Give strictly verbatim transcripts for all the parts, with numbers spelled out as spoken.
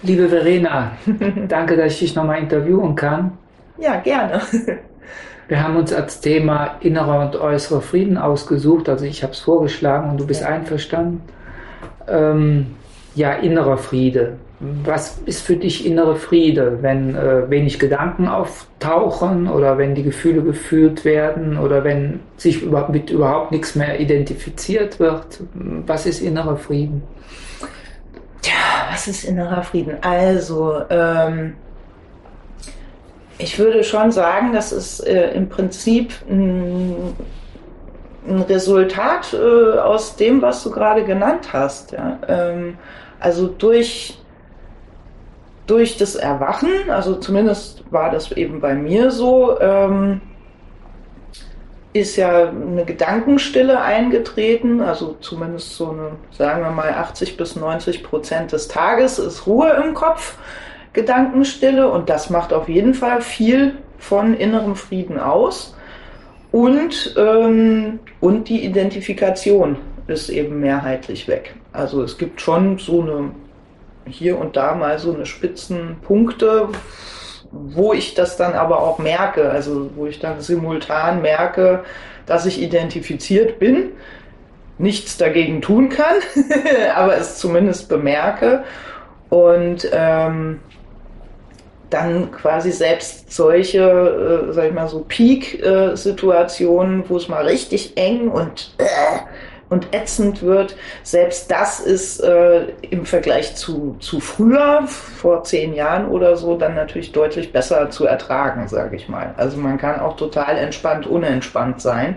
Liebe Verena, danke, dass ich dich nochmal interviewen kann. Ja, gerne. Wir haben uns als Thema innerer und äußerer Frieden ausgesucht. Also ich habe es vorgeschlagen und du bist Ja. einverstanden. Ähm, ja, innerer Friede. Was ist für dich innere Friede, wenn äh, wenig Gedanken auftauchen oder wenn die Gefühle gefühlt werden oder wenn sich über, mit überhaupt nichts mehr identifiziert wird? Was ist innerer Frieden? Tja, was ist innerer Frieden? Also, ähm, ich würde schon sagen, das ist äh, im Prinzip ein, ein Resultat äh, aus dem, was du gerade genannt hast. Ja? Ähm, also durch, durch das Erwachen, also zumindest war das eben bei mir so, ähm, ist ja eine Gedankenstille eingetreten, also zumindest so eine, sagen wir mal, achtzig bis neunzig Prozent des Tages ist Ruhe im Kopf, Gedankenstille, und das macht auf jeden Fall viel von innerem Frieden aus. Und, ähm, und die Identifikation ist eben mehrheitlich weg. Also es gibt schon so eine, hier und da mal so eine Spitzenpunkte, wo ich das dann aber auch merke, also wo ich dann simultan merke, dass ich identifiziert bin, nichts dagegen tun kann, aber es zumindest bemerke und ähm, dann quasi selbst solche, äh, sag ich mal so Peak-Situationen, wo es mal richtig eng und äh, und ätzend wird, selbst das ist äh, im Vergleich zu, zu früher, vor zehn Jahren oder so, dann natürlich deutlich besser zu ertragen, sage ich mal. Also man kann auch total entspannt, unentspannt sein,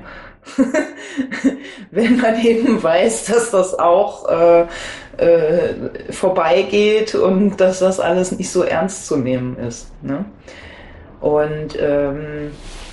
wenn man eben weiß, dass das auch äh, äh, vorbeigeht und dass das alles nicht so ernst zu nehmen ist. Ne? Und ähm,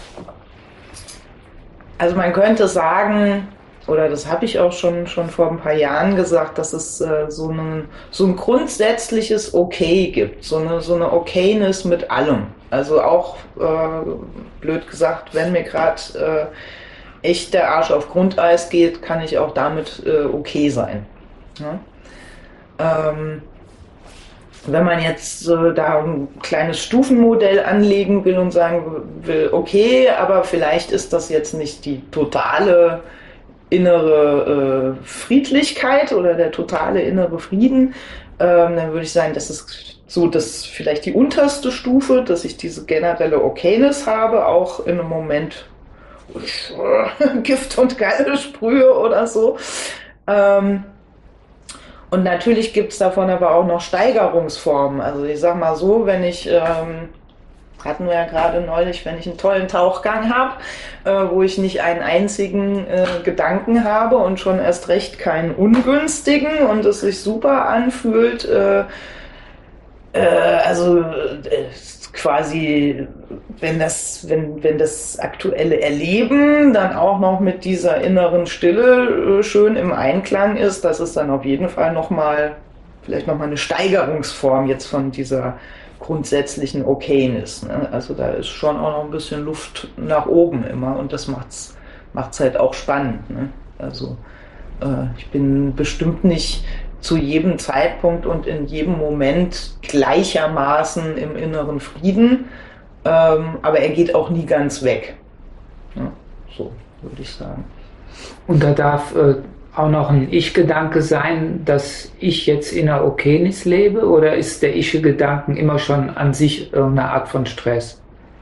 also man könnte sagen, oder das habe ich auch schon, schon vor ein paar Jahren gesagt, dass es äh, so, ein, so ein grundsätzliches Okay gibt, so eine, so eine Okayness mit allem. Also auch, äh, blöd gesagt, wenn mir gerade äh, echt der Arsch auf Grundeis geht, kann ich auch damit äh, okay sein. Ja? Ähm, wenn man jetzt äh, da ein kleines Stufenmodell anlegen will und sagen will, okay, aber vielleicht ist das jetzt nicht die totale innere äh, Friedlichkeit oder der totale innere Frieden, ähm, dann würde ich sagen, das ist so das vielleicht die unterste Stufe, dass ich diese generelle Okayness habe, auch in einem Moment, wo ich äh, Gift und Geil sprühe oder so. Ähm, und natürlich gibt es davon aber auch noch Steigerungsformen. Also ich sag mal so, wenn ich ähm, hatten wir ja gerade neulich, wenn ich einen tollen Tauchgang habe, äh, wo ich nicht einen einzigen äh, Gedanken habe und schon erst recht keinen ungünstigen und es sich super anfühlt, äh, äh, also äh, quasi, wenn das, wenn, wenn das aktuelle Erleben dann auch noch mit dieser inneren Stille äh, schön im Einklang ist, das ist dann auf jeden Fall nochmal, vielleicht nochmal eine Steigerungsform jetzt von dieser grundsätzlichen Okayness. Ne? Also da ist schon auch noch ein bisschen Luft nach oben immer und das macht's, macht's halt auch spannend. Ne? Also äh, ich bin bestimmt nicht zu jedem Zeitpunkt und in jedem Moment gleichermaßen im inneren Frieden, ähm, aber er geht auch nie ganz weg. Ja, so würde ich sagen. Und da darf äh, auch noch ein Ich-Gedanke sein, dass ich jetzt in einer Okayness lebe, oder ist der Ich-Gedanken immer schon an sich irgendeine Art von Stress?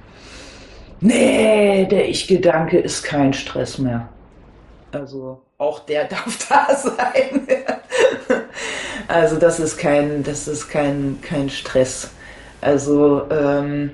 Nee, der Ich-Gedanke ist kein Stress mehr. Also auch der darf da sein. Also das ist kein, das ist kein, kein Stress. Also ähm,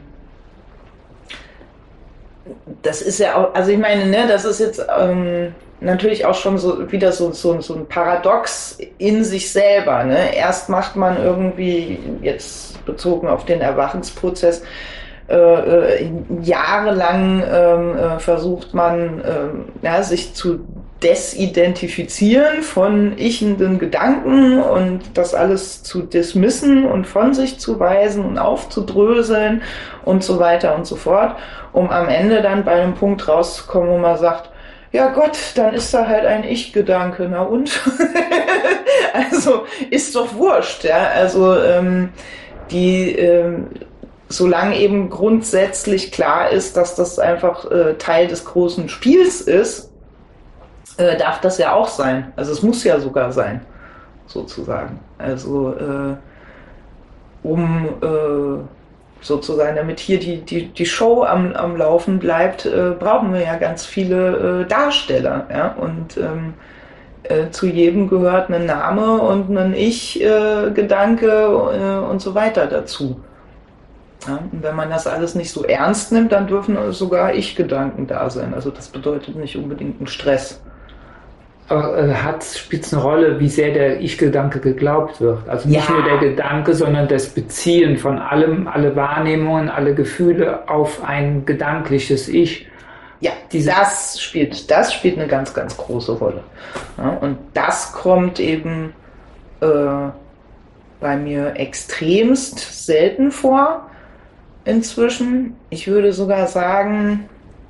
das ist ja auch, also ich meine, ne, das ist jetzt ähm, natürlich auch schon so wieder so, so, so ein Paradox in sich selber. Ne? Erst macht man irgendwie, jetzt bezogen auf den Erwachensprozess, äh, äh, jahrelang ähm, äh, versucht man, ähm, ja, sich zu desidentifizieren von ichenden Gedanken und das alles zu dismissen und von sich zu weisen und aufzudröseln und so weiter und so fort, um am Ende dann bei einem Punkt rauszukommen, wo man sagt, ja Gott, dann ist da halt ein Ich-Gedanke, na und? Also ist doch wurscht, ja. Also ähm, die, ähm, solange eben grundsätzlich klar ist, dass das einfach äh, Teil des großen Spiels ist, äh, darf das ja auch sein. Also es muss ja sogar sein, sozusagen. Also äh, um äh, sozusagen, damit hier die, die, die Show am, am Laufen bleibt, äh, brauchen wir ja ganz viele äh, Darsteller. Ja? Und ähm, äh, zu jedem gehört ein Name und ein Ich-Gedanke äh, und so weiter dazu. Ja? Und wenn man das alles nicht so ernst nimmt, dann dürfen sogar Ich-Gedanken da sein. Also das bedeutet nicht unbedingt einen Stress. Aber äh, hat spielt es eine Rolle, wie sehr der Ich-Gedanke geglaubt wird? Also nicht Ja. nur der Gedanke, sondern das Beziehen von allem, alle Wahrnehmungen, alle Gefühle auf ein gedankliches Ich. Ja, Diese das spielt, das spielt eine ganz, ganz große Rolle. Ja, und das kommt eben äh, bei mir extremst selten vor inzwischen. Ich würde sogar sagen,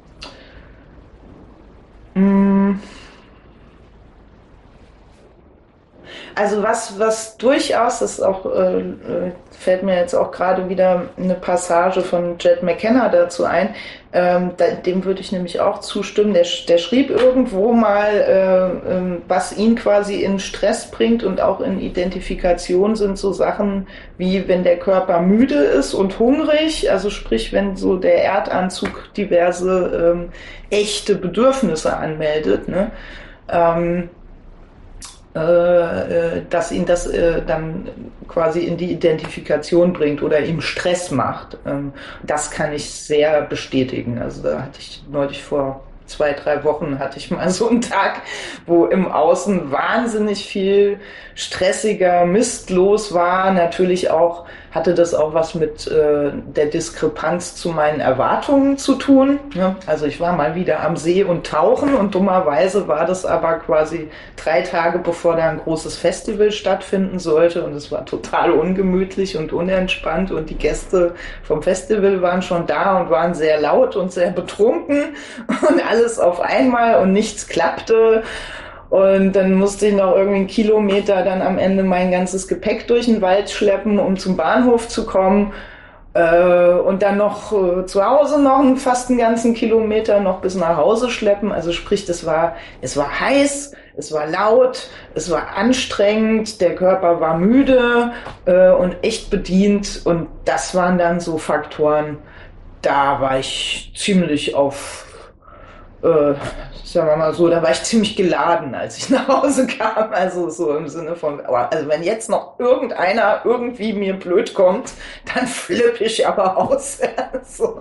mh, also was, was durchaus, das ist auch, äh, fällt mir jetzt auch gerade wieder eine Passage von Jed McKenna dazu ein, ähm, da, dem würde ich nämlich auch zustimmen, der, der schrieb irgendwo mal, äh, äh, was ihn quasi in Stress bringt und auch in Identifikation sind so Sachen wie, wenn der Körper müde ist und hungrig, also sprich, wenn so der Erdanzug diverse ähm, echte Bedürfnisse anmeldet, ne? Ähm, dass ihn das äh, dann quasi in die Identifikation bringt oder ihm Stress macht. Ähm, das kann ich sehr bestätigen. Also da hatte ich neulich vor zwei, drei Wochen hatte ich mal so einen Tag, wo im Außen wahnsinnig viel stressiger Mist los war. Natürlich auch hatte das auch was mit äh, der Diskrepanz zu meinen Erwartungen zu tun. Ja, also ich war mal wieder am See und tauchen und dummerweise war das aber quasi drei Tage bevor da ein großes Festival stattfinden sollte und es war total ungemütlich und unentspannt und die Gäste vom Festival waren schon da und waren sehr laut und sehr betrunken und alles auf einmal und nichts klappte. Und dann musste ich noch irgendwie einen Kilometer dann am Ende mein ganzes Gepäck durch den Wald schleppen, um zum Bahnhof zu kommen. Äh, und dann noch äh, zu Hause noch einen, fast einen ganzen Kilometer noch bis nach Hause schleppen. Also sprich, das war, es war heiß, es war laut, es war anstrengend, der Körper war müde äh, und echt bedient. Und das waren dann so Faktoren, da war ich ziemlich auf... Äh, sagen wir mal so, da war ich ziemlich geladen, als ich nach Hause kam. Also so im Sinne von, also wenn jetzt noch irgendeiner irgendwie mir blöd kommt, dann flippe ich aber aus. So.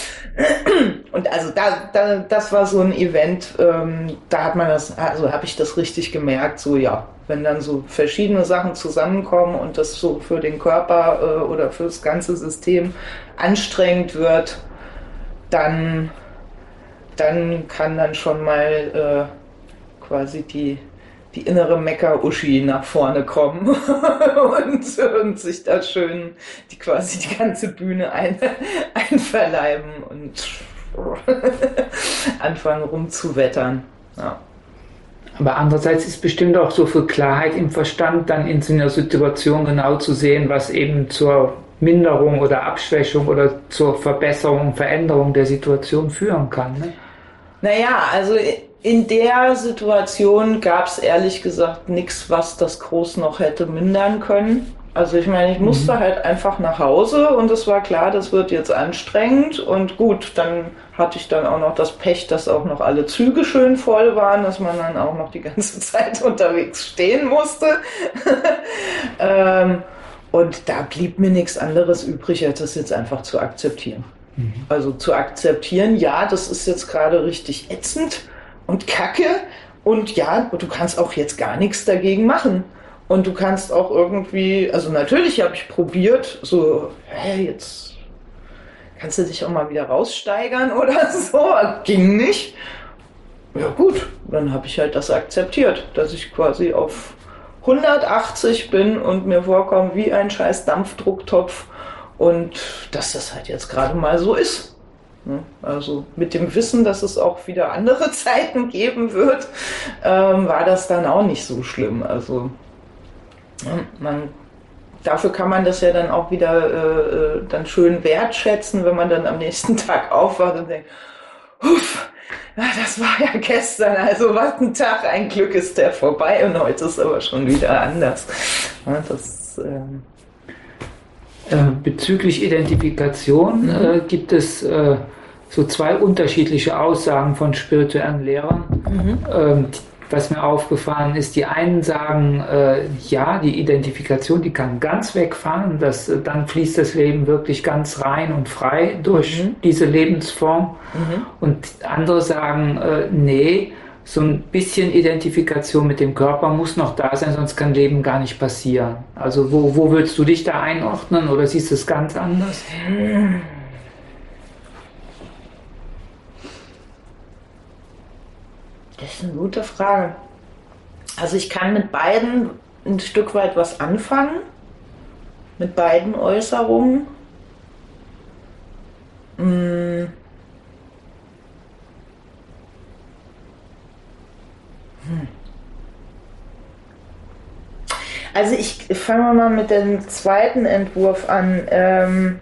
Und also da, da, das war so ein Event, ähm, da hat man das, also habe ich das richtig gemerkt, so ja, wenn dann so verschiedene Sachen zusammenkommen und das so für den Körper äh, oder für das ganze System anstrengend wird, dann dann kann dann schon mal äh, quasi die, die innere Mecker-Uschi nach vorne kommen und, und sich da schön die quasi die ganze Bühne ein, einverleiben und anfangen rumzuwettern. Ja. Aber andererseits ist bestimmt auch so viel Klarheit im Verstand, dann in so einer Situation genau zu sehen, was eben zur Minderung oder Abschwächung oder zur Verbesserung, Veränderung der Situation führen kann. Ne? Naja, also in der Situation gab es ehrlich gesagt nichts, was das groß noch hätte mindern können. Also ich meine, ich musste mhm. halt einfach nach Hause und es war klar, das wird jetzt anstrengend und gut, dann hatte ich dann auch noch das Pech, dass auch noch alle Züge schön voll waren, dass man dann auch noch die ganze Zeit unterwegs stehen musste. ähm, und da blieb mir nichts anderes übrig, als das jetzt einfach zu akzeptieren. Mhm. Also zu akzeptieren, ja, das ist jetzt gerade richtig ätzend und kacke und ja, du kannst auch jetzt gar nichts dagegen machen. Und du kannst auch irgendwie, also natürlich habe ich probiert, so, hä, jetzt kannst du dich auch mal wieder raussteigern oder so, ging nicht. Ja gut, dann habe ich halt das akzeptiert, dass ich quasi auf hundertachtzig bin und mir vorkomme wie ein scheiß Dampfdrucktopf und dass das halt jetzt gerade mal so ist. Also mit dem Wissen, dass es auch wieder andere Zeiten geben wird, ähm, war das dann auch nicht so schlimm. Also man dafür kann man das ja dann auch wieder äh, dann schön wertschätzen, wenn man dann am nächsten Tag aufwacht und denkt, uff, das war ja gestern, also was ein Tag, ein Glück ist der vorbei und heute ist aber schon wieder anders. Ja, das, ähm äh, bezüglich Identifikation mhm. äh, gibt es äh, so zwei unterschiedliche Aussagen von spirituellen Lehrern. Mhm. Ähm, Was mir aufgefallen ist, die einen sagen, äh, ja, die Identifikation, die kann ganz wegfallen, das, dann fließt das Leben wirklich ganz rein und frei durch mhm. diese Lebensform. Mhm. Und andere sagen, äh, nee, so ein bisschen Identifikation mit dem Körper muss noch da sein, sonst kann Leben gar nicht passieren. Also wo, wo würdest du dich da einordnen oder siehst du es ganz anders? Das ist eine gute Frage. Also ich kann mit beiden ein Stück weit was anfangen, mit beiden Äußerungen. Hm. Hm. Also ich fange mal mit dem zweiten Entwurf an. Ähm,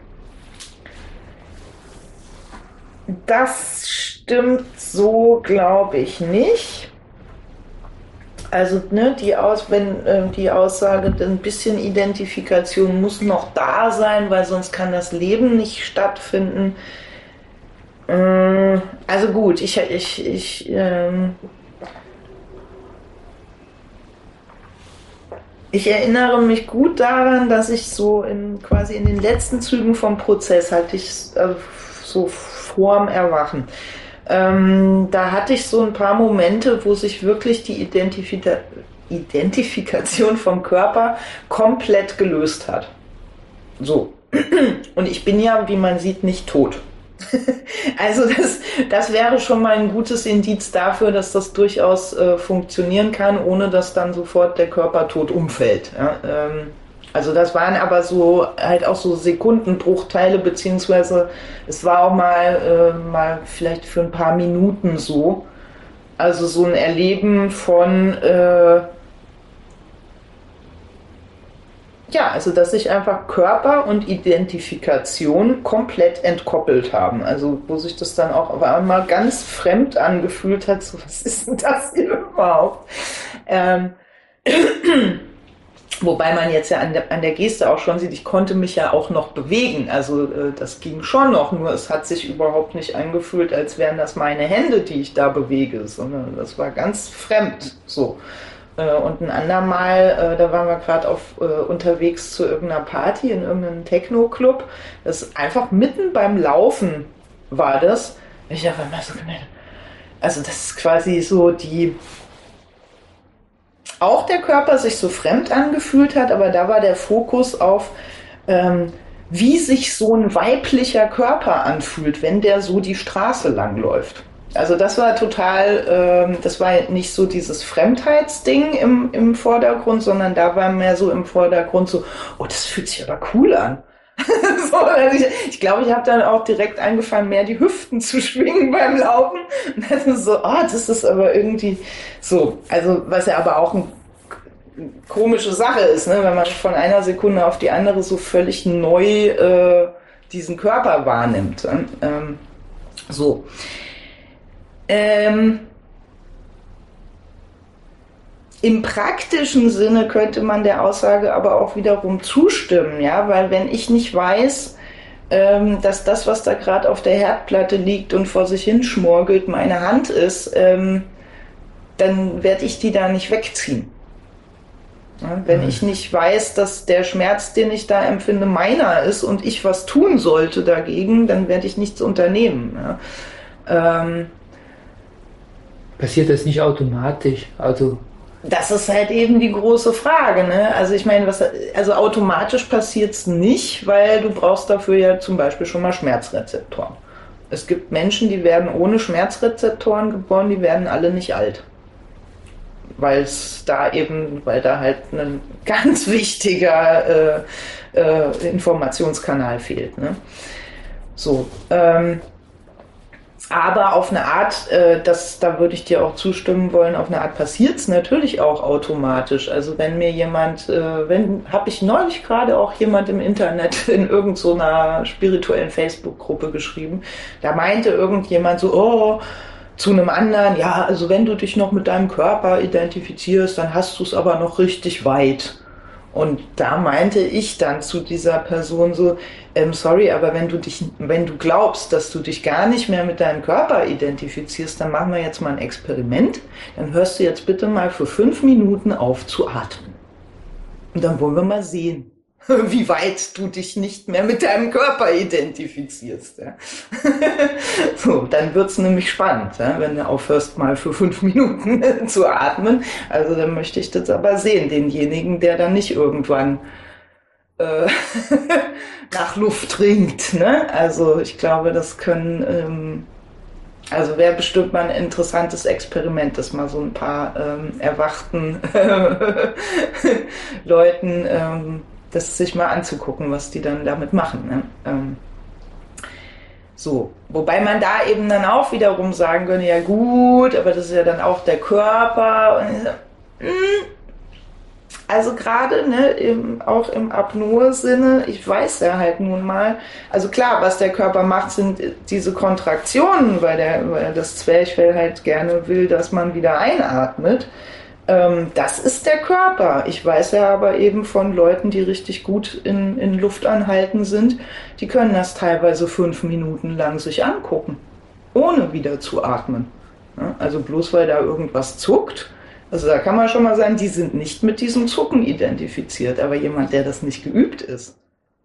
das stimmt so, glaube ich, nicht. Also ne, die, Aus, wenn, äh, die Aussage, ein bisschen Identifikation muss noch da sein, weil sonst kann das Leben nicht stattfinden. Äh, also gut, ich, ich, ich ähm, Ich erinnere mich gut daran, dass ich so in quasi in den letzten Zügen vom Prozess hatte ich also so vorm Erwachen. Ähm, da hatte ich so ein paar Momente, wo sich wirklich die Identifika- Identifikation vom Körper komplett gelöst hat. So. Und ich bin ja, wie man sieht, nicht tot. Also das, das wäre schon mal ein gutes Indiz dafür, dass das durchaus äh, funktionieren kann, ohne dass dann sofort der Körper tot umfällt. Ja, ähm, also das waren aber so halt auch so Sekundenbruchteile, beziehungsweise es war auch mal, äh, mal vielleicht für ein paar Minuten so. Also so ein Erleben von äh, ja, also dass sich einfach Körper und Identifikation komplett entkoppelt haben. Also wo sich das dann auch auf einmal ganz fremd angefühlt hat, so was ist denn das hier überhaupt? Ähm, wobei man jetzt ja an der, an der Geste auch schon sieht, ich konnte mich ja auch noch bewegen. Also äh, das ging schon noch, nur es hat sich überhaupt nicht angefühlt, als wären das meine Hände, die ich da bewege, sondern das war ganz fremd so. Und ein andermal, da waren wir gerade auf äh, unterwegs zu irgendeiner Party in irgendeinem Techno-Club. Das einfach mitten beim Laufen war das. Ich dachte immer so, also das ist quasi so die, auch der Körper sich so fremd angefühlt hat, aber da war der Fokus auf, ähm, wie sich so ein weiblicher Körper anfühlt, wenn der so die Straße lang läuft. Also das war total, ähm, das war nicht so dieses Fremdheitsding im, im Vordergrund, sondern da war mehr so im Vordergrund so, oh, das fühlt sich aber cool an. So, also ich, ich glaube, ich habe dann auch direkt angefangen, mehr die Hüften zu schwingen beim Laufen. Und dann so, oh, das ist aber irgendwie so, also was ja aber auch eine komische Sache ist, ne, wenn man von einer Sekunde auf die andere so völlig neu äh, diesen Körper wahrnimmt. Ähm, so. Ähm, Im praktischen Sinne könnte man der Aussage aber auch wiederum zustimmen, ja, weil wenn ich nicht weiß, ähm, dass das, was da gerade auf der Herdplatte liegt und vor sich hin schmorgelt, meine Hand ist, ähm, dann werde ich die da nicht wegziehen. Ja, wenn mhm. ich nicht weiß, dass der Schmerz, den ich da empfinde, meiner ist und ich was tun sollte dagegen, dann werde ich nichts unternehmen. Ja. Ähm, Passiert das nicht automatisch? Also das ist halt eben die große Frage, ne? Also ich meine, was, also automatisch passiert es nicht, weil du brauchst dafür ja zum Beispiel schon mal Schmerzrezeptoren. Es gibt Menschen, die werden ohne Schmerzrezeptoren geboren, die werden alle nicht alt. Weil es da eben, weil da halt ein ganz wichtiger äh, äh, Informationskanal fehlt, ne? So, ähm, Aber auf eine Art, äh, das, da würde ich dir auch zustimmen wollen, auf eine Art passiert es natürlich auch automatisch. Also wenn mir jemand, äh, wenn, habe ich neulich gerade auch jemand im Internet in irgendeiner so spirituellen Facebook-Gruppe geschrieben, da meinte irgendjemand so, oh, zu einem anderen, ja, also wenn du dich noch mit deinem Körper identifizierst, dann hast du es aber noch richtig weit. Und da meinte ich dann zu dieser Person so, ähm, sorry, aber wenn du dich, wenn du glaubst, dass du dich gar nicht mehr mit deinem Körper identifizierst, dann machen wir jetzt mal ein Experiment. Dann hörst du jetzt bitte mal für fünf Minuten auf zu atmen. Und dann wollen wir mal sehen, wie weit du dich nicht mehr mit deinem Körper identifizierst. Ja. So, dann wird's nämlich spannend, ja, wenn du aufhörst, mal für fünf Minuten zu atmen. Also dann möchte ich das aber sehen, denjenigen, der dann nicht irgendwann äh, nach Luft ringt. Ne? Also ich glaube, das können... Ähm, Also wäre bestimmt mal ein interessantes Experiment, das mal so ein paar ähm, erwachten Leuten, ähm, das sich mal anzugucken, was die dann damit machen. Ne? Ähm, so, wobei man da eben dann auch wiederum sagen könnte, ja gut, aber das ist ja dann auch der Körper. Und ich so, mh, also gerade, ne, im, auch im Apnoe-Sinne, ich weiß ja halt nun mal, also klar, was der Körper macht, sind diese Kontraktionen, weil, der, weil das Zwerchfell halt gerne will, dass man wieder einatmet. Ähm, das ist der Körper. Ich weiß ja aber eben von Leuten, die richtig gut in, in Luftanhalten sind, die können das teilweise fünf Minuten lang sich angucken, ohne wieder zu atmen. Ja, also bloß weil da irgendwas zuckt. Also da kann man schon mal sagen, die sind nicht mit diesem Zucken identifiziert, aber jemand, der das nicht geübt ist,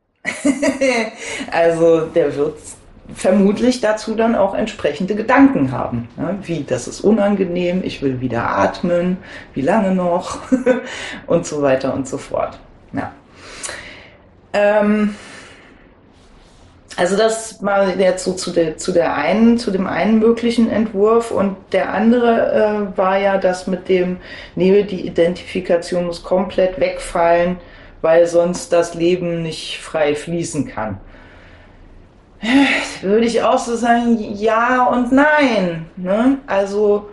also der wird vermutlich dazu dann auch entsprechende Gedanken haben. Ja, wie, das ist unangenehm, ich will wieder atmen, wie lange noch und so weiter und so fort. Ja. Ähm, Also das mal jetzt so zu der, zu der einen, zu dem einen möglichen Entwurf, und der andere äh, war ja das mit dem, nee, die Identifikation muss komplett wegfallen, weil sonst das Leben nicht frei fließen kann. Würde ich auch so sagen, ja und nein. Ne? Also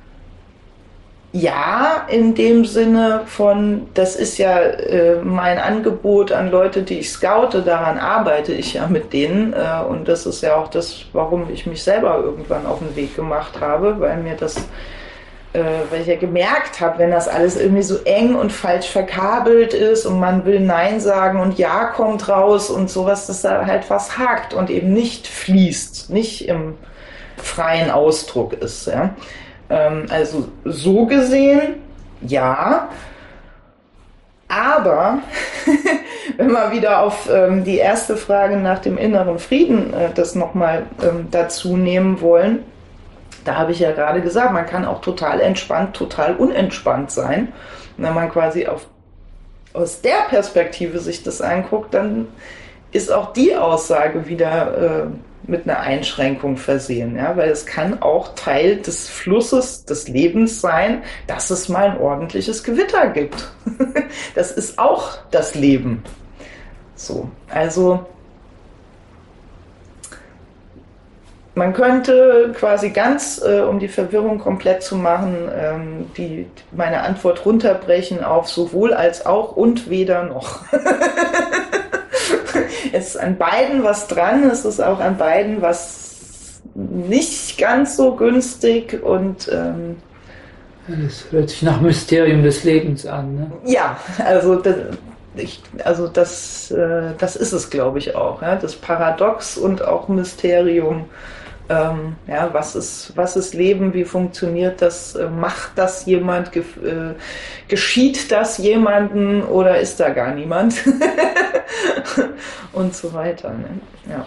ja, in dem Sinne von, das ist ja äh, mein Angebot an Leute, die ich scoute, daran arbeite ich ja mit denen, äh, und das ist ja auch das, warum ich mich selber irgendwann auf den Weg gemacht habe, weil mir das, äh, weil ich ja gemerkt habe, wenn das alles irgendwie so eng und falsch verkabelt ist und man will Nein sagen und Ja kommt raus und sowas, dass da halt was hakt und eben nicht fließt, nicht im freien Ausdruck ist, ja. Also so gesehen, ja, aber wenn wir wieder auf ähm, die erste Frage nach dem inneren Frieden äh, das nochmal ähm, dazu nehmen wollen, da habe ich ja gerade gesagt, man kann auch total entspannt, total unentspannt sein. Und wenn man quasi auf, aus der Perspektive sich das anguckt, dann ist auch die Aussage wieder... Äh, mit einer Einschränkung versehen, ja, weil es kann auch Teil des Flusses des Lebens sein, dass es mal ein ordentliches Gewitter gibt. Das ist auch das Leben. So, also man könnte quasi ganz, äh, um die Verwirrung komplett zu machen, ähm, die, meine Antwort runterbrechen auf sowohl als auch und weder noch. Es ist an beiden was dran, es ist auch an beiden was nicht ganz so günstig und ähm, das hört sich nach Mysterium des Lebens an, ne? Ja, also das, ich, also das, äh, das ist es, glaube ich, auch. Ja? Das Paradox und auch Mysterium. Ähm, ja, was ist, was ist Leben? Wie funktioniert das? Äh, macht das jemand? Ge äh, geschieht das jemanden oder ist da gar niemand? Und so weiter. Ne? Ja.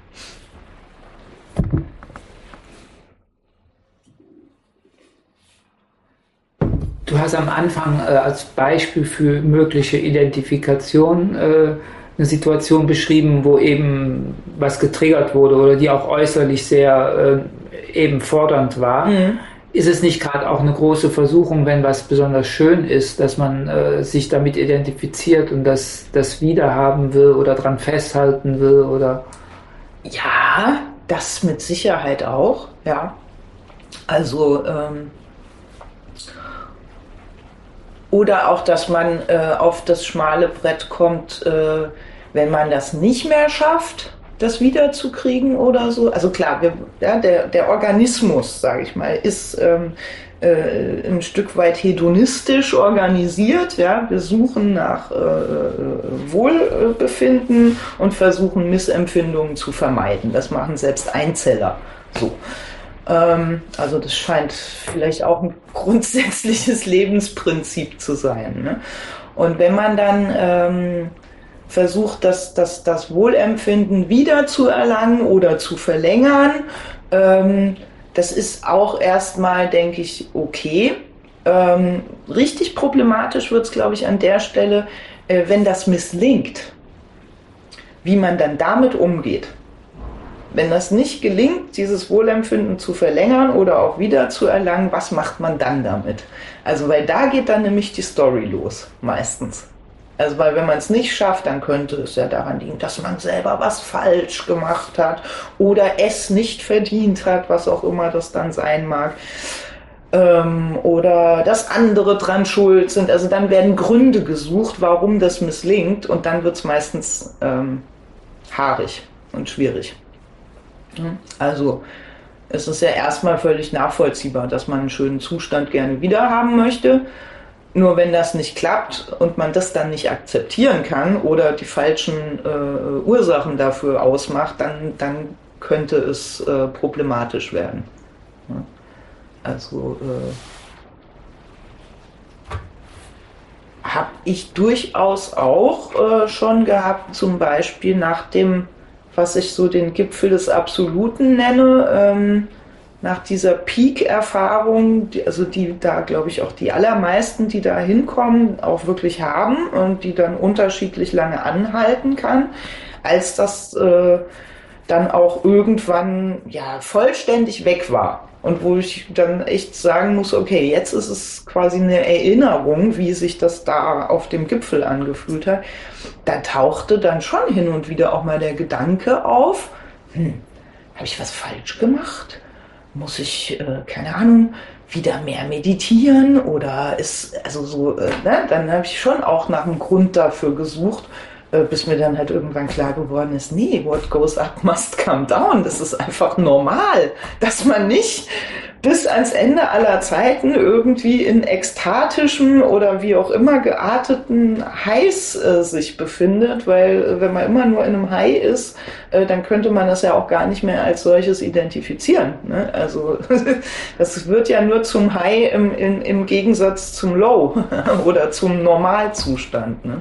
Du hast am Anfang äh, als Beispiel für mögliche Identifikation äh, eine Situation beschrieben, wo eben was getriggert wurde oder die auch äußerlich sehr äh, eben fordernd war. Mhm. Ist es nicht gerade auch eine große Versuchung, wenn was besonders schön ist, dass man äh, sich damit identifiziert und das, das wiederhaben will oder dran festhalten will? Oder? Ja, das mit Sicherheit auch, ja. Also, ähm, oder auch, dass man äh, auf das schmale Brett kommt, äh, wenn man das nicht mehr schafft, das wiederzukriegen oder so. Also klar, wir, ja, der, der Organismus, sage ich mal, ist ähm, äh, ein Stück weit hedonistisch organisiert. Ja? Wir suchen nach äh, Wohlbefinden und versuchen Missempfindungen zu vermeiden. Das machen selbst Einzeller so. Also das scheint vielleicht auch ein grundsätzliches Lebensprinzip zu sein. Ne? Und wenn man dann ähm, versucht, das, das, das Wohlempfinden wiederzuerlangen oder zu verlängern, ähm, das ist auch erstmal, denke ich, okay. Ähm, richtig problematisch wird es, glaube ich, an der Stelle, äh, wenn das misslingt, wie man dann damit umgeht. Wenn das nicht gelingt, dieses Wohlempfinden zu verlängern oder auch wieder zu erlangen, was macht man dann damit? Also, weil da geht dann nämlich die Story los, meistens. Also, weil wenn man es nicht schafft, dann könnte es ja daran liegen, dass man selber was falsch gemacht hat oder es nicht verdient hat, was auch immer das dann sein mag. Ähm, oder dass andere dran schuld sind. Also dann werden Gründe gesucht, warum das misslingt, und dann wird es meistens ähm, haarig und schwierig. Also es ist ja erstmal völlig nachvollziehbar, dass man einen schönen Zustand gerne wieder haben möchte. Nur wenn das nicht klappt und man das dann nicht akzeptieren kann oder die falschen äh, Ursachen dafür ausmacht, dann, dann könnte es äh, problematisch werden. Ja. Also äh, habe ich durchaus auch äh, schon gehabt, zum Beispiel nach dem, was ich so den Gipfel des Absoluten nenne, ähm, nach dieser Peak-Erfahrung, die, also die da, glaube ich, auch die allermeisten, die da hinkommen, auch wirklich haben und die dann unterschiedlich lange anhalten kann, als das äh, dann auch irgendwann ja vollständig weg war. Und wo ich dann echt sagen muss, okay, jetzt ist es quasi eine Erinnerung, wie sich das da auf dem Gipfel angefühlt hat. Da tauchte dann schon hin und wieder auch mal der Gedanke auf, hm, habe ich was falsch gemacht? Muss ich, äh, keine Ahnung, wieder mehr meditieren? Oder ist, also so, äh, ne? Dann habe ich schon auch nach einem Grund dafür gesucht, äh, bis mir dann halt irgendwann klar geworden ist, nee, what goes up must come down. Das ist einfach normal, dass man nicht bis ans Ende aller Zeiten irgendwie in ekstatischem oder wie auch immer gearteten Highs äh, sich befindet, weil äh, wenn man immer nur in einem High ist, äh, dann könnte man das ja auch gar nicht mehr als solches identifizieren. Ne? Also das wird ja nur zum High im, im, im Gegensatz zum Low oder zum Normalzustand. Ne?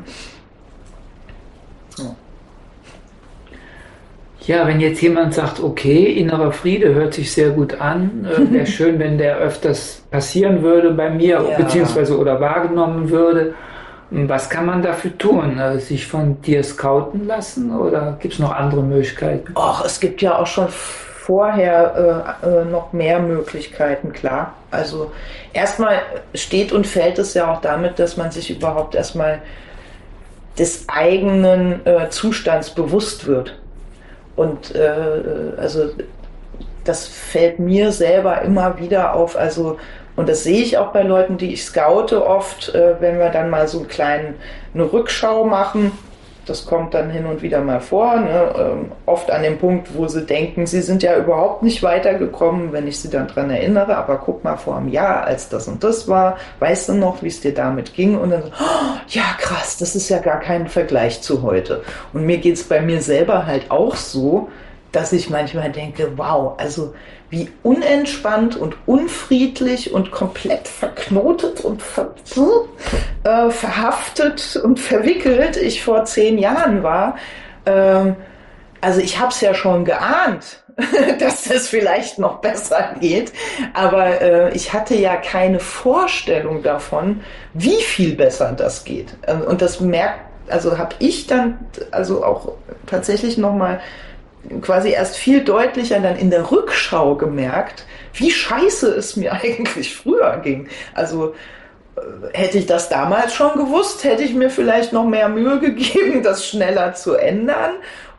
Ja, wenn jetzt jemand sagt, okay, innerer Friede hört sich sehr gut an, äh, wäre schön, wenn der öfters passieren würde bei mir, ja. beziehungsweise oder wahrgenommen würde. Was kann man dafür tun? Also sich von dir scouten lassen oder gibt es noch andere Möglichkeiten? Och, es gibt ja auch schon vorher äh, äh, noch mehr Möglichkeiten, klar. Also erstmal steht und fällt es ja auch damit, dass man sich überhaupt erstmal des eigenen äh, Zustands bewusst wird. Und äh, also das fällt mir selber immer wieder auf, also und das sehe ich auch bei Leuten, die ich scoute oft, äh, wenn wir dann mal so einen kleinen, eine Rückschau machen, das kommt dann hin und wieder mal vor, ne? ähm, oft an dem Punkt, wo sie denken, sie sind ja überhaupt nicht weitergekommen, wenn ich sie dann dran erinnere, aber guck mal vor einem Jahr, als das und das war, weißt du noch, wie es dir damit ging? Und dann so, oh, ja krass, das ist ja gar kein Vergleich zu heute. Und mir geht's bei mir selber halt auch so, dass ich manchmal denke, wow, also wie unentspannt und unfriedlich und komplett verknotet und ver äh, verhaftet und verwickelt ich vor zehn Jahren war. Ähm, also ich habe es ja schon geahnt, dass es vielleicht noch besser geht, aber äh, ich hatte ja keine Vorstellung davon, wie viel besser das geht. Und das merkt, also habe ich dann also auch tatsächlich nochmal quasi erst viel deutlicher dann in der Rückschau gemerkt, wie scheiße es mir eigentlich früher ging. Also äh, hätte ich das damals schon gewusst, hätte ich mir vielleicht noch mehr Mühe gegeben, das schneller zu ändern.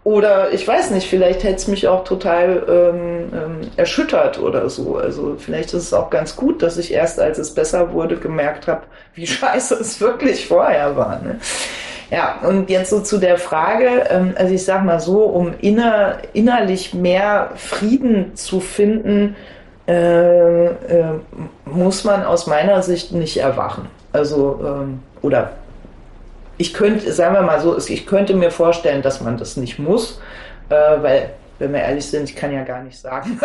Oder ich weiß nicht, vielleicht hätte es mich auch total ähm, ähm, erschüttert oder so. Also vielleicht ist es auch ganz gut, dass ich erst, als es besser wurde, gemerkt habe, wie scheiße es wirklich vorher war. Ne? Ja, und jetzt so zu der Frage, ähm, also ich sag mal so, um inner, innerlich mehr Frieden zu finden, äh, äh, muss man aus meiner Sicht nicht erwachen. Also, ähm, oder ich könnte, sagen wir mal so, ich könnte mir vorstellen, dass man das nicht muss, äh, weil, wenn wir ehrlich sind, ich kann ja gar nicht sagen,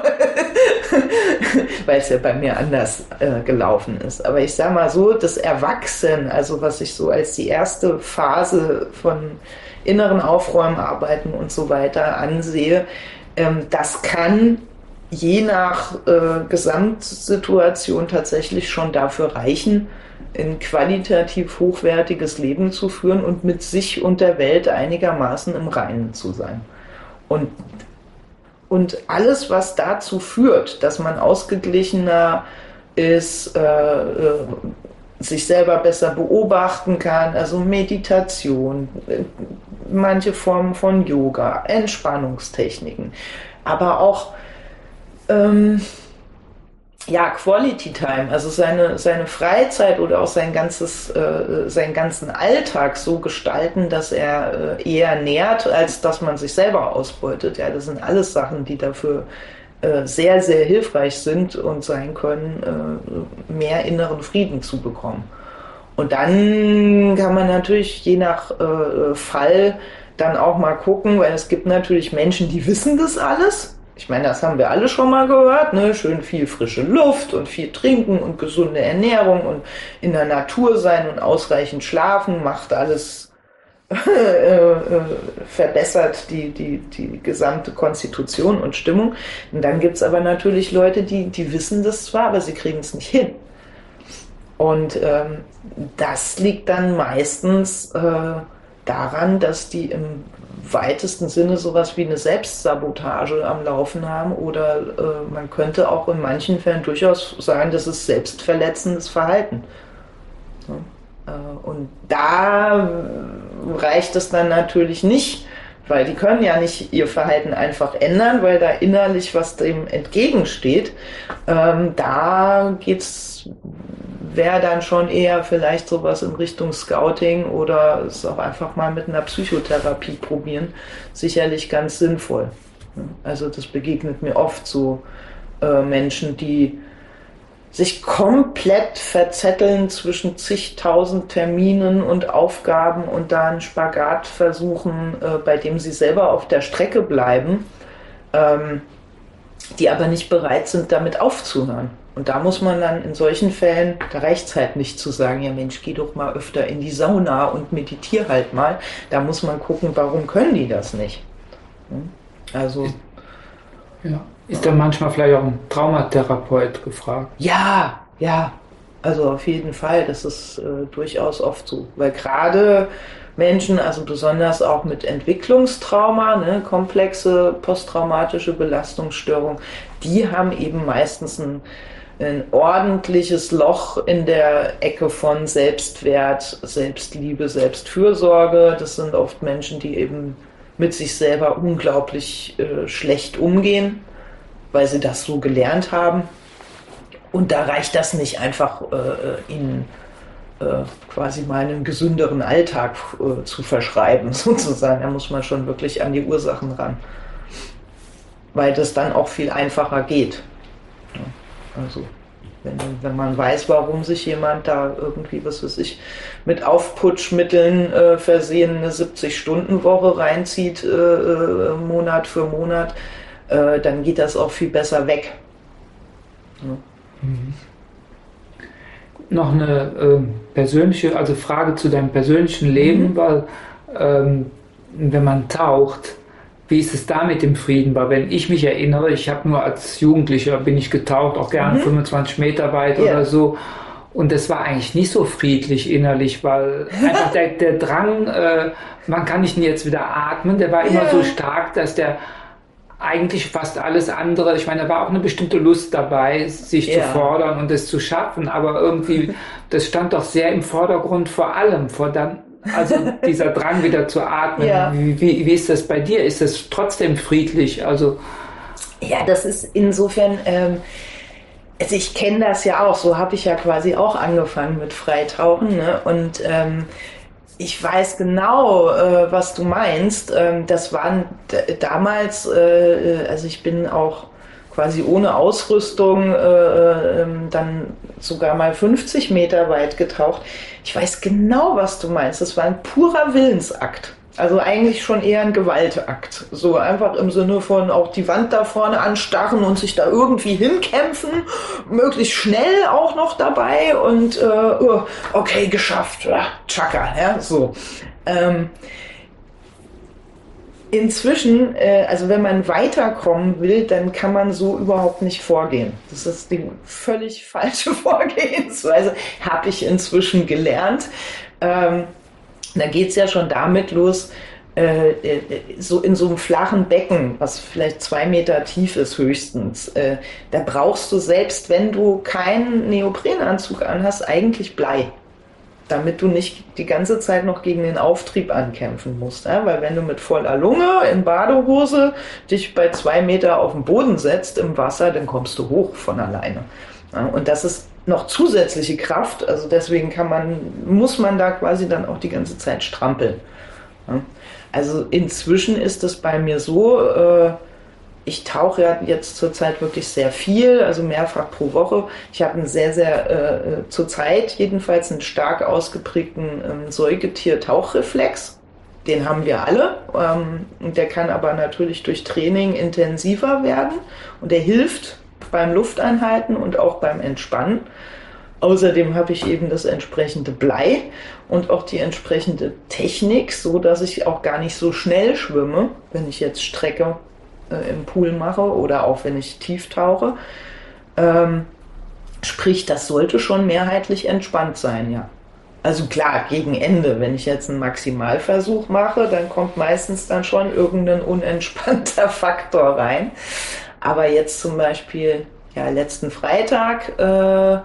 weil es ja bei mir anders äh, gelaufen ist. Aber ich sage mal so, das Erwachsen, also was ich so als die erste Phase von inneren Aufräumarbeiten und so weiter ansehe, ähm, das kann je nach äh, Gesamtsituation tatsächlich schon dafür reichen, ein qualitativ hochwertiges Leben zu führen und mit sich und der Welt einigermaßen im Reinen zu sein. Und, und alles, was dazu führt, dass man ausgeglichener ist, äh, äh, sich selber besser beobachten kann, also Meditation, äh, manche Formen von Yoga, Entspannungstechniken, aber auch ähm, ja, Quality Time, also seine, seine Freizeit oder auch sein ganzes, äh, seinen ganzen Alltag so gestalten, dass er äh, eher nährt, als dass man sich selber ausbeutet. Ja, das sind alles Sachen, die dafür äh, sehr, sehr hilfreich sind und sein können, äh, mehr inneren Frieden zu bekommen. Und dann kann man natürlich je nach äh, Fall dann auch mal gucken, weil es gibt natürlich Menschen, die wissen das alles. Ich meine, das haben wir alle schon mal gehört, ne? Schön viel frische Luft und viel trinken und gesunde Ernährung und in der Natur sein und ausreichend schlafen, macht alles, äh, äh, verbessert die, die, die gesamte Konstitution und Stimmung. Und dann gibt's aber natürlich Leute, die, die wissen das zwar, aber sie kriegen es nicht hin. Und ähm, das liegt dann meistens äh, daran, dass die im weitesten Sinne sowas wie eine Selbstsabotage am Laufen haben oder äh, man könnte auch in manchen Fällen durchaus sagen, das ist selbstverletzendes Verhalten. Ja? Äh, und da reicht es dann natürlich nicht, weil die können ja nicht ihr Verhalten einfach ändern, weil da innerlich was dem entgegensteht. Ähm, da geht's wäre dann schon eher vielleicht sowas in Richtung Scouting oder es auch einfach mal mit einer Psychotherapie probieren, sicherlich ganz sinnvoll. Also das begegnet mir oft so äh, Menschen, die sich komplett verzetteln zwischen zigtausend Terminen und Aufgaben und da einen Spagat versuchen, äh, bei dem sie selber auf der Strecke bleiben, ähm, die aber nicht bereit sind, damit aufzuhören. Und da muss man dann in solchen Fällen, da reicht es halt nicht zu sagen, ja Mensch, geh doch mal öfter in die Sauna und meditier halt mal. Da muss man gucken, warum können die das nicht? Also. Ja. Ist da manchmal vielleicht auch ein Traumatherapeut gefragt? Ja, ja. Also auf jeden Fall, das ist äh, durchaus oft so. Weil gerade Menschen, also besonders auch mit Entwicklungstrauma, ne, komplexe posttraumatische Belastungsstörung, die haben eben meistens ein, ein ordentliches Loch in der Ecke von Selbstwert, Selbstliebe, Selbstfürsorge. Das sind oft Menschen, die eben mit sich selber unglaublich äh, schlecht umgehen, weil sie das so gelernt haben. Und da reicht das nicht einfach, äh, ihnen äh, quasi mal einen gesünderen Alltag äh, zu verschreiben, sozusagen. Da muss man schon wirklich an die Ursachen ran. Weil das dann auch viel einfacher geht. Ja, also, wenn, wenn man weiß, warum sich jemand da irgendwie, was weiß ich, mit Aufputschmitteln äh, versehen eine siebzig-Stunden-Woche reinzieht, äh, Monat für Monat, äh, dann geht das auch viel besser weg. Ja. Mhm. Noch eine äh, persönliche, also Frage zu deinem persönlichen Leben, mhm. weil ähm, wenn man taucht, wie ist es da mit dem Frieden? Weil wenn ich mich erinnere, ich habe nur als Jugendlicher bin ich getaucht, auch gerne mhm. fünfundzwanzig Meter weit ja. oder so. Und das war eigentlich nicht so friedlich innerlich, weil einfach der, der Drang, äh, wann kann ich denn jetzt wieder atmen, der war immer ja. so stark, dass der eigentlich fast alles andere, ich meine, da war auch eine bestimmte Lust dabei, sich ja. zu fordern und es zu schaffen, aber irgendwie, das stand doch sehr im Vordergrund vor allem, vor dann, Also dieser Drang wieder zu atmen. Ja. Wie, wie, wie ist das bei dir? Ist das trotzdem friedlich? Also ja, das ist insofern, ähm, also ich kenne das ja auch, so habe ich ja quasi auch angefangen mit Freitauchen, ne? Und ähm, ich weiß genau, äh, was du meinst. Ähm, das waren d- damals, äh, also ich bin auch quasi ohne Ausrüstung äh, äh, dann sogar mal fünfzig Meter weit getaucht. Ich weiß genau, was du meinst. Das war ein purer Willensakt. Also eigentlich schon eher ein Gewaltakt. So einfach im Sinne von auch die Wand da vorne anstarren und sich da irgendwie hinkämpfen. Möglichst schnell auch noch dabei und äh, oh, okay, geschafft. Ja, Chaka, ja, so. Ähm, Inzwischen, äh, also wenn man weiterkommen will, dann kann man so überhaupt nicht vorgehen. Das ist die völlig falsche Vorgehensweise, habe ich inzwischen gelernt. Ähm, da geht's ja schon damit los, äh, äh, so in so einem flachen Becken, was vielleicht zwei Meter tief ist höchstens, äh, da brauchst du, selbst wenn du keinen Neoprenanzug anhast, eigentlich Blei, damit du nicht die ganze Zeit noch gegen den Auftrieb ankämpfen musst. Ja? Weil wenn du mit voller Lunge in Badehose dich bei zwei Meter auf den Boden setzt im Wasser, dann kommst du hoch von alleine. Ja? Und das ist noch zusätzliche Kraft, also deswegen kann man, muss man da quasi dann auch die ganze Zeit strampeln. Ja? Also inzwischen ist es bei mir so, äh, ich tauche ja jetzt zurzeit wirklich sehr viel, also mehrfach pro Woche. Ich habe einen sehr, sehr, äh, zurzeit jedenfalls einen stark ausgeprägten ähm, Säugetier-Tauchreflex. Den haben wir alle. Ähm, und der kann aber natürlich durch Training intensiver werden. Und der hilft beim Lufteinhalten und auch beim Entspannen. Außerdem habe ich eben das entsprechende Blei und auch die entsprechende Technik, so dass ich auch gar nicht so schnell schwimme, wenn ich jetzt Strecke im Pool mache oder auch wenn ich tief tauche. Ähm, sprich, das sollte schon mehrheitlich entspannt sein, ja. Also klar, gegen Ende, wenn ich jetzt einen Maximalversuch mache, dann kommt meistens dann schon irgendein unentspannter Faktor rein. Aber jetzt zum Beispiel, ja, letzten Freitag, äh,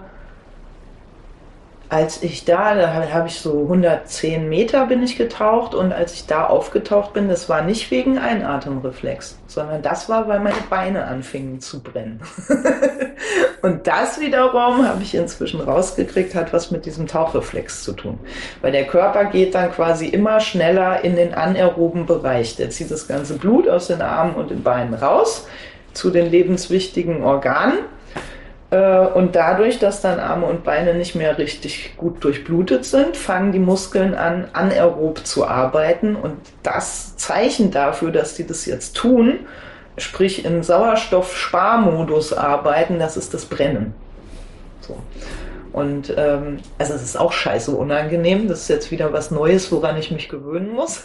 als ich da, da habe ich so hundertzehn Meter bin ich getaucht und als ich da aufgetaucht bin, das war nicht wegen Einatemreflex, sondern das war, weil meine Beine anfingen zu brennen. Und das wiederum, habe ich inzwischen rausgekriegt, hat was mit diesem Tauchreflex zu tun. Weil der Körper geht dann quasi immer schneller in den anaeroben Bereich. Der zieht das ganze Blut aus den Armen und den Beinen raus zu den lebenswichtigen Organen. Und dadurch, dass dann Arme und Beine nicht mehr richtig gut durchblutet sind, fangen die Muskeln an, anaerob zu arbeiten. Und das Zeichen dafür, dass die das jetzt tun, sprich in Sauerstoffsparmodus arbeiten, das ist das Brennen. So. Und ähm, also es ist auch scheiße unangenehm. Das ist jetzt wieder was Neues, woran ich mich gewöhnen muss.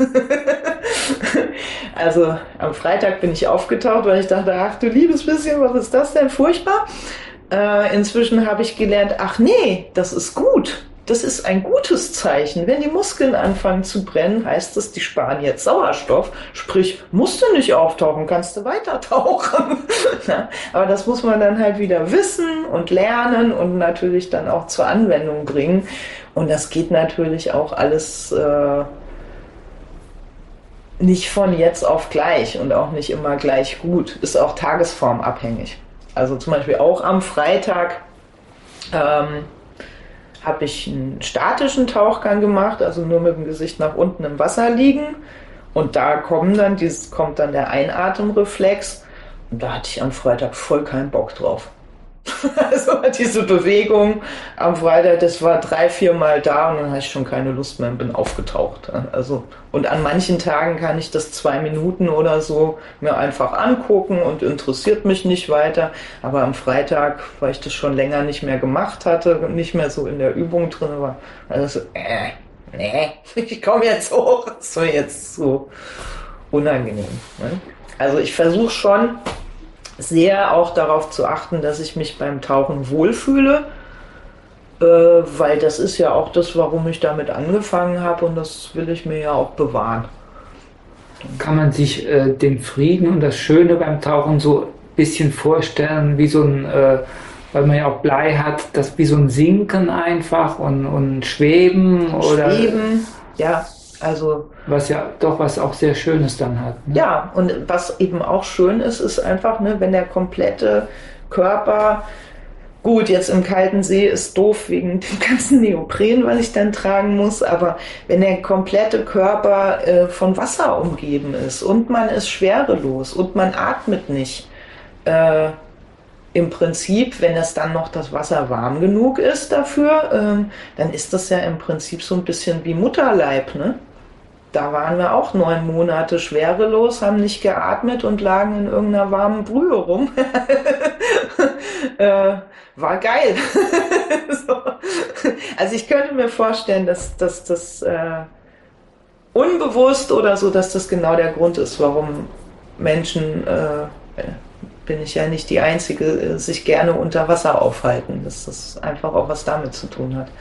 Also am Freitag bin ich aufgetaucht, weil ich dachte, ach du liebes bisschen, was ist das denn? Furchtbar. Äh, inzwischen habe ich gelernt, ach nee, das ist gut. Das ist ein gutes Zeichen. Wenn die Muskeln anfangen zu brennen, heißt es, die sparen jetzt Sauerstoff. Sprich, musst du nicht auftauchen, kannst du weiter tauchen. Ja, aber das muss man dann halt wieder wissen und lernen und natürlich dann auch zur Anwendung bringen. Und das geht natürlich auch alles äh, nicht von jetzt auf gleich und auch nicht immer gleich gut. Ist auch tagesformabhängig. Also zum Beispiel auch am Freitag ähm, habe ich einen statischen Tauchgang gemacht, also nur mit dem Gesicht nach unten im Wasser liegen. Und da kommen dann dieses, kommt dann der Einatemreflex. Und da hatte ich am Freitag voll keinen Bock drauf. Also diese Bewegung am Freitag, das war drei, vier Mal da und dann hatte ich schon keine Lust mehr und bin aufgetaucht. Also, und an manchen Tagen kann ich das zwei Minuten oder so mir einfach angucken und interessiert mich nicht weiter. Aber am Freitag, weil ich das schon länger nicht mehr gemacht hatte und nicht mehr so in der Übung drin war, also so, äh, nee, ich komme jetzt hoch. Das war jetzt so unangenehm. Ne? Also ich versuche schon sehr auch darauf zu achten, dass ich mich beim Tauchen wohlfühle, äh, weil das ist ja auch das, warum ich damit angefangen habe und das will ich mir ja auch bewahren. Kann man sich äh, den Frieden und das Schöne beim Tauchen so ein bisschen vorstellen, wie so ein, äh, weil man ja auch Blei hat, das wie so ein Sinken einfach und, und Schweben oder? Schweben, ja, also. Was ja doch was auch sehr Schönes dann hat. Ne? Ja, und was eben auch schön ist, ist einfach, ne, wenn der komplette Körper, gut, jetzt im kalten See ist doof wegen dem ganzen Neopren, was ich dann tragen muss, aber wenn der komplette Körper äh, von Wasser umgeben ist und man ist schwerelos und man atmet nicht, äh, im Prinzip, wenn das dann noch das Wasser warm genug ist dafür, ähm, dann ist das ja im Prinzip so ein bisschen wie Mutterleib, ne? Da waren wir auch neun Monate schwerelos, haben nicht geatmet und lagen in irgendeiner warmen Brühe rum. äh, war geil. So. Also ich könnte mir vorstellen, dass das äh, unbewusst oder so, dass das genau der Grund ist, warum Menschen, äh, bin ich ja nicht die Einzige, sich gerne unter Wasser aufhalten. Dass das einfach auch was damit zu tun hat.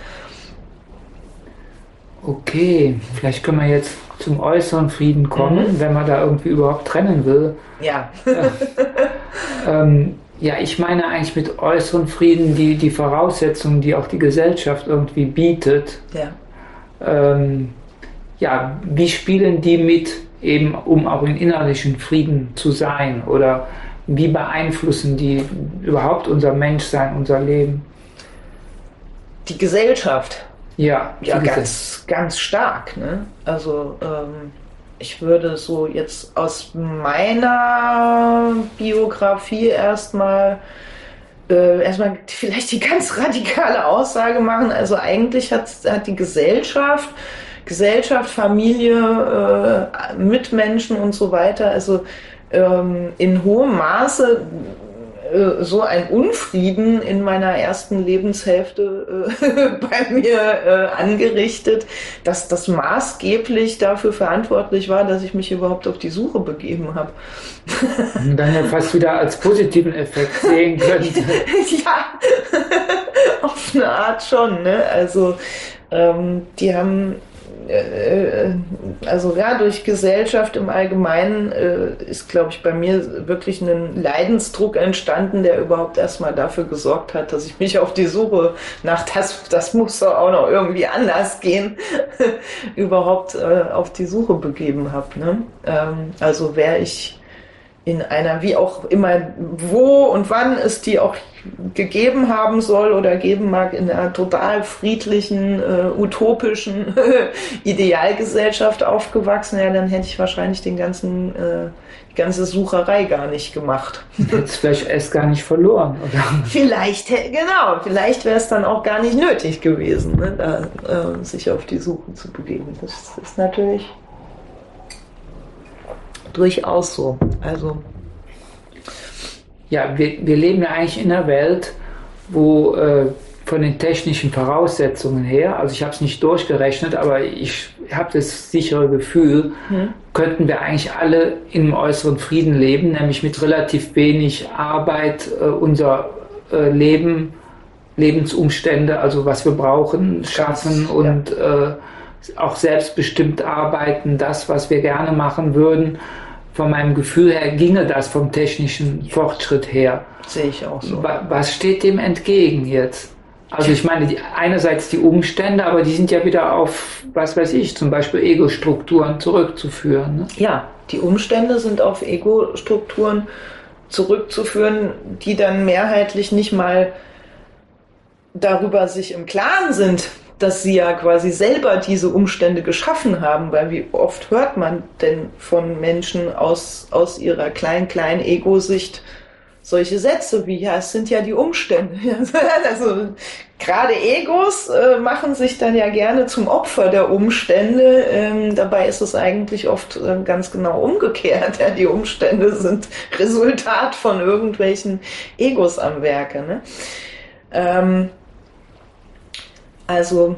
Okay, vielleicht können wir jetzt zum äußeren Frieden kommen, mhm. wenn man da irgendwie überhaupt trennen will. Ja. äh, ähm, ja, ich meine eigentlich mit äußeren Frieden die, die Voraussetzungen, die auch die Gesellschaft irgendwie bietet. Ja. Ähm, ja, wie spielen die mit, eben um auch in innerlichen Frieden zu sein? Oder wie beeinflussen die überhaupt unser Menschsein, unser Leben? Die Gesellschaft. Ja, ja, ganz, ganz stark. Ne? Also ähm, ich würde so jetzt aus meiner Biografie erstmal äh, erstmal vielleicht die ganz radikale Aussage machen. Also eigentlich hat, hat die Gesellschaft, Gesellschaft, Familie, äh, Mitmenschen und so weiter, also ähm, in hohem Maße so ein Unfrieden in meiner ersten Lebenshälfte äh, bei mir äh, angerichtet, dass das maßgeblich dafür verantwortlich war, dass ich mich überhaupt auf die Suche begeben habe. Dann ja fast wieder als positiven Effekt sehen könnte. Ja, auf eine Art schon. Ne? Also ähm, die haben also ja, durch Gesellschaft im Allgemeinen äh, ist, glaube ich, bei mir wirklich ein Leidensdruck entstanden, der überhaupt erstmal dafür gesorgt hat, dass ich mich auf die Suche nach das, das muss doch auch noch irgendwie anders gehen, überhaupt äh, auf die Suche begeben habe. Ne? Ähm, also wäre ich in einer, wie auch immer, wo und wann es die auch gegeben haben soll oder geben mag, in einer total friedlichen, äh, utopischen Idealgesellschaft aufgewachsen, ja, dann hätte ich wahrscheinlich den ganzen, äh, die ganze Sucherei gar nicht gemacht. Hättest vielleicht erst gar nicht verloren, oder? Vielleicht, genau, vielleicht wäre es dann auch gar nicht nötig gewesen, ne, da, äh, sich auf die Suche zu begeben. Das ist natürlich durchaus so. Also ja, wir, wir leben ja eigentlich in einer Welt, wo äh, von den technischen Voraussetzungen her, also ich habe es nicht durchgerechnet, aber ich habe das sichere Gefühl, hm. könnten wir eigentlich alle im äußeren Frieden leben, nämlich mit relativ wenig Arbeit äh, unser äh, Leben, Lebensumstände, also was wir brauchen, schaffen das, und ja. äh, auch selbstbestimmt arbeiten, das, was wir gerne machen würden. Von meinem Gefühl her ginge das vom technischen Fortschritt her. Sehe ich auch so. Was steht dem entgegen jetzt? Also ich meine, die, einerseits die Umstände, aber die sind ja wieder auf, was weiß ich, zum Beispiel Ego-Strukturen zurückzuführen. Ne? Ja, die Umstände sind auf Ego-Strukturen zurückzuführen, die dann mehrheitlich nicht mal darüber sich im Klaren sind, dass sie ja quasi selber diese Umstände geschaffen haben, weil wie oft hört man denn von Menschen aus, aus ihrer kleinen, kleinen Ego-Sicht solche Sätze wie, ja, es sind ja die Umstände. Also gerade Egos äh, machen sich dann ja gerne zum Opfer der Umstände. Ähm, dabei ist es eigentlich oft äh, ganz genau umgekehrt. Ja, die Umstände sind Resultat von irgendwelchen Egos am Werke. Ne? Ähm, Also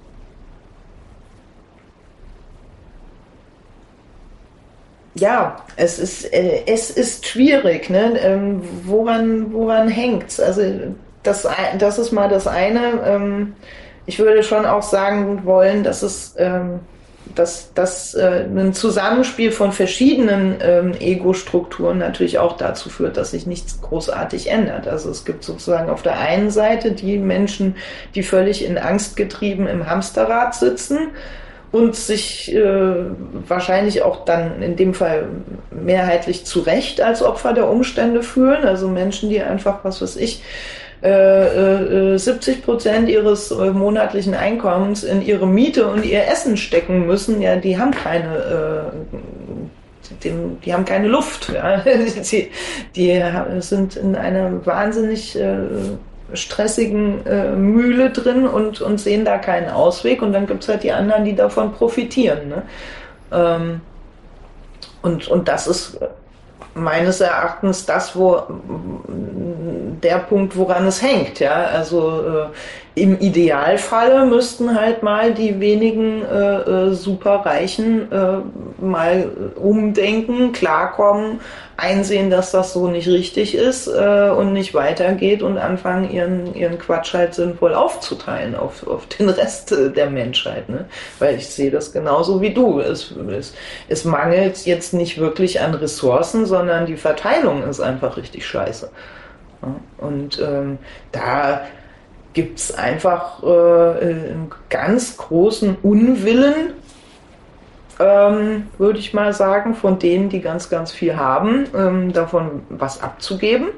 ja, es ist äh, es ist schwierig, ne? Ähm, woran woran hängt's? Also das das ist mal das eine. Ähm, ich würde schon auch sagen wollen, dass es ähm, dass das äh, ein Zusammenspiel von verschiedenen ähm, Ego-Strukturen natürlich auch dazu führt, dass sich nichts großartig ändert. Also es gibt sozusagen auf der einen Seite die Menschen, die völlig in Angst getrieben im Hamsterrad sitzen und sich äh, wahrscheinlich auch dann in dem Fall mehrheitlich zu Recht als Opfer der Umstände fühlen. Also Menschen, die einfach, was weiß ich, äh, äh, siebzig Prozent ihres äh, monatlichen Einkommens in ihre Miete und ihr Essen stecken müssen, ja, die haben keine äh, Dem, die haben keine Luft. Ja. Die, die sind in einer wahnsinnig äh, stressigen äh, Mühle drin und, und sehen da keinen Ausweg. Und dann gibt es halt die anderen, die davon profitieren. Ne? Ähm, und, und das ist meines Erachtens das, wo der Punkt, woran es hängt. Ja? Also äh, im Idealfalle müssten halt mal die wenigen äh, äh, Superreichen äh, mal umdenken, klarkommen, einsehen, dass das so nicht richtig ist äh, und nicht weitergeht und anfangen, ihren, ihren Quatsch halt sinnvoll aufzuteilen auf, auf den Rest der Menschheit. Ne? Weil ich sehe das genauso wie du. Es, es, es mangelt jetzt nicht wirklich an Ressourcen, sondern die Verteilung ist einfach richtig scheiße. Ja? Und ähm, da gibt es einfach äh, einen ganz großen Unwillen, ähm, würde ich mal sagen, von denen, die ganz, ganz viel haben, ähm, davon was abzugeben.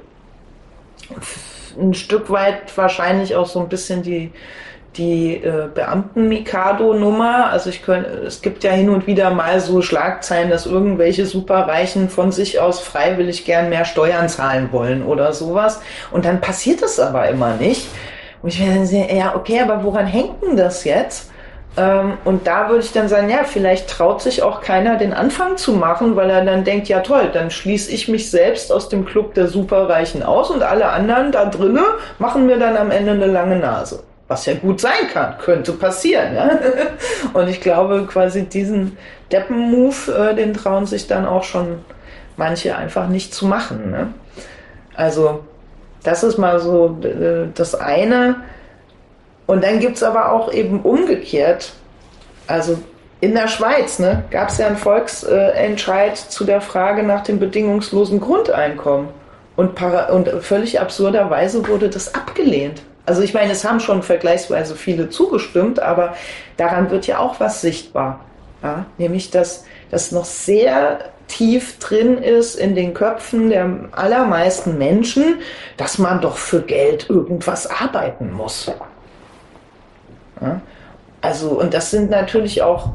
Ein Stück weit wahrscheinlich auch so ein bisschen die, die äh, Beamten-Mikado-Nummer. Also ich könnte, es gibt ja hin und wieder mal so Schlagzeilen, dass irgendwelche Superreichen von sich aus freiwillig gern mehr Steuern zahlen wollen oder sowas. Und dann passiert das aber immer nicht. Und ich werde dann sehen, ja, okay, aber woran hängt denn das jetzt? Ähm, und da würde ich dann sagen, ja, vielleicht traut sich auch keiner, den Anfang zu machen, weil er dann denkt, ja toll, dann schließe ich mich selbst aus dem Club der Superreichen aus und alle anderen da drinnen machen mir dann am Ende eine lange Nase. Was ja gut sein kann, könnte passieren. Ja? Und ich glaube, quasi diesen Deppen-Move, äh, den trauen sich dann auch schon manche einfach nicht zu machen. Ne? Also das ist mal so äh, das eine. Und dann gibt's aber auch eben umgekehrt, also in der Schweiz ne, gab es ja einen Volksentscheid zu der Frage nach dem bedingungslosen Grundeinkommen. Und, para- und völlig absurderweise wurde das abgelehnt. Also ich meine, es haben schon vergleichsweise viele zugestimmt, aber daran wird ja auch was sichtbar. Ja? Nämlich, dass das noch sehr tief drin ist in den Köpfen der allermeisten Menschen, dass man doch für Geld irgendwas arbeiten muss. Ja? Also, und das sind natürlich auch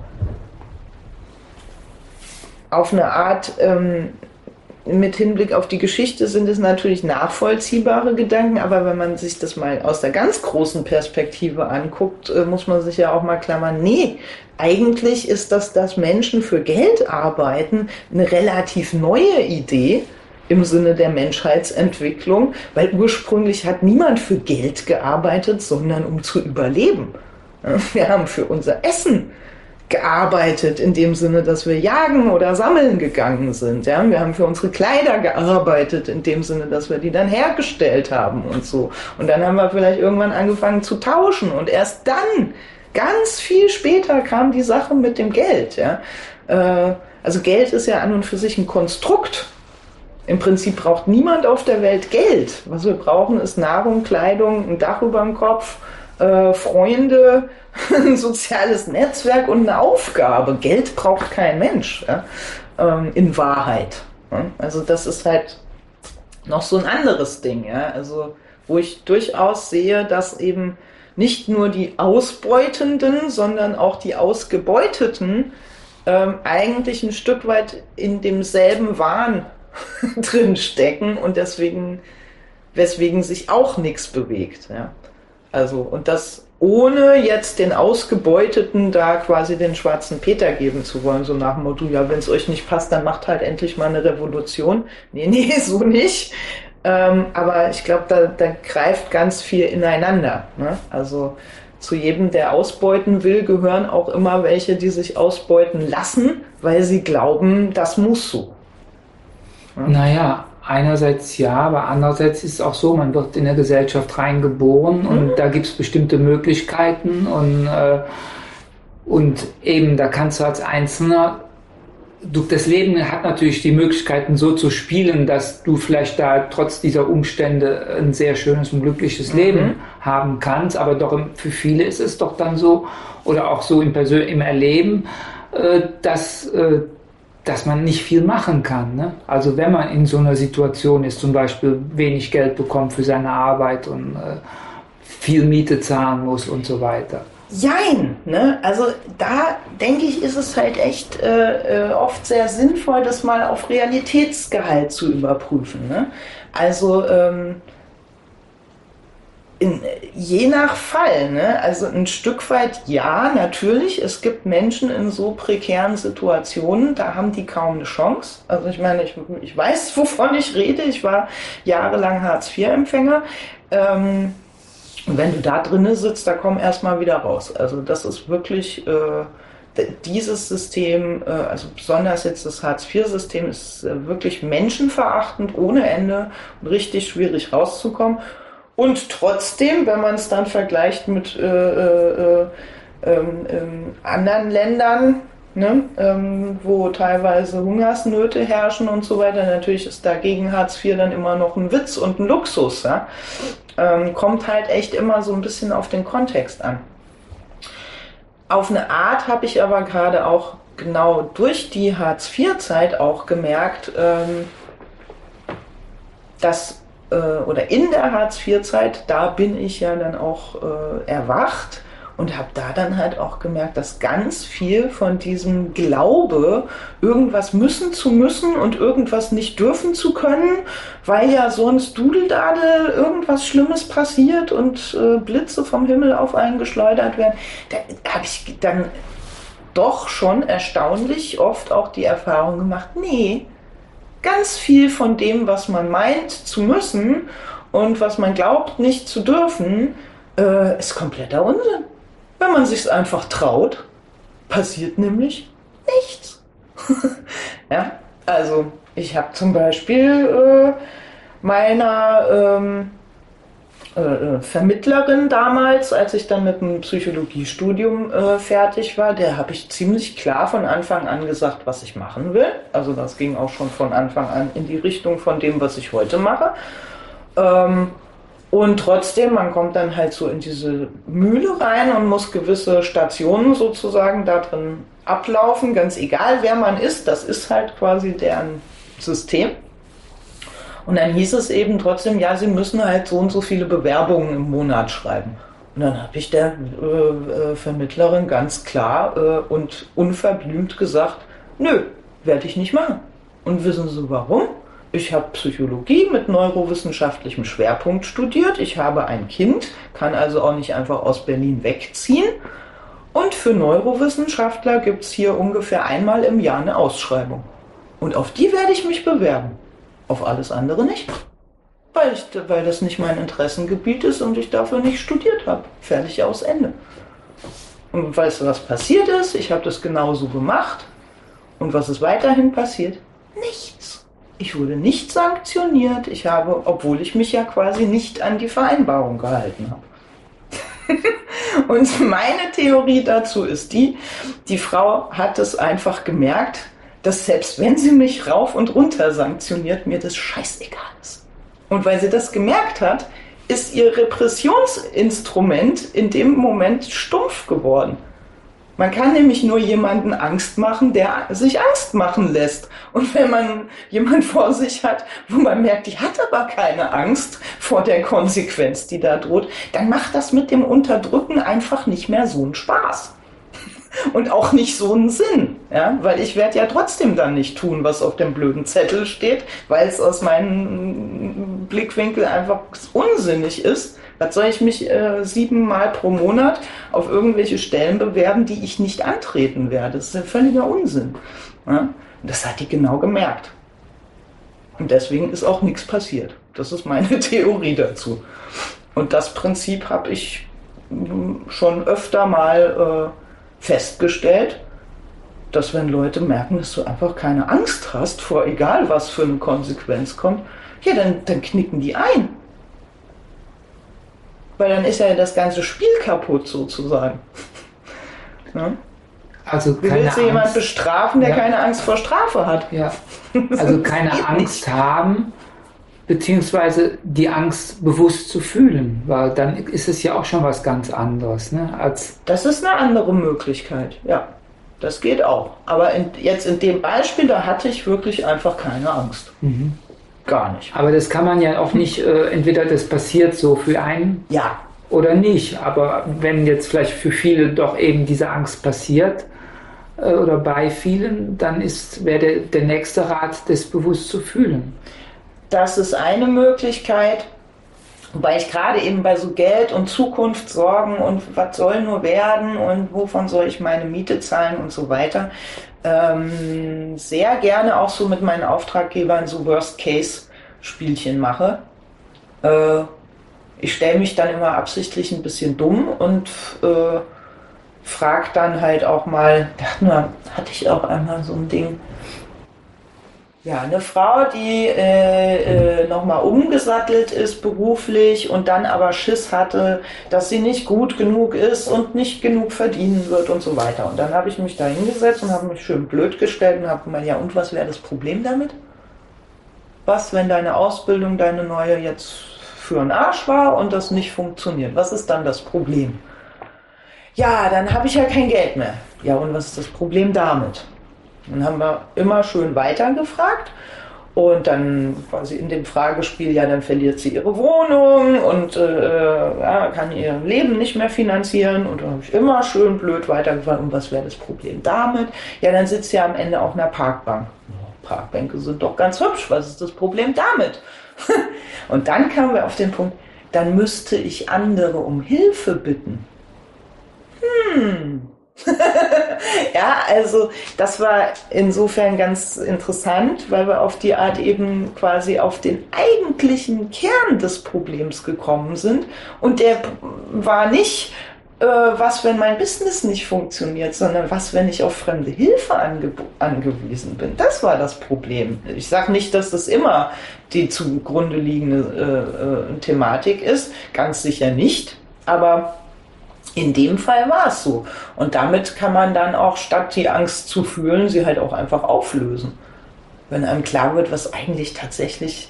auf eine Art, ähm, mit Hinblick auf die Geschichte sind es natürlich nachvollziehbare Gedanken, aber wenn man sich das mal aus der ganz großen Perspektive anguckt, äh, muss man sich ja auch mal klammern, nee, eigentlich ist das, dass Menschen für Geld arbeiten, eine relativ neue Idee im Sinne der Menschheitsentwicklung, weil ursprünglich hat niemand für Geld gearbeitet, sondern um zu überleben. Wir haben für unser Essen gearbeitet, in dem Sinne, dass wir jagen oder sammeln gegangen sind. Ja? Wir haben für unsere Kleider gearbeitet, in dem Sinne, dass wir die dann hergestellt haben und so. Und dann haben wir vielleicht irgendwann angefangen zu tauschen und erst dann, ganz viel später, kam die Sache mit dem Geld. Ja? Äh, also Geld ist ja an und für sich ein Konstrukt. Im Prinzip braucht niemand auf der Welt Geld. Was wir brauchen, ist Nahrung, Kleidung, ein Dach über dem Kopf, äh, Freunde, ein soziales Netzwerk und eine Aufgabe. Geld braucht kein Mensch, ja? ähm, in Wahrheit. Ja? Also das ist halt noch so ein anderes Ding, ja? Also wo ich durchaus sehe, dass eben nicht nur die Ausbeutenden, sondern auch die Ausgebeuteten ähm, eigentlich ein Stück weit in demselben Wahn drin stecken und deswegen, weswegen sich auch nichts bewegt. Ja? Also, und das ohne jetzt den Ausgebeuteten da quasi den schwarzen Peter geben zu wollen, so nach dem Motto, ja, wenn es euch nicht passt, dann macht halt endlich mal eine Revolution. Nee, nee, so nicht. Ähm, aber ich glaube, da, da greift ganz viel ineinander. Ne? Also zu jedem, der ausbeuten will, gehören auch immer welche, die sich ausbeuten lassen, weil sie glauben, das muss so. Ja? Naja, einerseits ja, aber andererseits ist es auch so, man wird in der Gesellschaft reingeboren mhm. und da gibt es bestimmte Möglichkeiten und, äh, und eben da kannst du als Einzelner du, das Leben hat natürlich die Möglichkeiten so zu spielen, dass du vielleicht da trotz dieser Umstände ein sehr schönes und glückliches mhm. Leben haben kannst, aber doch für viele ist es doch dann so, oder auch so im, Persön- im Erleben, äh, dass, äh, dass man nicht viel machen kann. Ne? Also wenn man in so einer Situation ist, zum Beispiel wenig Geld bekommt für seine Arbeit und äh, viel Miete zahlen muss und so weiter. Jein, ne? Also da denke ich, ist es halt echt äh, oft sehr sinnvoll, das mal auf Realitätsgehalt zu überprüfen. Ne? Also ähm, in, je nach Fall, ne? Also ein Stück weit ja, natürlich, es gibt Menschen in so prekären Situationen, da haben die kaum eine Chance. Also ich meine, ich, ich weiß, wovon ich rede, ich war jahrelang Hartz vier Empfänger. Ähm, Und wenn du da drinnen sitzt, da komm erstmal wieder raus. Also das ist wirklich, äh, dieses System, äh, also besonders jetzt das Hartz vier System, ist äh, wirklich menschenverachtend ohne Ende und richtig schwierig rauszukommen. Und trotzdem, wenn man es dann vergleicht mit äh, äh, äh, äh, anderen Ländern, ne, ähm, wo teilweise Hungersnöte herrschen und so weiter, natürlich ist dagegen Hartz vier dann immer noch ein Witz und ein Luxus, ja. Ähm, kommt halt echt immer so ein bisschen auf den Kontext an. Auf eine Art habe ich aber gerade auch genau durch die Hartz vier Zeit auch gemerkt, ähm, dass, äh, oder in der Hartz vier Zeit, da bin ich ja dann auch äh, erwacht und habe da dann halt auch gemerkt, dass ganz viel von diesem Glaube, irgendwas müssen zu müssen und irgendwas nicht dürfen zu können, weil ja sonst Dudeldadel irgendwas Schlimmes passiert und äh, Blitze vom Himmel auf einen geschleudert werden, da habe ich dann doch schon erstaunlich oft auch die Erfahrung gemacht, nee, ganz viel von dem, was man meint zu müssen und was man glaubt nicht zu dürfen, äh, ist kompletter Unsinn. Wenn man sich's einfach traut, passiert nämlich nichts. Ja, also ich habe zum Beispiel äh, meiner ähm, äh, Vermittlerin damals, als ich dann mit dem Psychologiestudium äh, fertig war, der habe ich ziemlich klar von Anfang an gesagt, was ich machen will. Also das ging auch schon von Anfang an in die Richtung von dem, was ich heute mache. Ähm, Und trotzdem, man kommt dann halt so in diese Mühle rein und muss gewisse Stationen sozusagen da drin ablaufen, ganz egal wer man ist, das ist halt quasi deren System. Und dann hieß es eben trotzdem, ja, sie müssen halt so und so viele Bewerbungen im Monat schreiben. Und dann habe ich der äh, Vermittlerin ganz klar äh, und unverblümt gesagt, nö, werde ich nicht machen. Und wissen Sie warum? Ich habe Psychologie mit neurowissenschaftlichem Schwerpunkt studiert. Ich habe ein Kind, kann also auch nicht einfach aus Berlin wegziehen. Und für Neurowissenschaftler gibt es hier ungefähr einmal im Jahr eine Ausschreibung. Und auf die werde ich mich bewerben. Auf alles andere nicht. Weil, ich, weil das nicht mein Interessengebiet ist und ich dafür nicht studiert habe. Fertig, aus, Ende. Und weißt du, was passiert ist? Ich habe das genauso gemacht. Und was ist weiterhin passiert? Nichts. Ich wurde nicht sanktioniert, ich habe, obwohl ich mich ja quasi nicht an die Vereinbarung gehalten habe. Und meine Theorie dazu ist die, die Frau hat es einfach gemerkt, dass selbst wenn sie mich rauf und runter sanktioniert, mir das scheißegal ist. Und weil sie das gemerkt hat, ist ihr Repressionsinstrument in dem Moment stumpf geworden. Man kann nämlich nur jemanden Angst machen, der sich Angst machen lässt. Und wenn man jemanden vor sich hat, wo man merkt, die hat aber keine Angst vor der Konsequenz, die da droht, dann macht das mit dem Unterdrücken einfach nicht mehr so einen Spaß. Und auch nicht so einen Sinn. Ja? Weil ich werde ja trotzdem dann nicht tun, was auf dem blöden Zettel steht, weil es aus meinem Blickwinkel einfach unsinnig ist. Was soll ich mich äh, siebenmal pro Monat auf irgendwelche Stellen bewerben, die ich nicht antreten werde? Das ist ja völliger Unsinn. Ja? Und das hat die genau gemerkt. Und deswegen ist auch nichts passiert. Das ist meine Theorie dazu. Und das Prinzip habe ich schon öfter mal äh, festgestellt, dass wenn Leute merken, dass du einfach keine Angst hast vor egal was für eine Konsequenz kommt, ja, dann, dann knicken die ein. Weil dann ist ja das ganze Spiel kaputt sozusagen. Ja? Also Wie keine willst du Angst. jemanden bestrafen, der Ja. keine Angst vor Strafe hat? Ja, also keine geht Angst nicht. haben, beziehungsweise die Angst bewusst zu fühlen, weil dann ist es ja auch schon was ganz anderes, ne? Als Das ist eine andere Möglichkeit, ja. Das geht auch. Aber in, jetzt in dem Beispiel, da hatte ich wirklich einfach keine Angst. mhm. Gar nicht. Aber das kann man ja auch nicht, äh, entweder das passiert so für einen Ja, oder nicht. Aber wenn jetzt vielleicht für viele doch eben diese Angst passiert äh, oder bei vielen, dann ist wäre der, der nächste Rat, das bewusst zu fühlen. das ist eine Möglichkeit. Wobei ich gerade eben bei so Geld und Zukunftssorgen und was soll nur werden und wovon soll ich meine Miete zahlen und so weiter, ähm, sehr gerne auch so mit meinen Auftraggebern so Worst-Case-Spielchen mache. Äh, ich stelle mich dann immer absichtlich ein bisschen dumm und äh, frage dann halt auch mal, da hatten wir- hatte ich auch einmal so ein Ding, ja, eine Frau, die äh, äh, nochmal umgesattelt ist beruflich und dann aber Schiss hatte, dass sie nicht gut genug ist und nicht genug verdienen wird und so weiter. Und dann habe ich mich da hingesetzt und habe mich schön blöd gestellt und habe gemeint, ja und was wäre das Problem damit? Was, wenn deine Ausbildung, deine neue jetzt für einen Arsch war und das nicht funktioniert? Was ist dann das Problem? Ja, dann habe ich ja kein Geld mehr. Ja, und was ist das Problem damit? Dann haben wir immer schön weitergefragt und dann quasi in dem Fragespiel, ja, dann verliert sie ihre Wohnung und äh, ja, kann ihr Leben nicht mehr finanzieren und dann habe ich immer schön blöd weitergefragt, und was wäre das Problem damit? Ja, dann sitzt sie am Ende auf einer Parkbank. Oh, Parkbänke sind doch ganz hübsch, was ist das Problem damit? Und dann kamen wir auf den Punkt, dann müsste ich andere um Hilfe bitten. Hm. Ja, also das war insofern ganz interessant, weil wir auf die Art eben quasi auf den eigentlichen Kern des Problems gekommen sind. Und der war nicht, äh, was, wenn mein Business nicht funktioniert, sondern was, wenn ich auf fremde Hilfe ange angewiesen bin. Das war das Problem. Ich sage nicht, dass das immer die zugrunde liegende äh, äh, Thematik ist, ganz sicher nicht, aber in dem Fall war es so. Und damit kann man dann auch, statt die Angst zu fühlen, sie halt auch einfach auflösen. Wenn einem klar wird, was eigentlich tatsächlich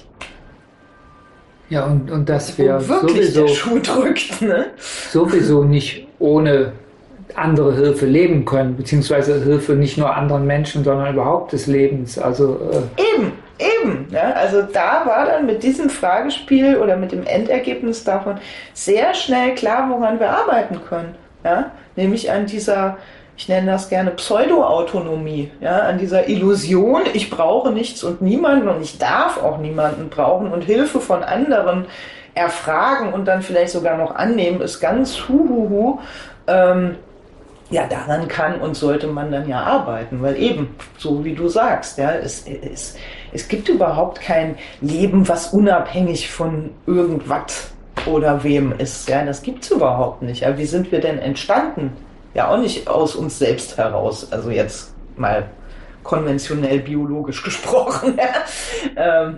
Ja, und, und dass wir wirklich sowieso, der Schuh drückt. Ne? sowieso nicht ohne andere Hilfe leben können, beziehungsweise Hilfe nicht nur anderen Menschen, sondern überhaupt des Lebens. Also äh, Eben, eben. Ja? Also da war dann mit diesem Fragespiel oder mit dem Endergebnis davon sehr schnell klar, woran wir arbeiten können. Ja? Nämlich an dieser, ich nenne das gerne Pseudo-Autonomie, ja? An dieser Illusion, ich brauche nichts und niemanden und ich darf auch niemanden brauchen und Hilfe von anderen erfragen und dann vielleicht sogar noch annehmen, ist ganz huhuhu. Ähm, Ja, daran kann und sollte man dann ja arbeiten, weil eben, so wie du sagst, ja, es, es, es gibt überhaupt kein Leben, was unabhängig von irgendwas oder wem ist. Ja, das gibt's überhaupt nicht. Ja, wie sind wir denn entstanden? Ja, auch nicht aus uns selbst heraus. Also jetzt mal konventionell biologisch gesprochen. Ja. Ähm,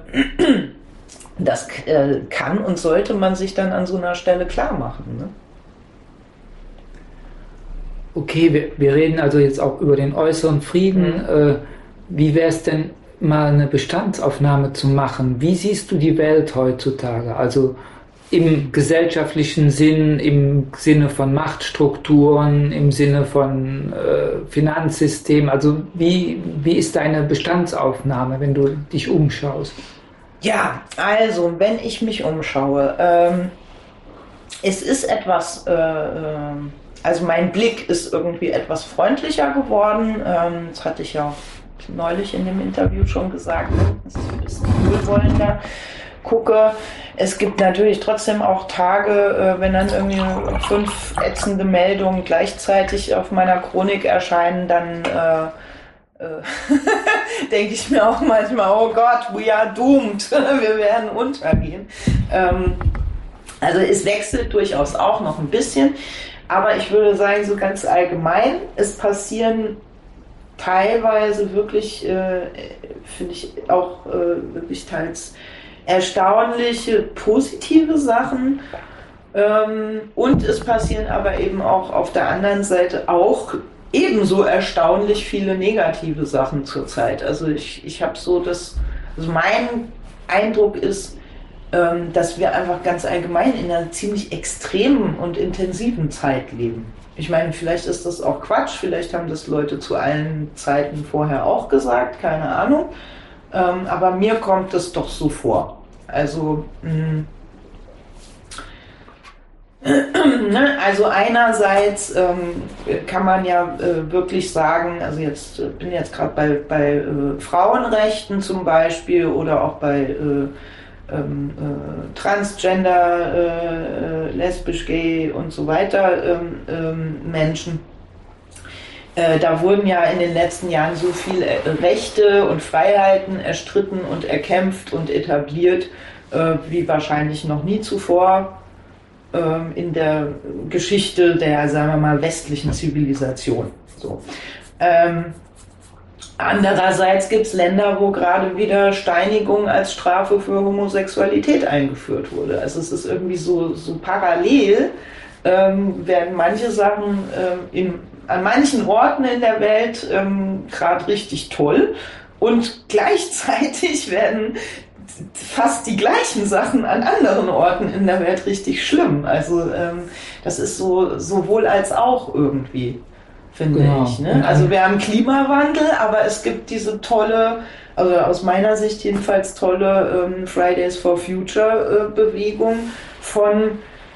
das äh, kann und sollte man sich dann an so einer Stelle klar machen. Ne? okay, wir, wir reden also jetzt auch über den äußeren Frieden. Mhm. Äh, wie wäre es denn, mal eine Bestandsaufnahme zu machen? Wie siehst du die Welt heutzutage? Also im gesellschaftlichen Sinn, im Sinne von Machtstrukturen, im Sinne von äh, Finanzsystem. Also wie, wie ist deine Bestandsaufnahme, wenn du dich umschaust? Ja, also wenn ich mich umschaue, ähm, es ist etwas, äh, äh, also mein Blick ist irgendwie etwas freundlicher geworden. Ähm, das hatte ich ja auch neulich in dem Interview schon gesagt, dass ich ein bisschen wohlwollender gucke. Es gibt natürlich trotzdem auch Tage, äh, wenn dann irgendwie fünf ätzende Meldungen gleichzeitig auf meiner Chronik erscheinen, dann äh, äh, denke ich mir auch manchmal, oh Gott, we are doomed, wir werden untergehen. Ähm, also es wechselt durchaus auch noch ein bisschen, aber ich würde sagen, so ganz allgemein, es passieren teilweise wirklich, äh, finde ich auch äh, wirklich teils erstaunliche, positive Sachen. Ähm, und es passieren aber eben auch auf der anderen Seite auch ebenso erstaunlich viele negative Sachen zurzeit. Also ich, ich habe so das, also mein Eindruck ist, ähm, dass wir einfach ganz allgemein in einer ziemlich extremen und intensiven Zeit leben. Ich meine, vielleicht ist das auch Quatsch, vielleicht haben das Leute zu allen Zeiten vorher auch gesagt, keine Ahnung. Ähm, aber mir kommt es doch so vor. Also, mh, also einerseits ähm, kann man ja äh, wirklich sagen, also jetzt äh, bin jetzt gerade bei, bei äh, Frauenrechten zum Beispiel oder auch bei äh, ähm, äh, Transgender, äh, lesbisch, gay und so weiter ähm, ähm, Menschen. Äh, da wurden ja in den letzten Jahren so viele Rechte und Freiheiten erstritten und erkämpft und etabliert, äh, wie wahrscheinlich noch nie zuvor in der Geschichte der, sagen wir mal, westlichen Zivilisation. So. Ähm, andererseits gibt es Länder, wo gerade wieder Steinigung als Strafe für Homosexualität eingeführt wurde. Also es ist irgendwie so, so parallel, ähm, werden manche Sachen ähm, in, an manchen Orten in der Welt ähm, gerade richtig toll und gleichzeitig werden fast die gleichen Sachen an anderen Orten in der Welt richtig schlimm. Also ähm, das ist so sowohl als auch irgendwie, finde genau. ich. Ne? Also wir haben Klimawandel, aber es gibt diese tolle, also aus meiner Sicht jedenfalls tolle ähm, Fridays for Future äh, Bewegung von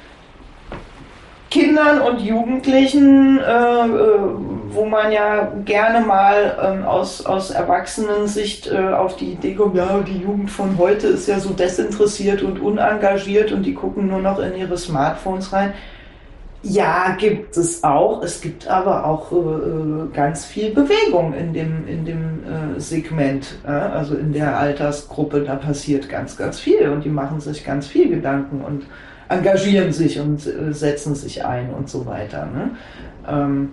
Kindern und Jugendlichen, äh, äh, wo man ja gerne mal ähm, aus, aus Erwachsenensicht äh, auf die Idee kommt, ja, die Jugend von heute ist ja so desinteressiert und unengagiert und die gucken nur noch in ihre Smartphones rein. Ja, gibt es auch. Es gibt aber auch äh, ganz viel Bewegung in dem, in dem äh, Segment, äh, also in der Altersgruppe. Da passiert ganz, ganz viel und die machen sich ganz viel Gedanken und engagieren sich und äh, setzen sich ein und so weiter. Ne? Ähm,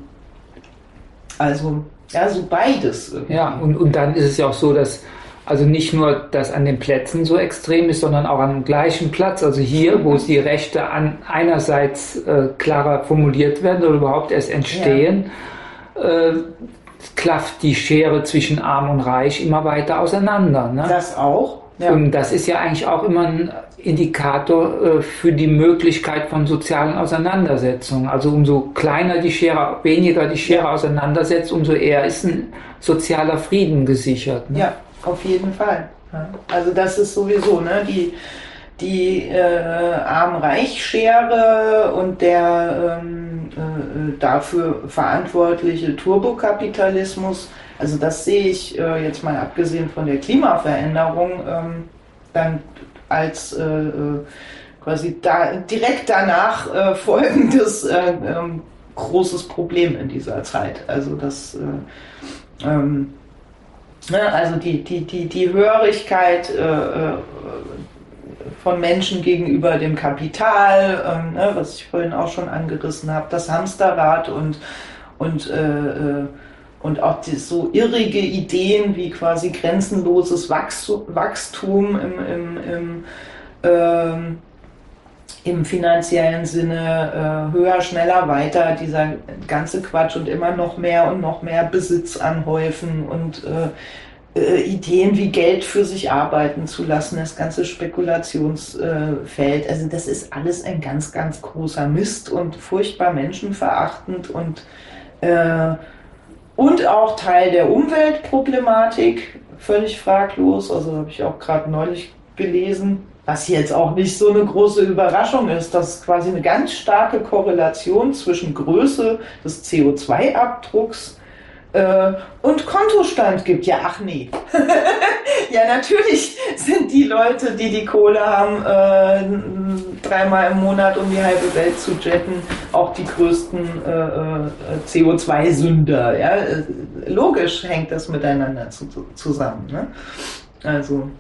also, ja, so beides. Irgendwie. Ja, und, und dann ist es ja auch so, dass also nicht nur das an den Plätzen so extrem ist, sondern auch am gleichen Platz, also hier, wo die Rechte an einerseits äh, klarer formuliert werden oder überhaupt erst entstehen, ja. äh, klafft die Schere zwischen Arm und Reich immer weiter auseinander. Ne? Das auch. Ja. Und das ist ja eigentlich auch immer ein Indikator äh, für die Möglichkeit von sozialen Auseinandersetzungen. Also umso kleiner die Schere, weniger die Schere ja. auseinandersetzt, umso eher ist ein sozialer Frieden gesichert. Ne? Ja, auf jeden Fall. Ja. Also das ist sowieso, ne, die, die äh, Arm-Reich-Schere und der ähm, äh, dafür verantwortliche Turbokapitalismus. Also das sehe ich äh, jetzt mal abgesehen von der Klimaveränderung ähm, dann als äh, quasi da, direkt danach äh, folgendes äh, ähm, großes Problem in dieser Zeit. Also das äh, ähm, ne, also die, die, die, die Hörigkeit äh, von Menschen gegenüber dem Kapital, ähm, ne, was ich vorhin auch schon angerissen habe, das Hamsterrad und und äh, und auch die, so irrige Ideen wie quasi grenzenloses Wachstum im, im, im, ähm, im finanziellen Sinne, äh, höher, schneller, weiter, dieser ganze Quatsch und immer noch mehr und noch mehr Besitz anhäufen und äh, äh, Ideen wie Geld für sich arbeiten zu lassen, das ganze Spekulationsfeld. Äh, also das ist alles ein ganz, ganz großer Mist und furchtbar menschenverachtend und äh, Und auch Teil der Umweltproblematik, völlig fraglos. Also habe ich auch gerade neulich gelesen, was jetzt auch nicht so eine große Überraschung ist, dass es quasi eine ganz starke Korrelation zwischen Größe des C O zwei Abdrucks äh, und Kontostand gibt. Ja, ach nee. Ja, natürlich sind die Leute, die die Kohle haben, äh, dreimal im Monat um die halbe Welt zu jetten, auch die größten äh, C O zwei Sünder. Ja? Logisch hängt das miteinander zu, zusammen. Ne? Also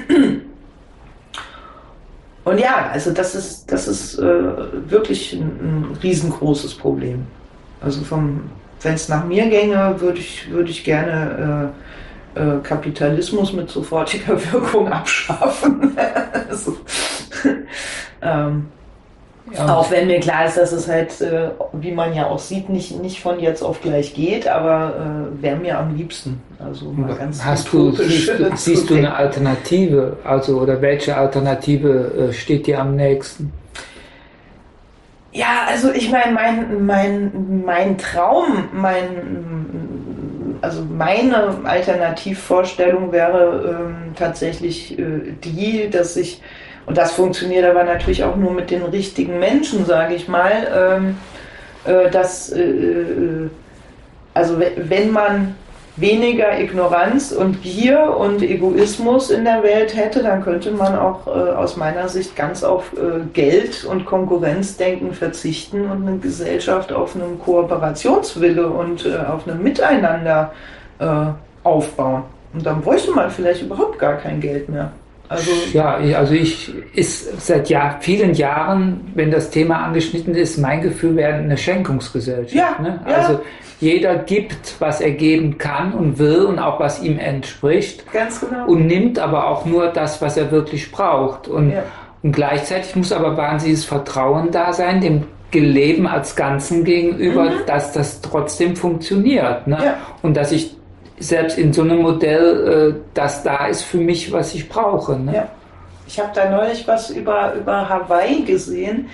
und ja, also das ist, das ist äh, wirklich ein, ein riesengroßes Problem. Also vom, wenn es nach mir ginge, würde ich, würde ich gerne äh, äh, Kapitalismus mit sofortiger Wirkung abschaffen. Also, ähm, Ja. Auch wenn mir klar ist, dass es halt, äh, wie man ja auch sieht, nicht, nicht von jetzt auf gleich geht, aber äh, wäre mir am liebsten. Also mal ganz Hast du, siehst, du, siehst du eine Alternative? Also, oder welche Alternative äh, steht dir am nächsten? Ja, also ich meine, mein, mein, mein Traum, mein, also meine Alternativvorstellung wäre ähm, tatsächlich äh, die, dass ich, und das funktioniert aber natürlich auch nur mit den richtigen Menschen, sage ich mal, ähm, äh, dass, äh, also wenn man weniger Ignoranz und Gier und Egoismus in der Welt hätte, dann könnte man auch äh, aus meiner Sicht ganz auf äh, Geld und Konkurrenzdenken verzichten und eine Gesellschaft auf einem Kooperationswille und äh, auf einem Miteinander äh, aufbauen. Und dann bräuchte man vielleicht überhaupt gar kein Geld mehr. Also ja, also ich ist seit Jahr, vielen Jahren, wenn das Thema angeschnitten ist, mein Gefühl wäre eine Schenkungsgesellschaft. Ja, ne? ja. Also jeder gibt, was er geben kann und will und auch was ihm entspricht. Ganz genau. Und nimmt aber auch nur das, was er wirklich braucht. Und, ja. und gleichzeitig muss aber wahnsinniges Vertrauen da sein, dem Leben als Ganzen gegenüber, mhm. dass das trotzdem funktioniert. Ne? Ja. Und dass ich selbst in so einem Modell, äh, das da ist für mich, was ich brauche. Ne? Ja. Ich habe da neulich was über, über Hawaii gesehen.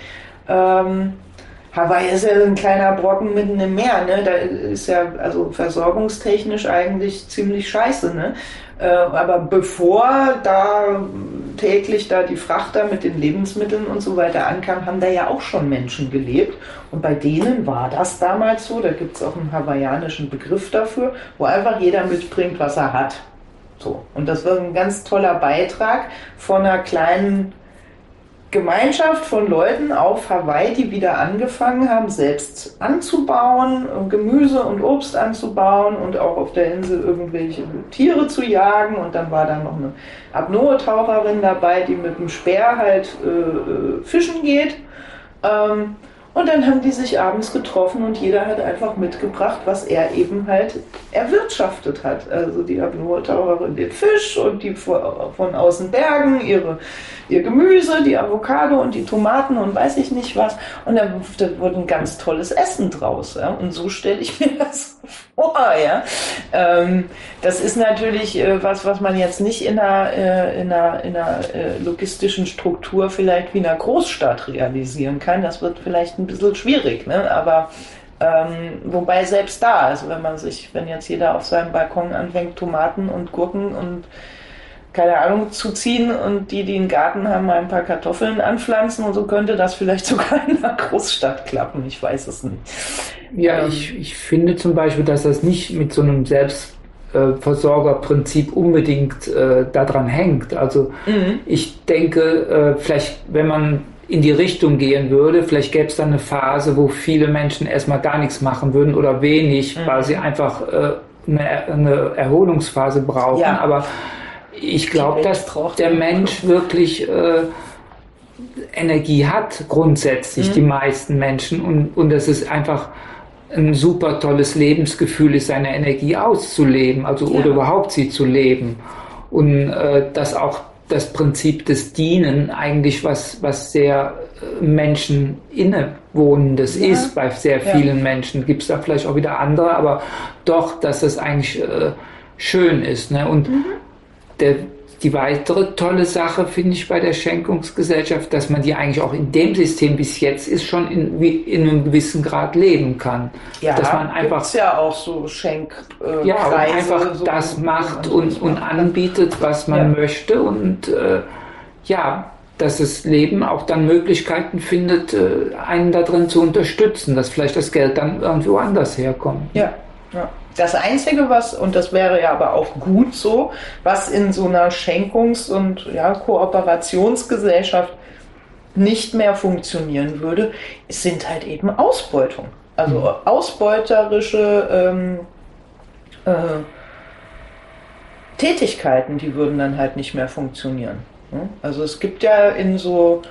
Ähm, Hawaii ist ja ein kleiner Brocken mitten im Meer, ne? Da ist ja also versorgungstechnisch eigentlich ziemlich scheiße, ne? Äh, aber bevor da täglich da die Frachter mit den Lebensmitteln und so weiter ankamen, haben da ja auch schon Menschen gelebt. Und bei denen war das damals so, da gibt es auch einen hawaiianischen Begriff dafür, wo einfach jeder mitbringt, was er hat. So. Und das war ein ganz toller Beitrag von einer kleinen Gemeinschaft von Leuten auf Hawaii, die wieder angefangen haben, selbst anzubauen, Gemüse und Obst anzubauen und auch auf der Insel irgendwelche Tiere zu jagen. Und dann war da noch eine Apnoe-Taucherin dabei, die mit dem Speer halt äh, fischen geht. Ähm, und dann haben die sich abends getroffen und jeder hat einfach mitgebracht, was er eben halt erwirtschaftet hat. Also die Apnoe-Taucherin den Fisch und die von außen Bergen ihre ihr Gemüse, die Avocado und die Tomaten und weiß ich nicht was. Und da, da wurde ein ganz tolles Essen draus. Ja? Und so stelle ich mir das vor. Ja? Ähm, das ist natürlich äh, was, was man jetzt nicht in einer, äh, in einer, in einer äh, logistischen Struktur vielleicht wie in einer Großstadt realisieren kann. Das wird vielleicht ein bisschen schwierig, ne? Aber ähm, wobei selbst da, also wenn man sich, wenn jetzt jeder auf seinem Balkon anfängt, Tomaten und Gurken und keine Ahnung, zu ziehen und die, die einen Garten haben, mal ein paar Kartoffeln anpflanzen und so könnte das vielleicht sogar in einer Großstadt klappen. Ich weiß es nicht. Ja, ähm, ich, ich finde zum Beispiel, dass das nicht mit so einem Selbstversorgerprinzip unbedingt äh, daran hängt. Also mhm. ich denke, äh, vielleicht, wenn man in die Richtung gehen würde, vielleicht gäbe es dann eine Phase, wo viele Menschen erstmal gar nichts machen würden oder wenig, mhm. weil sie einfach äh, eine, eine Erholungsphase brauchen. Ja. Aber ich glaube, dass der Mensch wirklich äh, Energie hat, grundsätzlich, mhm. die meisten Menschen. Und, und dass es einfach ein super tolles Lebensgefühl ist, seine Energie auszuleben, also ja. oder überhaupt sie zu leben. Und äh, dass auch das Prinzip des Dienen eigentlich was, was sehr äh, Menschen innewohnendes ja. ist bei sehr vielen ja. Menschen. Gibt es da vielleicht auch wieder andere, aber doch, dass das eigentlich äh, schön ist. Ne? Und mhm. Der, die weitere tolle Sache finde ich bei der Schenkungsgesellschaft, dass man die eigentlich auch in dem System, wie es jetzt ist, schon in, in einem gewissen Grad leben kann. Ja, dass man einfach gibt's ja auch so Schenkkreise. Äh, ja, und einfach so das macht und, und anbietet, was man ja. möchte und äh, ja, dass das Leben auch dann Möglichkeiten findet, äh, einen da drin zu unterstützen, dass vielleicht das Geld dann irgendwo anders herkommt. Ja, ja. Das Einzige, was, und das wäre ja aber auch gut so, was in so einer Schenkungs- und ja, Kooperationsgesellschaft nicht mehr funktionieren würde, sind halt eben Ausbeutung. Also mhm. ausbeuterische ähm, äh, Tätigkeiten, die würden dann halt nicht mehr funktionieren. Also es gibt ja in so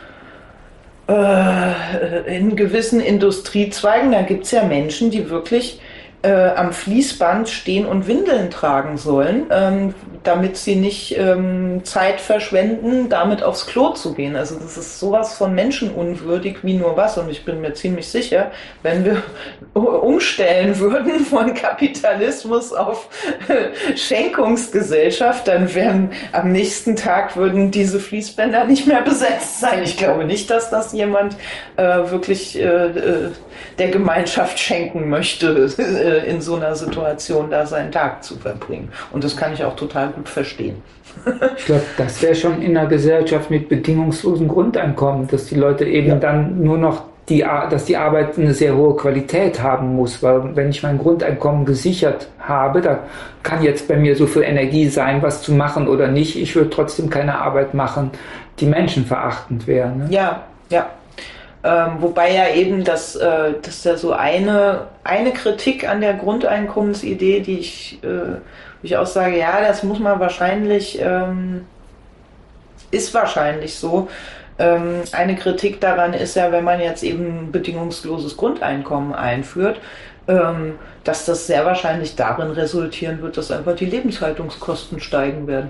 äh, in gewissen Industriezweigen, da gibt es ja Menschen, die wirklich Äh, am Fließband stehen und Windeln tragen sollen, ähm, damit sie nicht ähm, Zeit verschwenden, damit aufs Klo zu gehen. Also das ist sowas von menschenunwürdig wie nur was. Und ich bin mir ziemlich sicher, wenn wir umstellen würden von Kapitalismus auf Schenkungsgesellschaft, dann wären am nächsten Tag würden diese Fließbänder nicht mehr besetzt sein. Ich glaube nicht, dass das jemand äh, wirklich äh, der Gemeinschaft schenken möchte, äh, in so einer Situation da seinen Tag zu verbringen. Und das kann ich auch total gut verstehen. Ich glaube, das wäre schon in einer Gesellschaft mit bedingungslosem Grundeinkommen, dass die Leute eben ja. dann nur noch die, dass die Arbeit eine sehr hohe Qualität haben muss, weil wenn ich mein Grundeinkommen gesichert habe, da kann jetzt bei mir so viel Energie sein, was zu machen oder nicht. Ich würde trotzdem keine Arbeit machen, die menschenverachtend wäre. Ne? Ja, ja. Ähm, wobei ja eben das, äh, das ist ja so eine, eine Kritik an der Grundeinkommensidee, die ich, äh, ich auch sage, ja, das muss man wahrscheinlich, ähm, ist wahrscheinlich so. Ähm, eine Kritik daran ist ja, wenn man jetzt eben bedingungsloses Grundeinkommen einführt, ähm, dass das sehr wahrscheinlich darin resultieren wird, dass einfach die Lebenshaltungskosten steigen werden.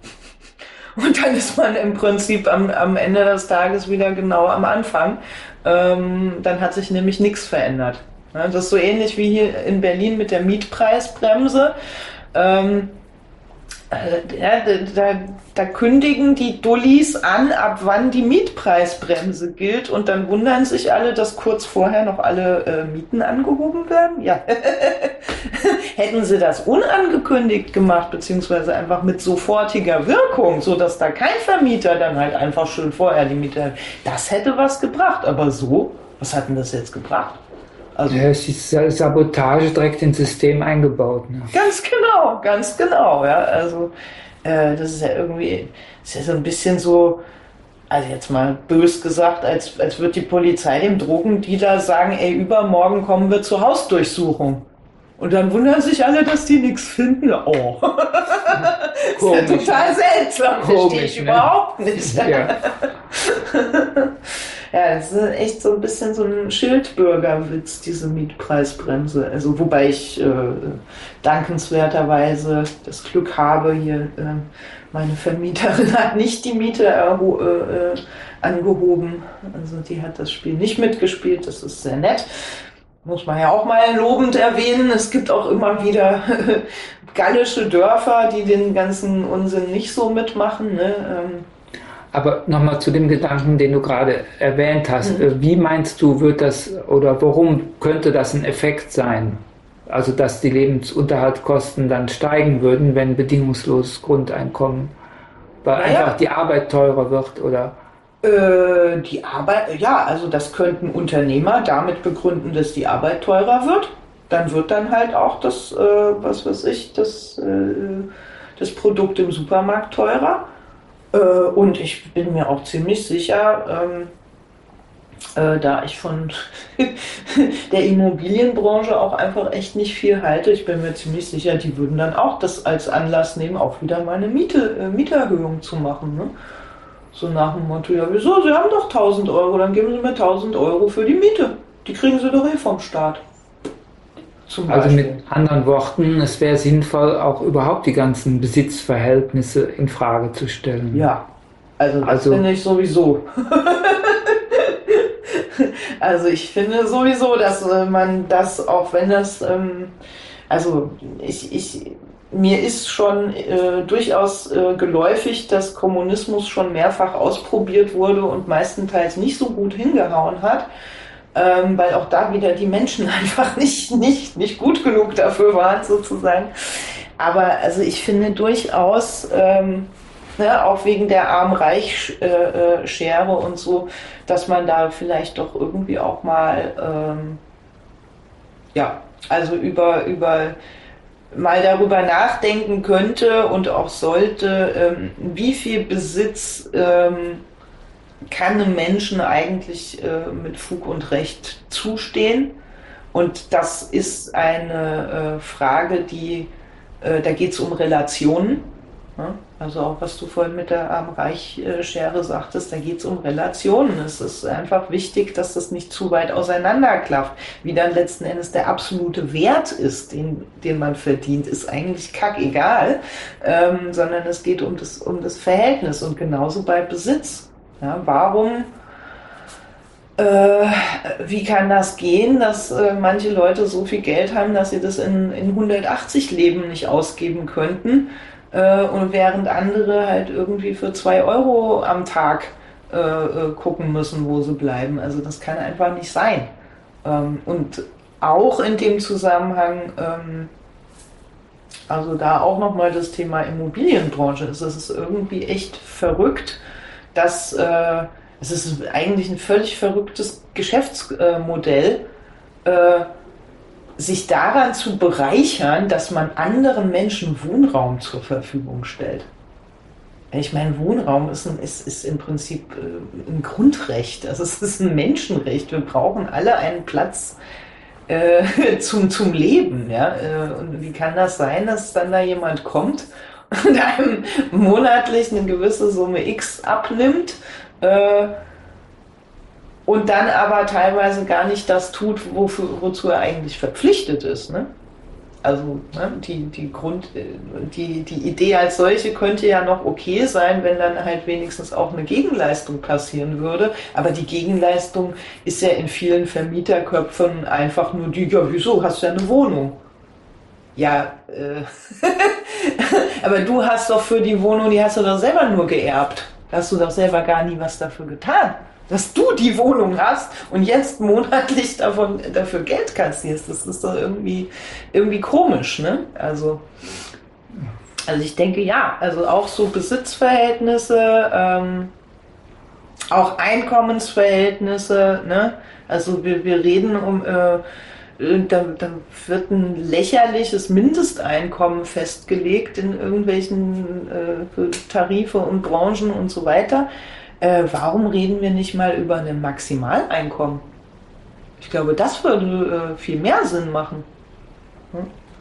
Und dann ist man im Prinzip am, am Ende des Tages wieder genau am Anfang. Ähm, dann hat sich nämlich nichts verändert. Ja, das ist so ähnlich wie hier in Berlin mit der Mietpreisbremse. Ähm, äh, ja, da, da kündigen die Dullis an, ab wann die Mietpreisbremse gilt. Und dann wundern sich alle, dass kurz vorher noch alle äh, Mieten angehoben werden. Ja. Hätten sie das unangekündigt gemacht, beziehungsweise einfach mit sofortiger Wirkung, sodass da kein Vermieter dann halt einfach schön vorher die Miete, das hätte was gebracht. Aber so, was hat denn das jetzt gebracht? Also, ja, es ist Sabotage direkt ins System eingebaut. Ne? Ganz genau, ganz genau. Ja, also äh, das ist ja irgendwie, ist ja so ein bisschen so, also jetzt mal bös gesagt, als, als wird die Polizei dem Drogendealer sagen, ey, übermorgen kommen wir zur Hausdurchsuchung. Und dann wundern sich alle, dass die nichts finden. Oh, das ist ja total seltsam, verstehe ich ne? überhaupt nicht. Ja. Ja, das ist echt so ein bisschen so ein Schildbürgerwitz, diese Mietpreisbremse. Also wobei ich äh, dankenswerterweise das Glück habe, hier äh, meine Vermieterin hat nicht die Miete erho- äh, angehoben. Also die hat das Spiel nicht mitgespielt, das ist sehr nett. Muss man ja auch mal lobend erwähnen. Es gibt auch immer wieder gallische Dörfer, die den ganzen Unsinn nicht so mitmachen. Ne? Aber nochmal zu dem Gedanken, den du gerade erwähnt hast. Mhm. Wie meinst du, wird das oder warum könnte das ein Effekt sein? Also, dass die Lebensunterhaltskosten dann steigen würden, wenn bedingungsloses Grundeinkommen, weil naja. einfach die Arbeit teurer wird, oder? Äh, die Arbeit, ja, also das könnten Unternehmer damit begründen, dass die Arbeit teurer wird. Dann wird dann halt auch das, äh, was weiß ich, das, äh, das Produkt im Supermarkt teurer. Äh, und ich bin mir auch ziemlich sicher, ähm, äh, da ich von der Immobilienbranche auch einfach echt nicht viel halte, ich bin mir ziemlich sicher, die würden dann auch das als Anlass nehmen, auch wieder mal eine Miete, äh, Mieterhöhung zu machen, ne? So nach dem Motto, ja wieso, Sie haben doch tausend Euro, dann geben Sie mir tausend Euro für die Miete. Die kriegen Sie doch eh vom Staat. Zum also mit anderen Worten, es wäre sinnvoll, auch überhaupt die ganzen Besitzverhältnisse in Frage zu stellen. Ja, also das also, finde ich sowieso. Also ich finde sowieso, dass man das, auch wenn das, ähm, also ich, ich mir ist schon äh, durchaus äh, geläufig, dass Kommunismus schon mehrfach ausprobiert wurde und meistenteils nicht so gut hingehauen hat, ähm, weil auch da wieder die Menschen einfach nicht, nicht, nicht gut genug dafür waren, sozusagen. Aber also ich finde durchaus, ähm, ne, auch wegen der Arm-Reich-Schere und so, dass man da vielleicht doch irgendwie auch mal, ähm, ja, also über, über mal darüber nachdenken könnte und auch sollte, ähm, wie viel Besitz ähm, kann einem Menschen eigentlich äh, mit Fug und Recht zustehen. Und das ist eine äh, Frage, die, äh, da geht es um Relationen. Also auch was du vorhin mit der Arm-Reich-Schere sagtest, da geht es um Relationen. Es ist einfach wichtig, dass das nicht zu weit auseinanderklafft. Wie dann letzten Endes der absolute Wert ist, den, den man verdient, ist eigentlich kackegal, ähm, sondern es geht um das, um das Verhältnis und genauso bei Besitz. Ja, warum Äh, wie kann das gehen, dass äh, manche Leute so viel Geld haben, dass sie das in, in hundertachtzig Leben nicht ausgeben könnten äh, und während andere halt irgendwie für zwei Euro am Tag äh, äh, gucken müssen, wo sie bleiben. Also das kann einfach nicht sein. Ähm, und auch in dem Zusammenhang, ähm, also da auch nochmal das Thema Immobilienbranche ist, es ist irgendwie echt verrückt, dass äh, es ist eigentlich ein völlig verrücktes Geschäftsmodell, äh, sich daran zu bereichern, dass man anderen Menschen Wohnraum zur Verfügung stellt. Ich meine, Wohnraum ist, ein, ist, ist im Prinzip äh, ein Grundrecht, also es ist ein Menschenrecht. Wir brauchen alle einen Platz äh, zum, zum Leben. Ja? Äh, und wie kann das sein, dass dann da jemand kommt und einem monatlich eine gewisse Summe X abnimmt, Äh, und dann aber teilweise gar nicht das tut, wofür, wozu er eigentlich verpflichtet ist. Ne? Also ne, die, die, Grund, die, die Idee als solche könnte ja noch okay sein, wenn dann halt wenigstens auch eine Gegenleistung passieren würde. Aber die Gegenleistung ist ja in vielen Vermieterköpfen einfach nur die, ja wieso, hast du ja eine Wohnung. Ja, äh, aber du hast doch für die Wohnung, die hast du doch selber nur geerbt. Da hast du doch selber gar nie was dafür getan, dass du die Wohnung hast und jetzt monatlich davon, dafür Geld kassierst. Das ist doch irgendwie, irgendwie komisch, ne? Also, also ich denke, ja, also auch so Besitzverhältnisse, ähm, auch Einkommensverhältnisse, ne? Also wir, wir reden um, äh, Da, da wird ein lächerliches Mindesteinkommen festgelegt in irgendwelchen äh, Tarife und Branchen und so weiter. Äh, warum reden wir nicht mal über ein Maximaleinkommen? Ich glaube, das würde äh, viel mehr Sinn machen. Hm?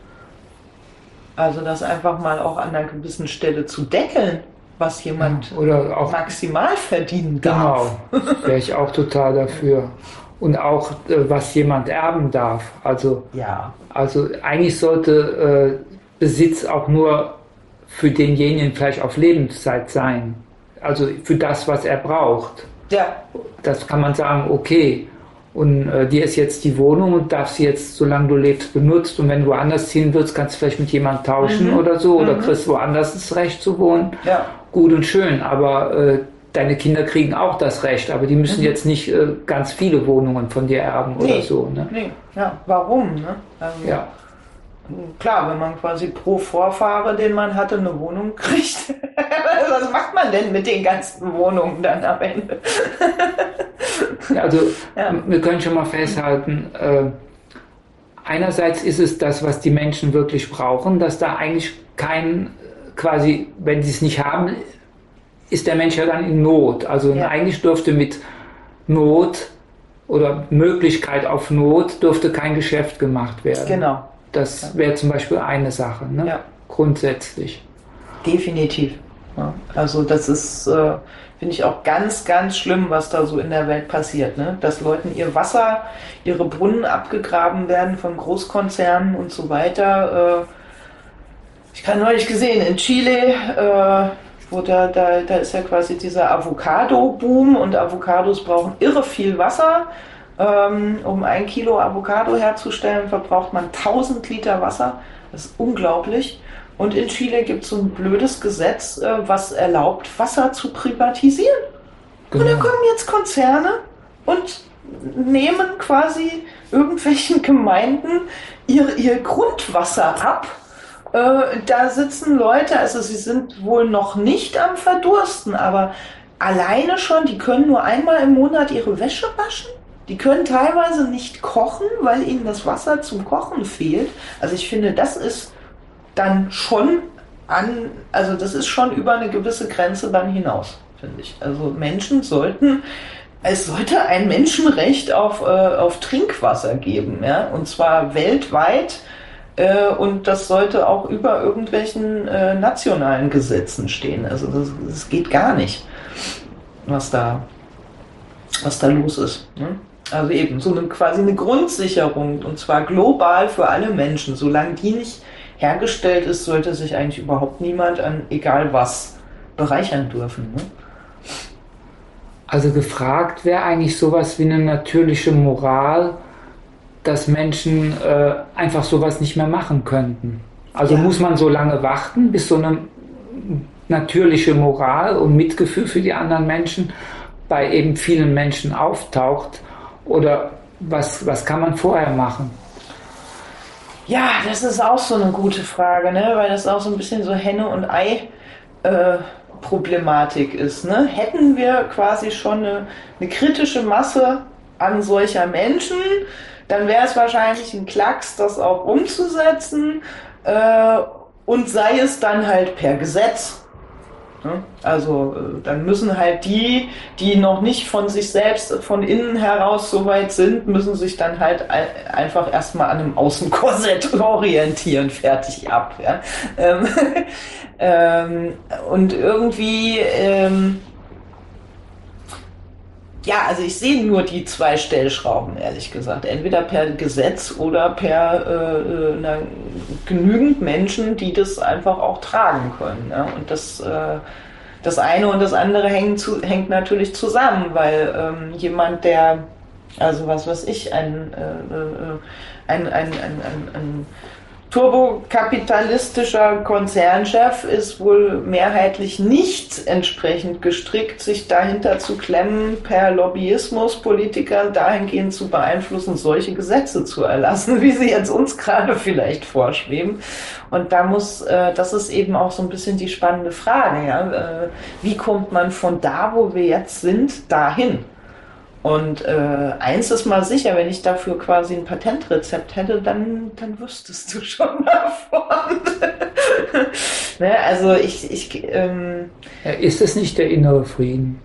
Also das einfach mal auch an einer gewissen Stelle zu deckeln, was jemand ja, oder auch, maximal verdienen darf. Genau, wäre ich auch total dafür. Und auch, äh, was jemand erben darf. Also, ja. also eigentlich sollte äh, Besitz auch nur für denjenigen vielleicht auf Lebenszeit sein. Also für das, was er braucht. Ja. Das kann man sagen, okay. Und äh, dir ist jetzt die Wohnung und darfst sie jetzt, solange du lebst, benutzt. Und wenn du woanders ziehen willst, kannst du vielleicht mit jemandem tauschen mhm. oder so. Oder mhm. kriegst woanders das Recht zu wohnen. Ja. Gut und schön, aber äh, deine Kinder kriegen auch das Recht, aber die müssen mhm. jetzt nicht äh, ganz viele Wohnungen von dir erben nee, oder so. Ne? Nee, ja, warum? Ne? Also, ja. Klar, wenn man quasi pro Vorfahre, den man hatte, eine Wohnung kriegt, was macht man denn mit den ganzen Wohnungen dann am Ende? ja, also ja. wir können schon mal festhalten, äh, einerseits ist es das, was die Menschen wirklich brauchen, dass da eigentlich kein, quasi, wenn sie es nicht haben, ist der Mensch ja dann in Not. Also ja. eigentlich dürfte mit Not oder Möglichkeit auf Not dürfte kein Geschäft gemacht werden. Genau. Das wäre zum Beispiel eine Sache, ne? Ja. Grundsätzlich. Definitiv. Ja. Also das ist, äh, finde ich auch ganz, ganz schlimm, was da so in der Welt passiert, ne? Dass Leuten ihr Wasser, ihre Brunnen abgegraben werden von Großkonzernen und so weiter. Äh, ich habe neulich gesehen, in Chile, äh, wo da, da, da ist ja quasi dieser Avocado-Boom und Avocados brauchen irre viel Wasser. Ähm, um ein Kilo Avocado herzustellen, verbraucht man tausend Liter Wasser. Das ist unglaublich. Und in Chile gibt es so ein blödes Gesetz, äh, was erlaubt, Wasser zu privatisieren. Genau. Und dann kommen jetzt Konzerne und nehmen quasi irgendwelchen Gemeinden ihr, ihr Grundwasser ab. Äh, da sitzen Leute, also sie sind wohl noch nicht am Verdursten, aber alleine schon, die können nur einmal im Monat ihre Wäsche waschen. Die können teilweise nicht kochen, weil ihnen das Wasser zum Kochen fehlt. Also ich finde, das ist dann schon an, also das ist schon über eine gewisse Grenze dann hinaus, finde ich. Also Menschen sollten, es sollte ein Menschenrecht auf, äh, auf Trinkwasser geben, ja, und zwar weltweit äh, und das sollte auch über irgendwelchen äh, nationalen Gesetzen stehen. Also das, das geht gar nicht, was da, was da los ist. Ne? Also eben so eine quasi eine Grundsicherung, und zwar global für alle Menschen. Solange die nicht hergestellt ist, sollte sich eigentlich überhaupt niemand an egal was bereichern dürfen. Ne? Also gefragt wäre eigentlich sowas wie eine natürliche Moral, dass Menschen äh, einfach sowas nicht mehr machen könnten. Also ja. Muss man so lange warten, bis so eine natürliche Moral und Mitgefühl für die anderen Menschen bei eben vielen Menschen auftaucht? Oder was, was kann man vorher machen? Ja, das ist auch so eine gute Frage, ne? Weil das auch so ein bisschen so Henne- und Ei äh, Problematik ist. Ne? Hätten wir quasi schon eine, eine kritische Masse an solcher Menschen, dann wäre es wahrscheinlich ein Klacks, das auch umzusetzen, äh, und sei es dann halt per Gesetz. Ne? Also äh, dann müssen halt die, die noch nicht von sich selbst, von innen heraus so weit sind, müssen sich dann halt ein, einfach erstmal an einem Außenkorsett orientieren, fertig ab. Ja? Ähm, ähm, und irgendwie... Ähm, Ja, also ich sehe nur die zwei Stellschrauben, ehrlich gesagt. Entweder per Gesetz oder per äh, na, genügend Menschen, die das einfach auch tragen können. Ja? Und das, äh, das eine und das andere hängen zu, hängt natürlich zusammen, weil ähm, jemand, der, also was weiß ich, ein, äh, ein, ein, ein, ein, ein turbokapitalistischer Konzernchef ist wohl mehrheitlich nicht entsprechend gestrickt, sich dahinter zu klemmen, per Lobbyismus Politiker dahingehend zu beeinflussen, solche Gesetze zu erlassen, wie sie jetzt uns gerade vielleicht vorschweben. Und da muss, äh, das ist eben auch so ein bisschen die spannende Frage, ja? Äh, wie kommt man von da, wo wir jetzt sind, dahin? Und äh, eins ist mal sicher, wenn ich dafür quasi ein Patentrezept hätte, dann, dann wüsstest du schon davon. Ne, also ich... ich ähm, ist es nicht der innere Frieden?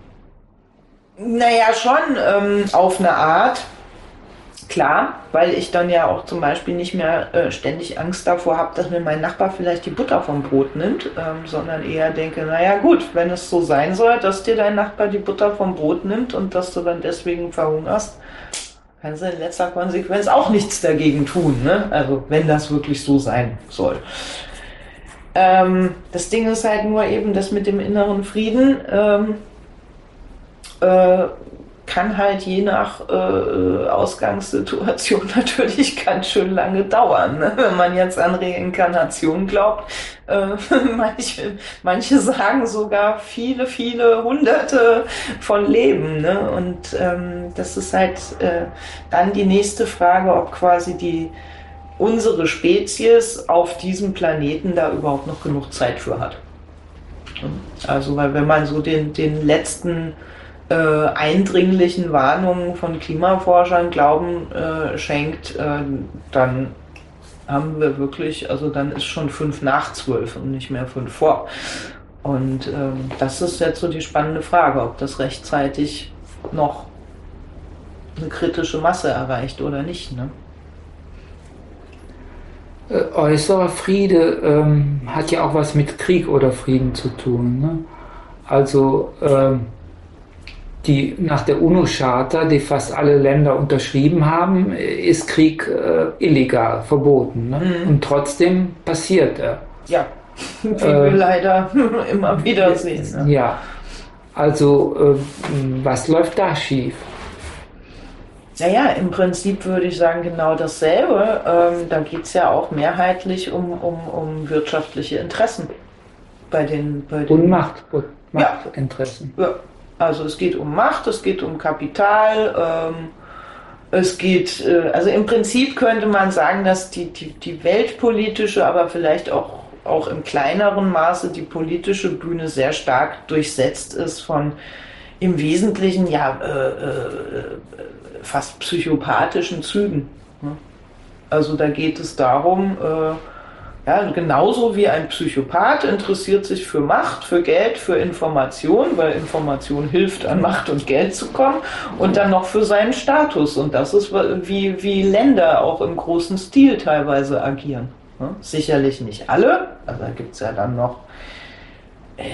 Naja, schon ähm, auf eine Art. Klar, weil ich dann ja auch zum Beispiel nicht mehr äh, ständig Angst davor habe, dass mir mein Nachbar vielleicht die Butter vom Brot nimmt, ähm, sondern eher denke, naja gut, wenn es so sein soll, dass dir dein Nachbar die Butter vom Brot nimmt und dass du dann deswegen verhungerst, kannst du in letzter Konsequenz auch nichts dagegen tun, ne? Also wenn das wirklich so sein soll. Ähm, das Ding ist halt nur eben, das mit dem inneren Frieden ähm, äh, kann halt je nach äh, Ausgangssituation natürlich ganz schön lange dauern. Ne? Wenn man jetzt an Reinkarnation glaubt, äh, manche, manche sagen sogar viele, viele Hunderte von Leben. Ne? Und ähm, das ist halt äh, dann die nächste Frage, ob quasi die unsere Spezies auf diesem Planeten da überhaupt noch genug Zeit für hat. Also, weil wenn man so den, den letzten äh, eindringlichen Warnungen von Klimaforschern Glauben äh, schenkt, äh, dann haben wir wirklich, also dann ist schon fünf nach zwölf und nicht mehr fünf vor. Und ähm, das ist jetzt so die spannende Frage, ob das rechtzeitig noch eine kritische Masse erreicht oder nicht, ne? Äußerer Friede ähm, hat ja auch was mit Krieg oder Frieden zu tun. Ne? Also ähm, die, nach der UNO-Charta, die fast alle Länder unterschrieben haben, ist Krieg äh, illegal, verboten. Ne? Mhm. Und trotzdem passiert er. Ja, wie wir äh, leider immer wieder sehen. Ne? Ja, also äh, was läuft da schief? Naja, im Prinzip würde ich sagen genau dasselbe. Ähm, da geht es ja auch mehrheitlich um, um, um wirtschaftliche Interessen. Bei den, bei den Und Macht, Machtinteressen. Ja. Ja, also es geht um Macht, es geht um Kapital, ähm, es geht, äh, also im Prinzip könnte man sagen, dass die, die, die weltpolitische, aber vielleicht auch, auch im kleineren Maße die politische Bühne sehr stark durchsetzt ist von im Wesentlichen ja äh, äh, fast psychopathischen Zügen. Also da geht es darum, äh, ja, genauso wie ein Psychopath interessiert sich für Macht, für Geld, für Information, weil Information hilft, an Macht und Geld zu kommen, und dann noch für seinen Status. Und das ist, wie, wie Länder auch im großen Stil teilweise agieren. Ne? Sicherlich nicht alle, also da gibt es ja dann noch äh,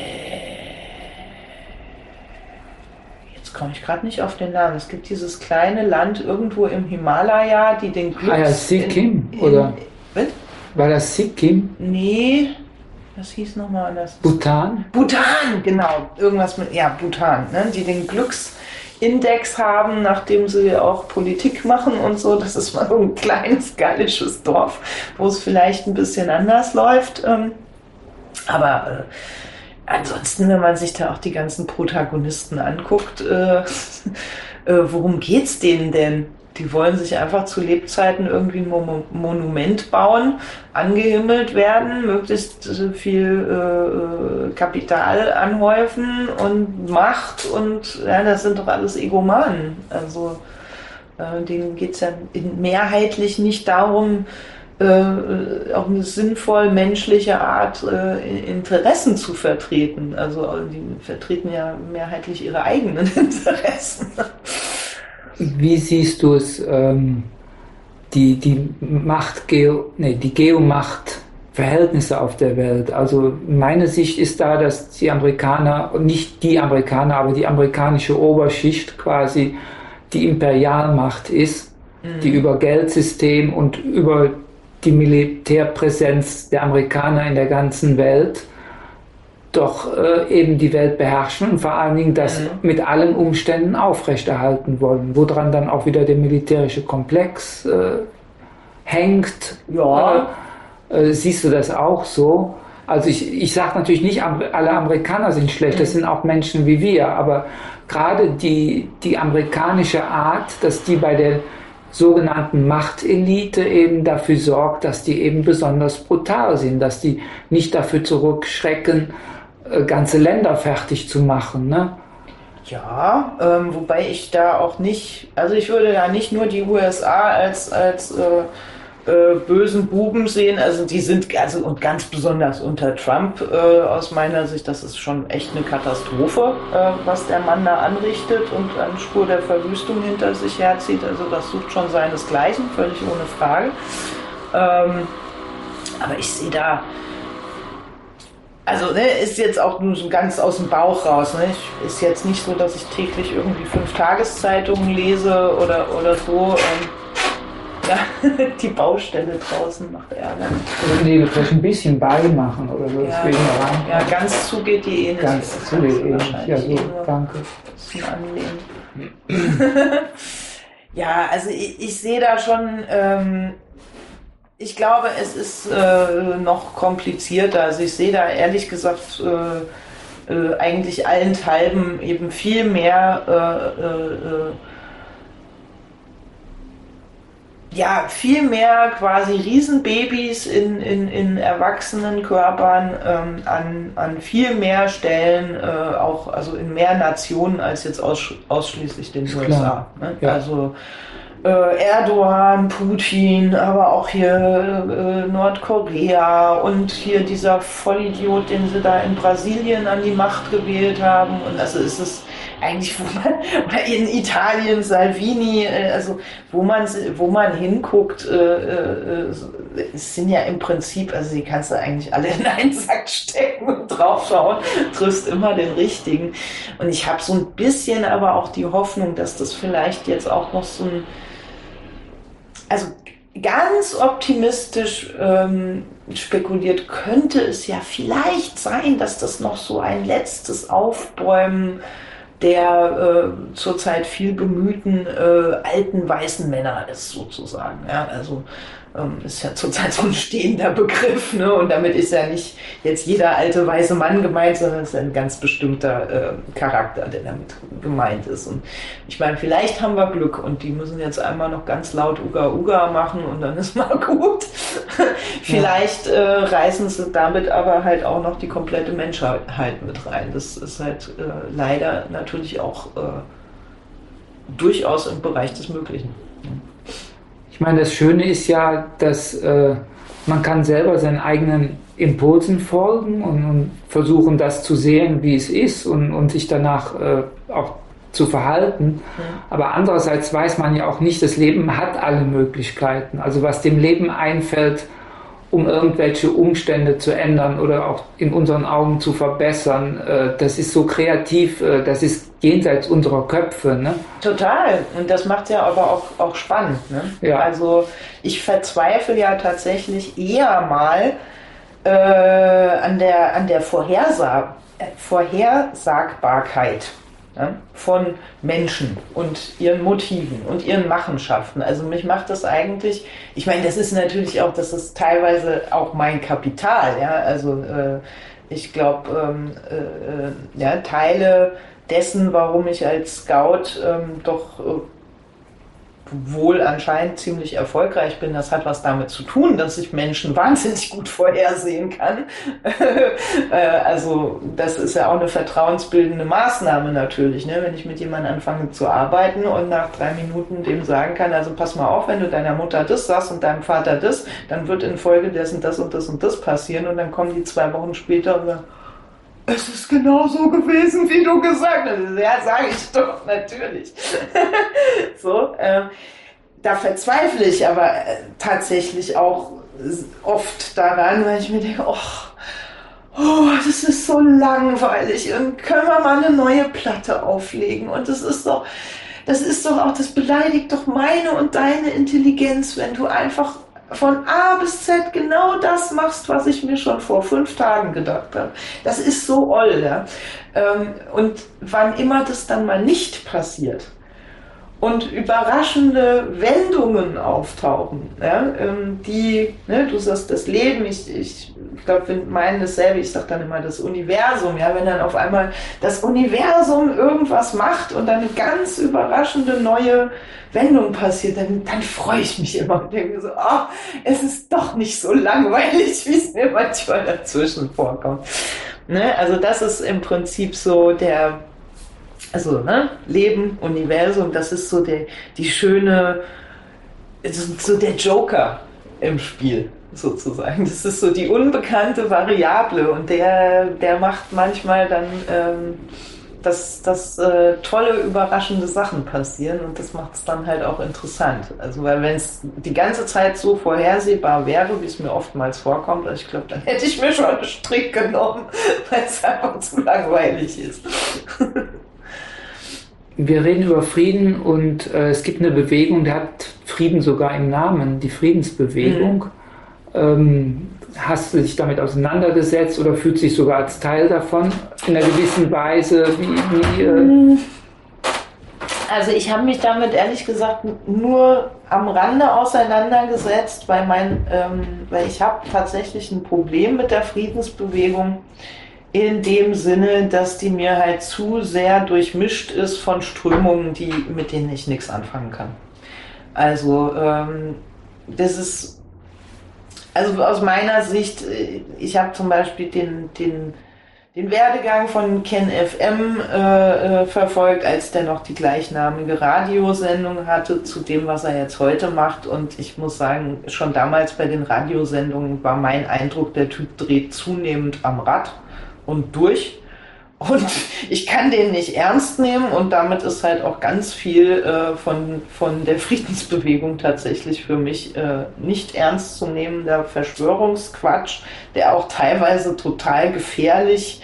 jetzt komme ich gerade nicht auf den Namen. Es gibt dieses kleine Land irgendwo im Himalaya, die den Glücks... Ah ja, Sikkim, in, in, oder? Was? War das Sikkim? Nee, was hieß nochmal anders? Bhutan? Bhutan, genau. Irgendwas mit, ja, Bhutan, ne? Die den Glücksindex haben, nachdem sie auch Politik machen und so. Das ist mal so ein kleines gallisches Dorf, wo es vielleicht ein bisschen anders läuft. Aber äh, ansonsten, wenn man sich da auch die ganzen Protagonisten anguckt, äh, äh, worum geht's denen denn? Die wollen sich einfach zu Lebzeiten irgendwie ein Mo- Monument bauen, angehimmelt werden, möglichst viel äh, Kapital anhäufen und Macht und ja, das sind doch alles Egomanen. Also äh, denen geht's ja in, mehrheitlich nicht darum, äh, auf eine sinnvoll menschliche Art äh, Interessen zu vertreten. Also die vertreten ja mehrheitlich ihre eigenen Interessen. Wie siehst du es, ähm, die, die Macht, Geo, nee, die Geomacht-Verhältnisse auf der Welt? Also meine Sicht ist da, dass die Amerikaner, nicht die Amerikaner, aber die amerikanische Oberschicht quasi die Imperialmacht ist, mhm. die über Geldsystem und über die Militärpräsenz der Amerikaner in der ganzen Welt doch äh, eben die Welt beherrschen und vor allen Dingen das mhm. mit allen Umständen aufrechterhalten wollen, woran dann auch wieder der militärische Komplex äh, hängt. Ja. Äh, äh, siehst du das auch so? Also ich, ich sage natürlich nicht, alle Amerikaner sind schlecht, das sind auch Menschen wie wir, aber gerade die, die amerikanische Art, dass die bei der sogenannten Machtelite eben dafür sorgt, dass die eben besonders brutal sind, dass die nicht dafür zurückschrecken, ganze Länder fertig zu machen, ne? Ja, ähm, wobei ich da auch nicht, also ich würde ja nicht nur die U S A als, als äh, äh, bösen Buben sehen, also die sind, also und ganz besonders unter Trump äh, aus meiner Sicht, das ist schon echt eine Katastrophe, äh, was der Mann da anrichtet und eine Spur der Verwüstung hinter sich herzieht, also das sucht schon seinesgleichen, völlig ohne Frage. Ähm, aber ich sehe da Also, ne, ist jetzt auch nur so ganz aus dem Bauch raus. Ne? Ich, ist jetzt nicht so, dass ich täglich irgendwie fünf Tageszeitungen lese oder, oder so. Ähm, ja, die Baustelle draußen macht Ärger. Also, nee, vielleicht ein bisschen beimachen oder so. Ja, ja, ganz zu geht die eh nicht. Ganz zu geht eh nicht. Ja, so, danke. Zum Anlehnen. Ja, also ich, ich sehe da schon... Ähm, Ich glaube, es ist äh, noch komplizierter. Also ich sehe da ehrlich gesagt äh, äh, eigentlich allenthalben eben viel mehr äh, äh, ja, viel mehr quasi Riesenbabys in, in, in erwachsenen Körpern ähm, an, an viel mehr Stellen, äh, auch also in mehr Nationen als jetzt aus, ausschließlich den U S A. Ne? Ja. Also Erdogan, Putin, aber auch hier äh, Nordkorea und hier dieser Vollidiot, den sie da in Brasilien an die Macht gewählt haben. Und also ist es eigentlich, wo man, oder in Italien Salvini, äh, also wo man wo man hinguckt, äh, äh, es sind ja im Prinzip, also die kannst du eigentlich alle in einen Sack stecken und draufschauen, triffst immer den richtigen. Und ich habe so ein bisschen aber auch die Hoffnung, dass das vielleicht jetzt auch noch so ein Also ganz optimistisch ähm, spekuliert, könnte es ja vielleicht sein, dass das noch so ein letztes Aufbäumen der äh, zurzeit viel bemühten äh, alten weißen Männer ist, sozusagen. Ja, also ähm, ist ja zurzeit so ein stehender Begriff, ne? Und damit ist ja nicht jetzt jeder alte weiße Mann gemeint, sondern es ist ein ganz bestimmter äh, Charakter, der damit gemeint ist. Und ich meine, vielleicht haben wir Glück und die müssen jetzt einmal noch ganz laut Uga Uga machen und dann ist mal gut. Vielleicht äh, reißen sie damit aber halt auch noch die komplette Menschheit mit rein. Das ist halt äh, leider natürlich auch äh, durchaus im Bereich des Möglichen. Ich meine, das Schöne ist ja, dass äh, man kann selber seinen eigenen Impulsen folgen und, und versuchen, das zu sehen, wie es ist und, und sich danach äh, auch zu verhalten. Ja. Aber andererseits weiß man ja auch nicht, das Leben hat alle Möglichkeiten. Also was dem Leben einfällt, um irgendwelche Umstände zu ändern oder auch in unseren Augen zu verbessern. Das ist so kreativ, das ist jenseits unserer Köpfe. Ne? Total. Und das macht ja aber auch, auch spannend. Ne? Ja. Also ich verzweifle ja tatsächlich eher mal äh, an der, an der Vorhersa- Vorhersagbarkeit ja, von Menschen und ihren Motiven und ihren Machenschaften. Also mich macht das eigentlich, ich meine, das ist natürlich auch, das ist teilweise auch mein Kapital, ja, also äh, ich glaube, ähm, äh, ja, Teile dessen, warum ich als Scout ähm, doch äh, wohl anscheinend ziemlich erfolgreich bin, das hat was damit zu tun, dass ich Menschen wahnsinnig gut vorhersehen kann. Also das ist ja auch eine vertrauensbildende Maßnahme natürlich, ne? Wenn ich mit jemandem anfange zu arbeiten und nach drei Minuten dem sagen kann, also pass mal auf, wenn du deiner Mutter das sagst und deinem Vater das, dann wird infolgedessen das und das und das passieren und dann kommen die zwei Wochen später und sagen, es ist genau so gewesen, wie du gesagt hast. Ja, sage ich doch, natürlich. So, äh, da verzweifle ich aber äh, tatsächlich auch oft daran, weil ich mir denke, oh, oh, das ist so langweilig und können wir mal eine neue Platte auflegen und das ist doch, das ist doch auch, das beleidigt doch meine und deine Intelligenz, wenn du einfach von A bis Z genau das machst, was ich mir schon vor fünf Tagen gedacht habe. Das ist so oll, ja. Und wann immer das dann mal nicht passiert und überraschende Wendungen auftauchen, ja, die, ne, du sagst das Leben, ich, ich glaube, wir meinen dasselbe, ich sage dann immer das Universum, ja, wenn dann auf einmal das Universum irgendwas macht und dann eine ganz überraschende neue Wendung passiert, dann, dann freue ich mich immer und denke so, oh, es ist doch nicht so langweilig, wie es mir manchmal dazwischen vorkommt. Ne? Also das ist im Prinzip so der, also ne, Leben, Universum, das ist so der, die schöne, so der Joker im Spiel sozusagen. Das ist so die unbekannte Variable und der, der macht manchmal dann ähm, dass, dass äh, tolle, überraschende Sachen passieren und das macht es dann halt auch interessant. Also weil wenn es die ganze Zeit so vorhersehbar wäre, wie es mir oftmals vorkommt, also ich glaube, dann hätte ich mir schon einen Strick genommen, weil es einfach zu langweilig ist. Wir reden über Frieden und äh, es gibt eine Bewegung, die hat Frieden sogar im Namen, die Friedensbewegung. Mhm. Ähm, hast du dich damit auseinandergesetzt oder fühlst dich sogar als Teil davon in einer gewissen Weise? Wie, wie, äh also ich habe mich damit ehrlich gesagt nur am Rande auseinandergesetzt, weil, mein, ähm, weil ich habe tatsächlich ein Problem mit der Friedensbewegung in dem Sinne, dass die mir halt zu sehr durchmischt ist von Strömungen, die, mit denen ich nichts anfangen kann. Also ähm, das ist, also aus meiner Sicht, ich habe zum Beispiel den, den, den Werdegang von Ken F M äh, verfolgt, als der noch die gleichnamige Radiosendung hatte, zu dem, was er jetzt heute macht. Und ich muss sagen, schon damals bei den Radiosendungen war mein Eindruck, der Typ dreht zunehmend am Rad und durch. Und ich kann den nicht ernst nehmen und damit ist halt auch ganz viel äh, von, von der Friedensbewegung tatsächlich für mich äh, nicht ernst zu nehmender Verschwörungsquatsch, der auch teilweise total gefährlich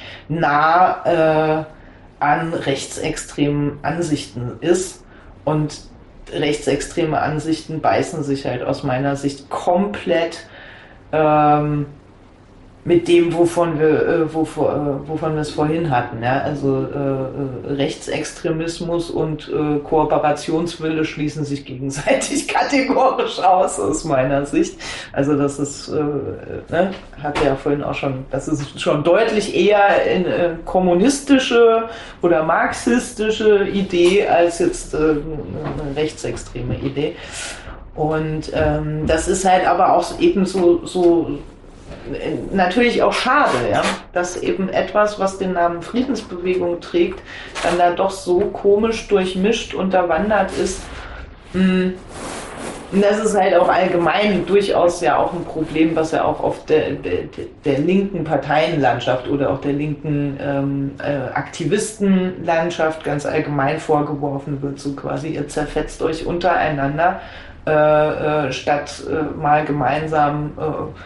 nah äh, an rechtsextremen Ansichten ist. Und rechtsextreme Ansichten beißen sich halt aus meiner Sicht komplett ähm, mit dem, wovon wir, äh, wovon, äh, wovon wir es vorhin hatten, ja, also äh, Rechtsextremismus und äh, Kooperationswille schließen sich gegenseitig kategorisch aus, aus meiner Sicht. Also das ist, äh, ne, hat ja vorhin auch schon, das ist schon deutlich eher in äh, kommunistische oder marxistische Idee als jetzt äh, eine rechtsextreme Idee. Und ähm, das ist halt aber auch eben so, so natürlich auch schade, ja, dass eben etwas, was den Namen Friedensbewegung trägt, dann da doch so komisch durchmischt, unterwandert ist. Und das ist halt auch allgemein durchaus ja auch ein Problem, was ja auch auf der, der, der linken Parteienlandschaft oder auch der linken ähm, äh, Aktivistenlandschaft ganz allgemein vorgeworfen wird, so quasi, ihr zerfetzt euch untereinander, äh, äh, statt äh, mal gemeinsam äh,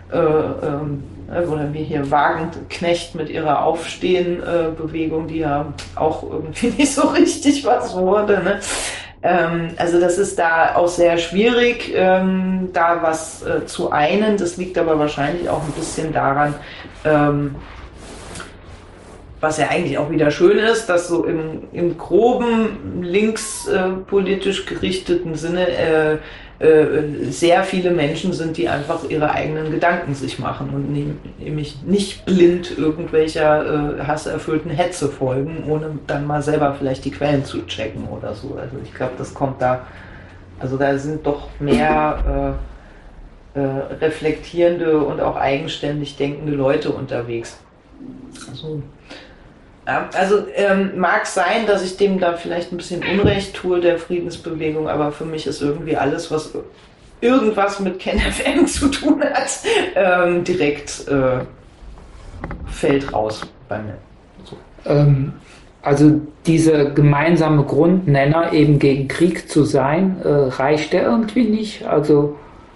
äh, ähm, oder wie hier Wagenknecht mit ihrer Aufstehen-Bewegung, die ja auch irgendwie nicht so richtig was wurde, ne? Ähm, also das ist da auch sehr schwierig, ähm, da was äh, zu einen. Das liegt aber wahrscheinlich auch ein bisschen daran, ähm, was ja eigentlich auch wieder schön ist, dass so im, im groben linkspolitisch äh, gerichteten Sinne äh, äh, sehr viele Menschen sind, die einfach ihre eigenen Gedanken sich machen und nämlich nicht blind irgendwelcher äh, hasserfüllten Hetze folgen, ohne dann mal selber vielleicht die Quellen zu checken oder so. Also ich glaube, das kommt da, also da sind doch mehr äh, äh, reflektierende und auch eigenständig denkende Leute unterwegs. Also, ja, also ähm, mag sein, dass ich dem da vielleicht ein bisschen Unrecht tue, der Friedensbewegung, aber für mich ist irgendwie alles, was irgendwas mit KenFM zu tun hat, ähm, direkt äh, fällt raus bei mir. So. Ähm, also dieser gemeinsame Grundnenner, eben gegen Krieg zu sein, äh, reicht der irgendwie nicht? Also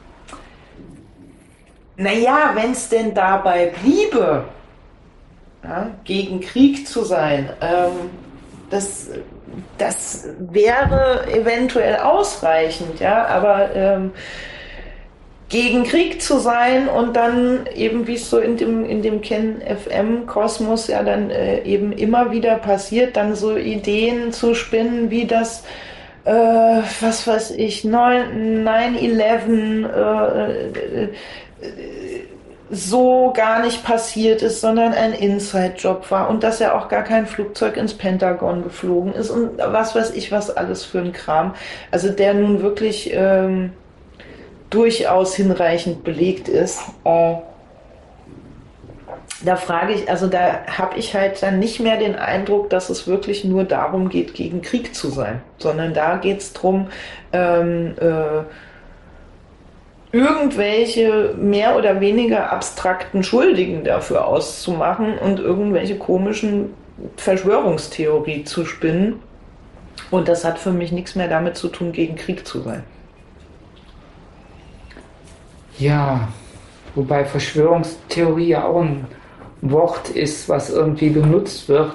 naja, wenn es denn dabei bliebe, ja, gegen Krieg zu sein, ähm, das, das wäre eventuell ausreichend, ja, aber ähm, gegen Krieg zu sein und dann eben, wie es so in dem, in dem KenFM-Kosmos ja dann äh, eben immer wieder passiert, dann so Ideen zu spinnen, wie das, äh, was weiß ich, nine eleven, äh, äh, so gar nicht passiert ist, sondern ein Inside-Job war und dass ja auch gar kein Flugzeug ins Pentagon geflogen ist und was weiß ich, was alles für ein Kram. Also der nun wirklich ähm, durchaus hinreichend belegt ist. Äh, da frage ich, also da habe ich halt dann nicht mehr den Eindruck, dass es wirklich nur darum geht, gegen Krieg zu sein, sondern da geht es darum, ähm, äh, irgendwelche mehr oder weniger abstrakten Schuldigen dafür auszumachen und irgendwelche komischen Verschwörungstheorie zu spinnen. Und das hat für mich nichts mehr damit zu tun, gegen Krieg zu sein. ja, wobei Verschwörungstheorie ja auch ein Wort ist, was irgendwie benutzt wird,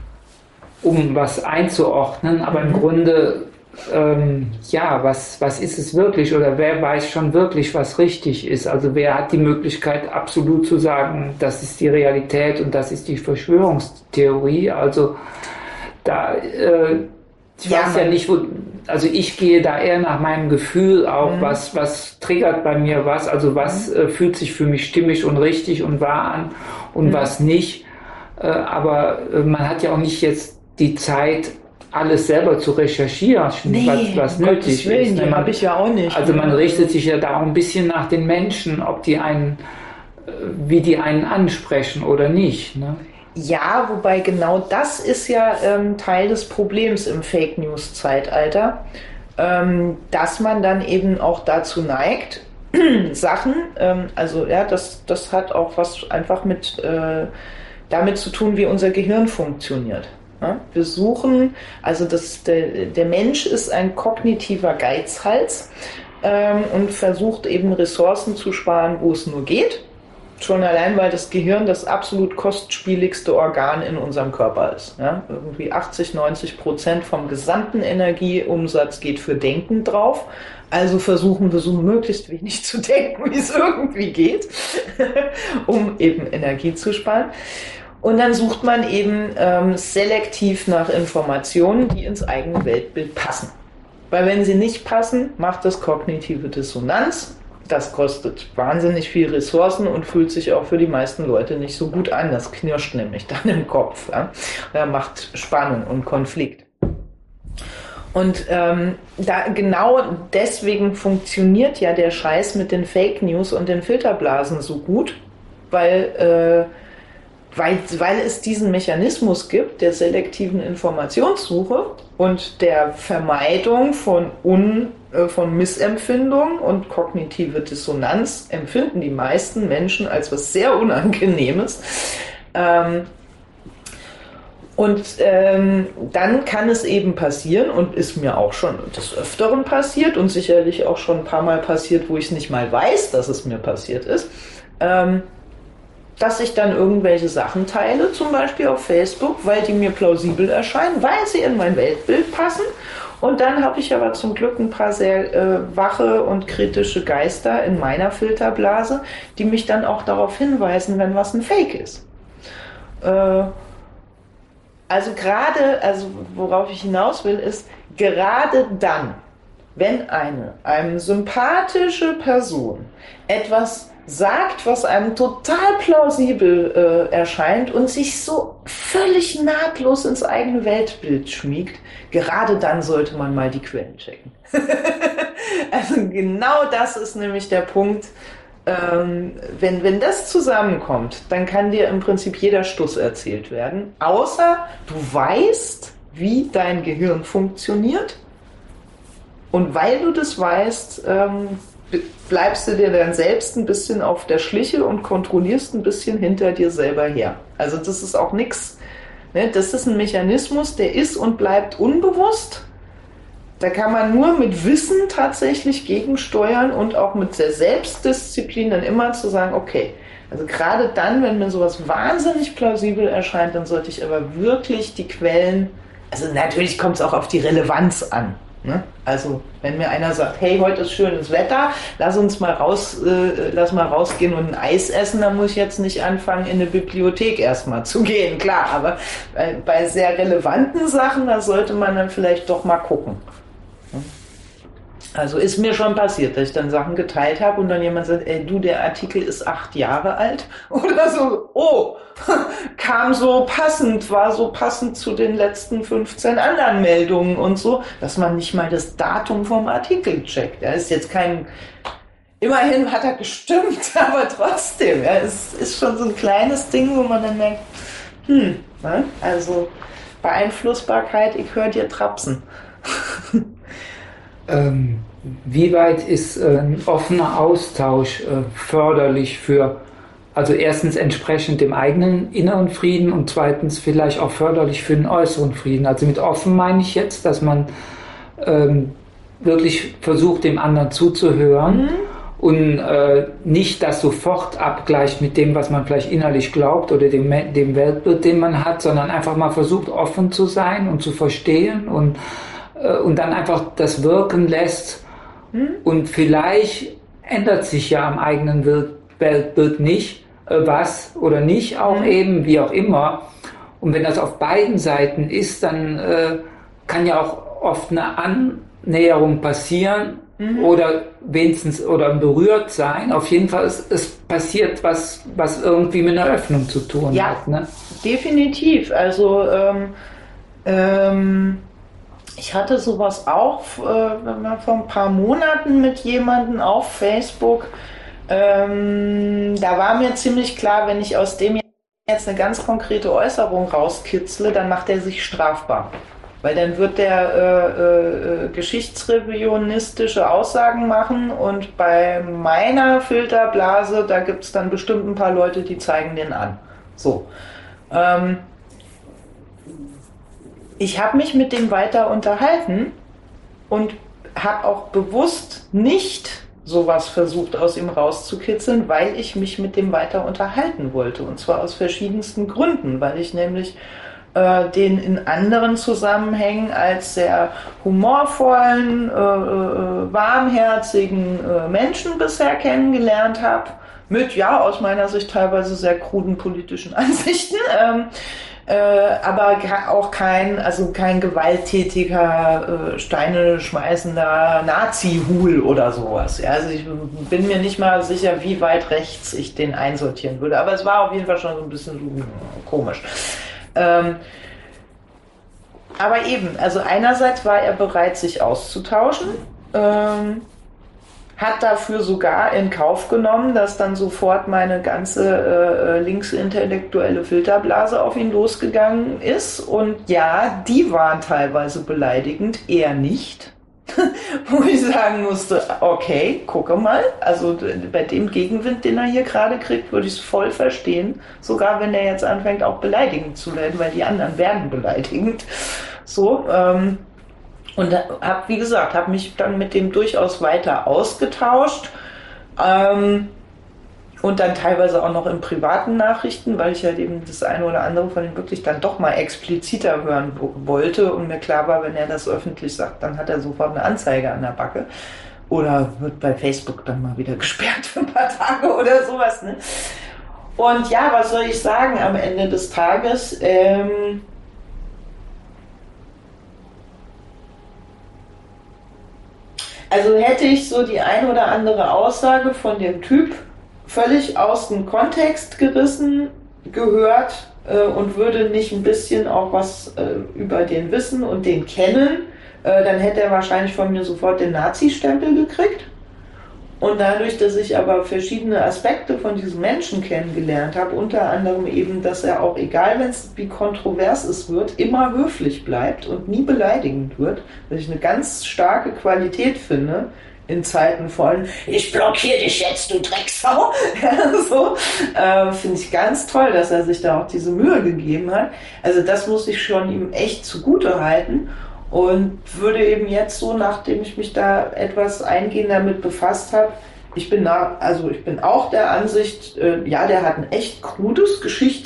um was einzuordnen, aber im Grunde Ähm, ja, was, was ist es wirklich oder wer weiß schon wirklich, was richtig ist? Also wer hat die Möglichkeit absolut zu sagen, das ist die Realität und das ist die Verschwörungstheorie? Also da, äh, ich Ja, weiß ja nicht, wo, also ich gehe da eher nach meinem Gefühl auch, Mhm. was, was triggert bei mir was, also was äh, fühlt sich für mich stimmig und richtig und wahr an und Mhm. was nicht. Äh, aber äh, man hat ja auch nicht jetzt die Zeit, alles selber zu recherchieren, Nee, was, was um nötig Gottes Willen, ist. die Man, habe ich ja auch nicht. also man richtet sich ja da auch ein bisschen nach den Menschen, ob die einen, äh, wie die einen ansprechen oder nicht. Ne? Ja, wobei genau das ist ja ähm, Teil des Problems im Fake News Zeitalter, ähm, dass man dann eben auch dazu neigt, Sachen, ähm, also ja, das, das hat auch was einfach mit äh, damit zu tun, wie unser Gehirn funktioniert. Ja? Wir suchen, also das, der, der Mensch ist ein kognitiver Geizhals ähm, und versucht eben Ressourcen zu sparen, wo es nur geht. Schon allein, weil das Gehirn das absolut kostspieligste Organ in unserem Körper ist. Ja? Irgendwie achtzig, neunzig Prozent vom gesamten Energieumsatz geht für Denken drauf. Also versuchen wir so möglichst wenig zu denken, wie es irgendwie geht, um eben Energie zu sparen. Und dann sucht man eben ähm, selektiv nach Informationen, die ins eigene Weltbild passen. Weil wenn sie nicht passen, macht das kognitive Dissonanz. Das kostet wahnsinnig viel Ressourcen und fühlt sich auch für die meisten Leute nicht so gut an. Das knirscht nämlich dann im Kopf. Ja? Da macht Spannung und Konflikt. Und ähm, da, genau deswegen funktioniert ja der Scheiß mit den Fake News und den Filterblasen so gut, weil, äh, weil, weil es diesen Mechanismus gibt der selektiven Informationssuche und der Vermeidung von, Un, äh, von Missempfindung und kognitive Dissonanz empfinden die meisten Menschen als was sehr Unangenehmes. Ähm, Und ähm, dann kann es eben passieren und ist mir auch schon des Öfteren passiert und sicherlich auch schon ein paar Mal passiert, wo ich nicht mal weiß, dass es mir passiert ist, ähm, dass ich dann irgendwelche Sachen teile, zum Beispiel auf Facebook, weil die mir plausibel erscheinen, weil sie in mein Weltbild passen. Und dann habe ich aber zum Glück ein paar sehr äh, wache und kritische Geister in meiner Filterblase, die mich dann auch darauf hinweisen, wenn was ein Fake ist. Äh, also gerade, also worauf ich hinaus will, ist, gerade dann, wenn eine einem sympathische Person etwas sagt, was einem total plausibel äh, erscheint und sich so völlig nahtlos ins eigene Weltbild schmiegt, gerade dann sollte man mal die Quellen checken. Also genau das ist nämlich der Punkt, ähm, wenn, wenn das zusammenkommt, dann kann dir im Prinzip jeder Stuss erzählt werden, außer du weißt, wie dein Gehirn funktioniert, und weil du das weißt, ähm, bleibst du dir dann selbst ein bisschen auf der Schliche und kontrollierst ein bisschen hinter dir selber her. Also das ist auch nichts, ne? Das ist ein Mechanismus, der ist und bleibt unbewusst. Da kann man nur mit Wissen tatsächlich gegensteuern und auch mit der Selbstdisziplin dann immer zu sagen, okay, also gerade dann, wenn mir sowas wahnsinnig plausibel erscheint, dann sollte ich aber wirklich die Quellen, also natürlich kommt es auch auf die Relevanz an. Ne? Also wenn mir einer sagt, hey, heute ist schönes Wetter, lass uns mal raus, äh, lass mal rausgehen und ein Eis essen, dann muss ich jetzt nicht anfangen, in eine Bibliothek erstmal zu gehen, klar, aber bei, bei sehr relevanten Sachen, da sollte man dann vielleicht doch mal gucken. Also ist mir schon passiert, dass ich dann Sachen geteilt habe und dann jemand sagt, ey du, der Artikel ist acht Jahre alt oder so, oh, kam so passend, war so passend zu den letzten fünfzehn anderen Meldungen und so, dass man nicht mal das Datum vom Artikel checkt. Er ist jetzt kein, immerhin hat er gestimmt, aber trotzdem, ja, es ist schon so ein kleines Ding, wo man dann merkt, hm, ne? Also Beeinflussbarkeit, ich höre dir trapsen. Ähm, wie weit ist äh, ein offener Austausch äh, förderlich für, also erstens entsprechend dem eigenen inneren Frieden und zweitens vielleicht auch förderlich für den äußeren Frieden? Also mit offen meine ich jetzt, dass man ähm, wirklich versucht, dem anderen zuzuhören mhm. und äh, nicht das sofort abgleicht mit dem, was man vielleicht innerlich glaubt oder dem, dem Weltbild, den man hat, sondern einfach mal versucht, offen zu sein und zu verstehen und und dann einfach das wirken lässt hm? und vielleicht ändert sich ja am eigenen Weltbild nicht äh, was oder nicht auch hm? eben, wie auch immer. Und wenn das auf beiden Seiten ist, dann äh, kann ja auch oft eine Annäherung passieren hm? oder wenigstens oder berührt sein. Auf jeden Fall ist es passiert was, was irgendwie mit einer Öffnung zu tun ja, hat. Ne? Definitiv. Also ähm, ähm ich hatte sowas auch äh, vor ein paar Monaten mit jemandem auf Facebook. Ähm, da war mir ziemlich klar, wenn ich aus dem jetzt eine ganz konkrete Äußerung rauskitzle, dann macht er sich strafbar. Weil dann wird der äh, äh, geschichtsrevionistische Aussagen machen und bei meiner Filterblase, da gibt es dann bestimmt ein paar Leute, die zeigen den an. So. Ähm, Ich habe mich mit dem weiter unterhalten und habe auch bewusst nicht sowas versucht, aus ihm rauszukitzeln, weil ich mich mit dem weiter unterhalten wollte. Und zwar aus verschiedensten Gründen, weil ich nämlich äh, den in anderen Zusammenhängen als sehr humorvollen, äh, äh, warmherzigen äh, Menschen bisher kennengelernt habe. Mit, ja, aus meiner Sicht teilweise sehr kruden politischen Ansichten. Ähm, Äh, aber auch kein, also kein gewalttätiger, äh, Steine schmeißender Nazi-Hul oder sowas. Ja, also ich bin mir nicht mal sicher, wie weit rechts ich den einsortieren würde. Aber es war auf jeden Fall schon so ein bisschen so komisch. Ähm, aber eben, also einerseits war er bereit, sich auszutauschen. Ähm, hat dafür sogar in Kauf genommen, dass dann sofort meine ganze äh, linksintellektuelle Filterblase auf ihn losgegangen ist. Und ja, die waren teilweise beleidigend, er nicht. Wo ich sagen musste, okay, gucke mal, also bei dem Gegenwind, den er hier gerade kriegt, würde ich es voll verstehen. Sogar wenn er jetzt anfängt, auch beleidigend zu werden, weil die anderen werden beleidigend. So, ähm, Und habe, wie gesagt, habe mich dann mit dem durchaus weiter ausgetauscht. Ähm, Und dann teilweise auch noch in privaten Nachrichten, weil ich halt eben das eine oder andere von ihm wirklich dann doch mal expliziter hören wollte und mir klar war, wenn er das öffentlich sagt, dann hat er sofort eine Anzeige an der Backe. Oder wird bei Facebook dann mal wieder gesperrt für ein paar Tage oder sowas. Ne? Und ja, was soll ich sagen am Ende des Tages? Ähm, also hätte ich so die ein oder andere Aussage von dem Typ völlig aus dem Kontext gerissen gehört äh, und würde nicht ein bisschen auch was äh, über den wissen und den kennen, äh, dann hätte er wahrscheinlich von mir sofort den Nazi-Stempel gekriegt. Und dadurch, dass ich aber verschiedene Aspekte von diesem Menschen kennengelernt habe, unter anderem eben, dass er auch, egal wenn es wie kontrovers es wird, immer höflich bleibt und nie beleidigend wird, was ich eine ganz starke Qualität finde, in Zeiten von ich blockiere dich jetzt, du Drecksau. Ja, so, äh, finde ich ganz toll, dass er sich da auch diese Mühe gegeben hat. Also das muss ich schon ihm echt zugute halten. Und würde eben jetzt so, nachdem ich mich da etwas eingehender damit befasst habe, ich bin da, also ich bin auch der Ansicht, äh, ja, der hat ein echt krudes,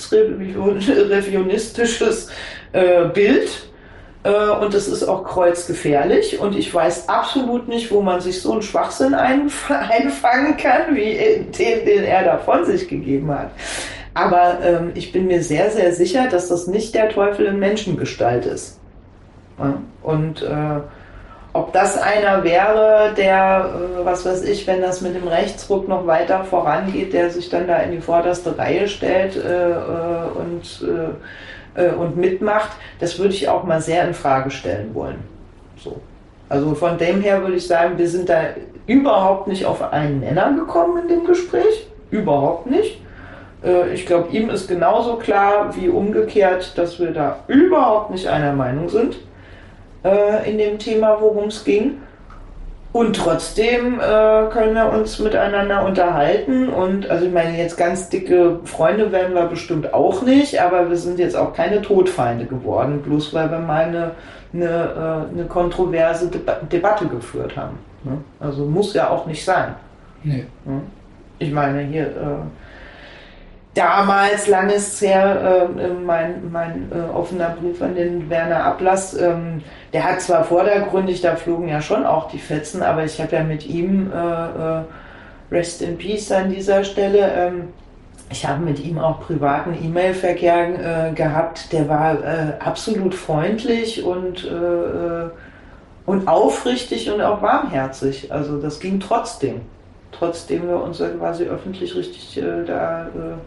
geschichtsrevisionistisches äh, Bild äh, und das ist auch kreuzgefährlich und ich weiß absolut nicht, wo man sich so einen Schwachsinn einf- einfangen kann, wie den, den er da von sich gegeben hat. Aber ähm, ich bin mir sehr, sehr sicher, dass das nicht der Teufel in Menschengestalt ist. Und äh, ob das einer wäre, der, äh, was weiß ich, wenn das mit dem Rechtsruck noch weiter vorangeht, der sich dann da in die vorderste Reihe stellt äh, äh, und, äh, äh, und mitmacht, das würde ich auch mal sehr in Frage stellen wollen. So. Also von dem her würde ich sagen, wir sind da überhaupt nicht auf einen Nenner gekommen in dem Gespräch. Überhaupt nicht. Äh, ich glaube, ihm ist genauso klar wie umgekehrt, dass wir da überhaupt nicht einer Meinung sind in dem Thema, worum es ging. Und trotzdem äh, können wir uns miteinander unterhalten. Und also ich meine, jetzt ganz dicke Freunde werden wir bestimmt auch nicht, aber wir sind jetzt auch keine Todfeinde geworden, bloß weil wir mal eine, eine, äh, eine kontroverse Deba- Debatte geführt haben. Ne? Also muss ja auch nicht sein. Nee. Ich meine, hier äh, damals, lange ist es her, äh, mein, mein äh, offener Brief an den Werner Ablass, ähm, der hat zwar vordergründig, da flogen ja schon auch die Fetzen, aber ich habe ja mit ihm, äh, äh, Rest in Peace an dieser Stelle, ähm, ich habe mit ihm auch privaten E-Mail-Verkehr äh, gehabt, der war äh, absolut freundlich und, äh, und aufrichtig und auch warmherzig, also das ging trotzdem, trotzdem wir uns ja quasi öffentlich richtig äh, da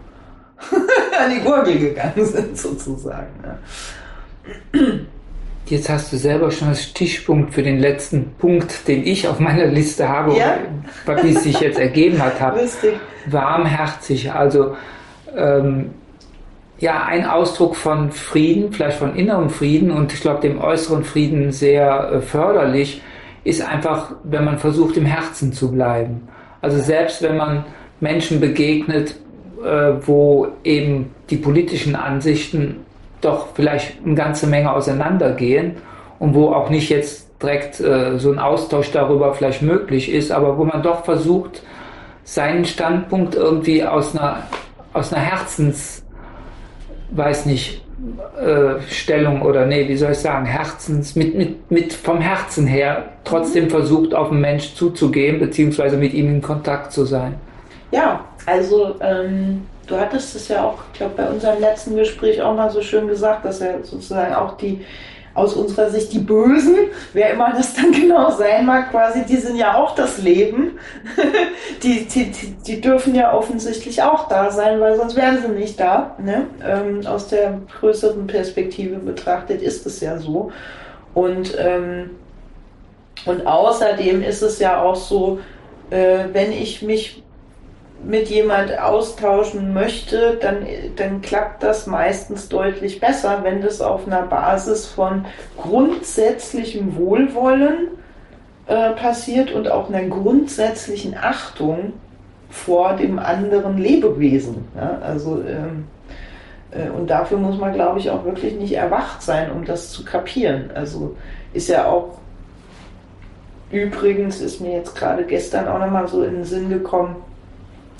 äh, an die Gurgel gegangen sind, sozusagen. Ja. Jetzt hast du selber schon das Stichpunkt für den letzten Punkt, den ich auf meiner Liste habe, ja? wie es sich jetzt ergeben hat. Hab. Lustig. Warmherzig, also ähm, ja, ein Ausdruck von Frieden, vielleicht von innerem Frieden und ich glaube dem äußeren Frieden sehr äh, förderlich, ist einfach, wenn man versucht, im Herzen zu bleiben. Also selbst wenn man Menschen begegnet, äh, wo eben die politischen Ansichten doch vielleicht eine ganze Menge auseinandergehen und wo auch nicht jetzt direkt äh, so ein Austausch darüber vielleicht möglich ist, aber wo man doch versucht, seinen Standpunkt irgendwie aus einer, aus einer Herzens, weiß nicht, äh, Stellung oder nee, wie soll ich sagen, Herzens, mit, mit, mit vom Herzen her trotzdem versucht, auf den Mensch zuzugehen, beziehungsweise mit ihm in Kontakt zu sein. Ja, also ähm, du hattest es ja auch, ich glaube, bei unserem letzten Gespräch auch mal so schön gesagt, dass er sozusagen auch die, aus unserer Sicht die Bösen, wer immer das dann genau sein mag, quasi, die sind ja auch das Leben. die, die, die, die dürfen ja offensichtlich auch da sein, weil sonst wären sie nicht da. Ne? Ähm, aus der größeren Perspektive betrachtet ist es ja so. Und, ähm, und außerdem ist es ja auch so, äh, wenn ich mich mit jemand austauschen möchte, dann, dann klappt das meistens deutlich besser, wenn das auf einer Basis von grundsätzlichem Wohlwollen äh, passiert und auch einer grundsätzlichen Achtung vor dem anderen Lebewesen. Ja? Also, ähm, äh, und dafür muss man, glaube ich, auch wirklich nicht erwacht sein, um das zu kapieren. Also ist ja auch, übrigens ist mir jetzt gerade gestern auch nochmal so in den Sinn gekommen,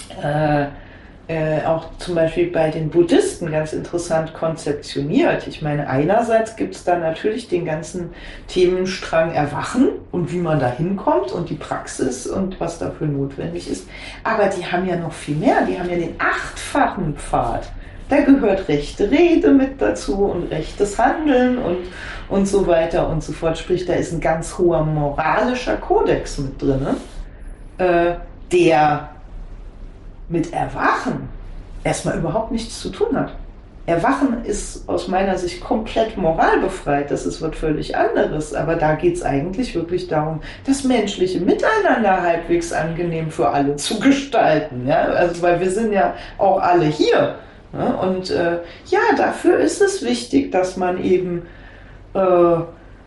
äh, äh, auch zum Beispiel bei den Buddhisten ganz interessant konzeptioniert. Ich meine, einerseits gibt es da natürlich den ganzen Themenstrang Erwachen und wie man da hinkommt und die Praxis und was dafür notwendig ist. Aber die haben ja noch viel mehr. Die haben ja den achtfachen Pfad. Da gehört rechte Rede mit dazu und rechtes Handeln und, und so weiter und so fort. Sprich, da ist ein ganz hoher moralischer Kodex mit drin, äh, der mit Erwachen erstmal überhaupt nichts zu tun hat. Erwachen ist aus meiner Sicht komplett moralbefreit, das ist was völlig anderes, aber da geht es eigentlich wirklich darum, das menschliche Miteinander halbwegs angenehm für alle zu gestalten, ja? Also, weil wir sind ja auch alle hier, ja? Und äh, ja, dafür ist es wichtig, dass man eben äh,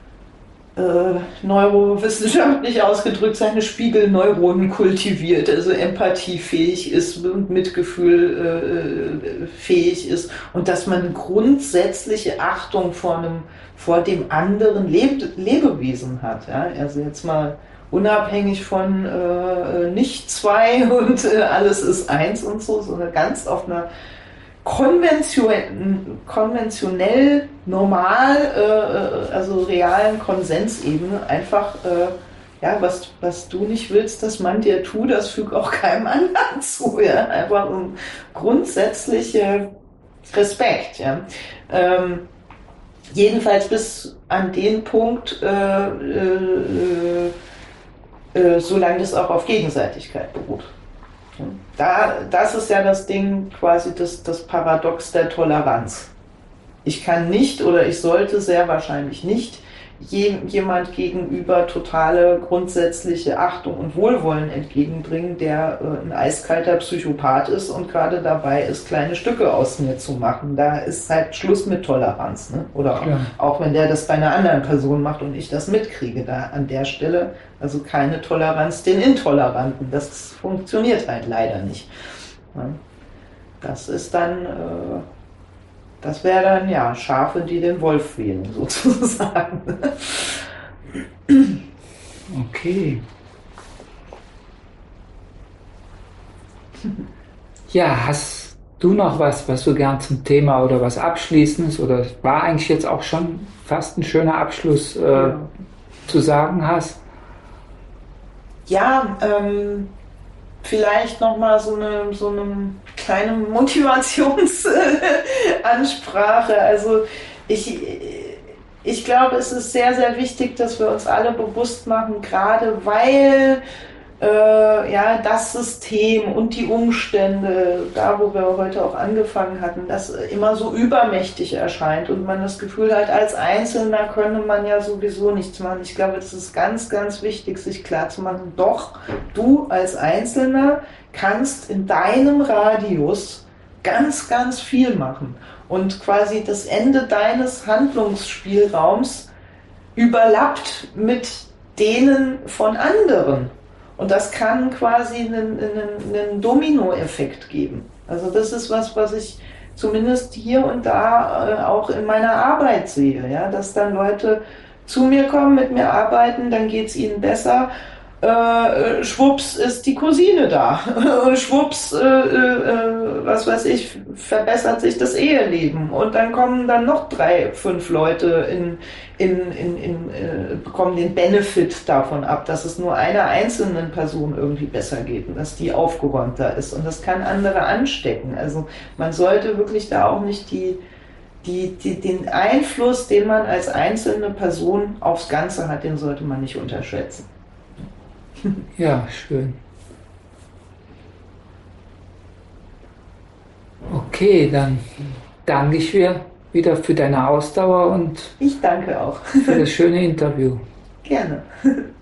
Äh, neurowissenschaftlich ausgedrückt seine Spiegelneuronen kultiviert, also empathiefähig ist und Mitgefühl äh, fähig ist und dass man grundsätzliche Achtung vor, einem, vor dem anderen Leb Lebewesen hat. Ja? Also jetzt mal unabhängig von äh, nicht zwei und äh, alles ist eins und so, sondern ganz auf einer konventionell, konventionell normal, äh, also realen Konsensebene einfach, äh, ja, was, was du nicht willst, dass man dir tut, das fügt auch keinem anderen zu, ja, einfach ein grundsätzlicher Respekt, ja. Ähm, jedenfalls bis an den Punkt, äh, äh, äh, solange das auch auf Gegenseitigkeit beruht. Da, das ist ja das Ding, quasi das, das Paradox der Toleranz. Ich kann nicht oder ich sollte sehr wahrscheinlich nicht je, jemand gegenüber totale grundsätzliche Achtung und Wohlwollen entgegenbringen, der äh, ein eiskalter Psychopath ist und gerade dabei ist, kleine Stücke aus mir zu machen. Da ist halt Schluss mit Toleranz. Ne? Oder Klar. auch, auch wenn der das bei einer anderen Person macht und ich das mitkriege, da an der Stelle also keine Toleranz den Intoleranten. Das funktioniert halt leider nicht. Ja? Das ist dann... Äh, Das wäre dann, ja, Schafe, die den Wolf wählen, sozusagen. Okay. Ja, hast du noch was, was du gern zum Thema oder was Abschließendes oder war eigentlich jetzt auch schon fast ein schöner Abschluss äh, ja. zu sagen hast? Ja, ähm, vielleicht nochmal so eine, so eine kleine Motivationsansprache. Also ich, ich glaube, es ist sehr, sehr wichtig, dass wir uns alle bewusst machen, gerade weil äh, ja, das System und die Umstände, da wo wir heute auch angefangen hatten, das immer so übermächtig erscheint und man das Gefühl hat, als Einzelner könne man ja sowieso nichts machen. Ich glaube, das ist ganz, ganz wichtig, sich klarzumachen, doch, du als Einzelner kannst in deinem Radius ganz, ganz viel machen und quasi das Ende deines Handlungsspielraums überlappt mit denen von anderen. Und das kann quasi einen, einen, einen Dominoeffekt geben. Also das ist was, was ich zumindest hier und da äh, auch in meiner Arbeit sehe, ja, dass dann Leute zu mir kommen, mit mir arbeiten, dann geht's ihnen besser. Äh, schwupps ist die Cousine da. Schwupps, äh, äh, was weiß ich, verbessert sich das Eheleben. Und dann kommen dann noch drei, fünf Leute in, in, in, in äh, bekommen den Benefit davon ab, dass es nur einer einzelnen Person irgendwie besser geht und dass die aufgeräumter ist. Und das kann andere anstecken. Also man sollte wirklich da auch nicht die, die, die, den Einfluss, den man als einzelne Person aufs Ganze hat, den sollte man nicht unterschätzen. Ja, schön. Okay, dann danke ich dir wieder für deine Ausdauer und ich danke auch für das schöne Interview. Gerne.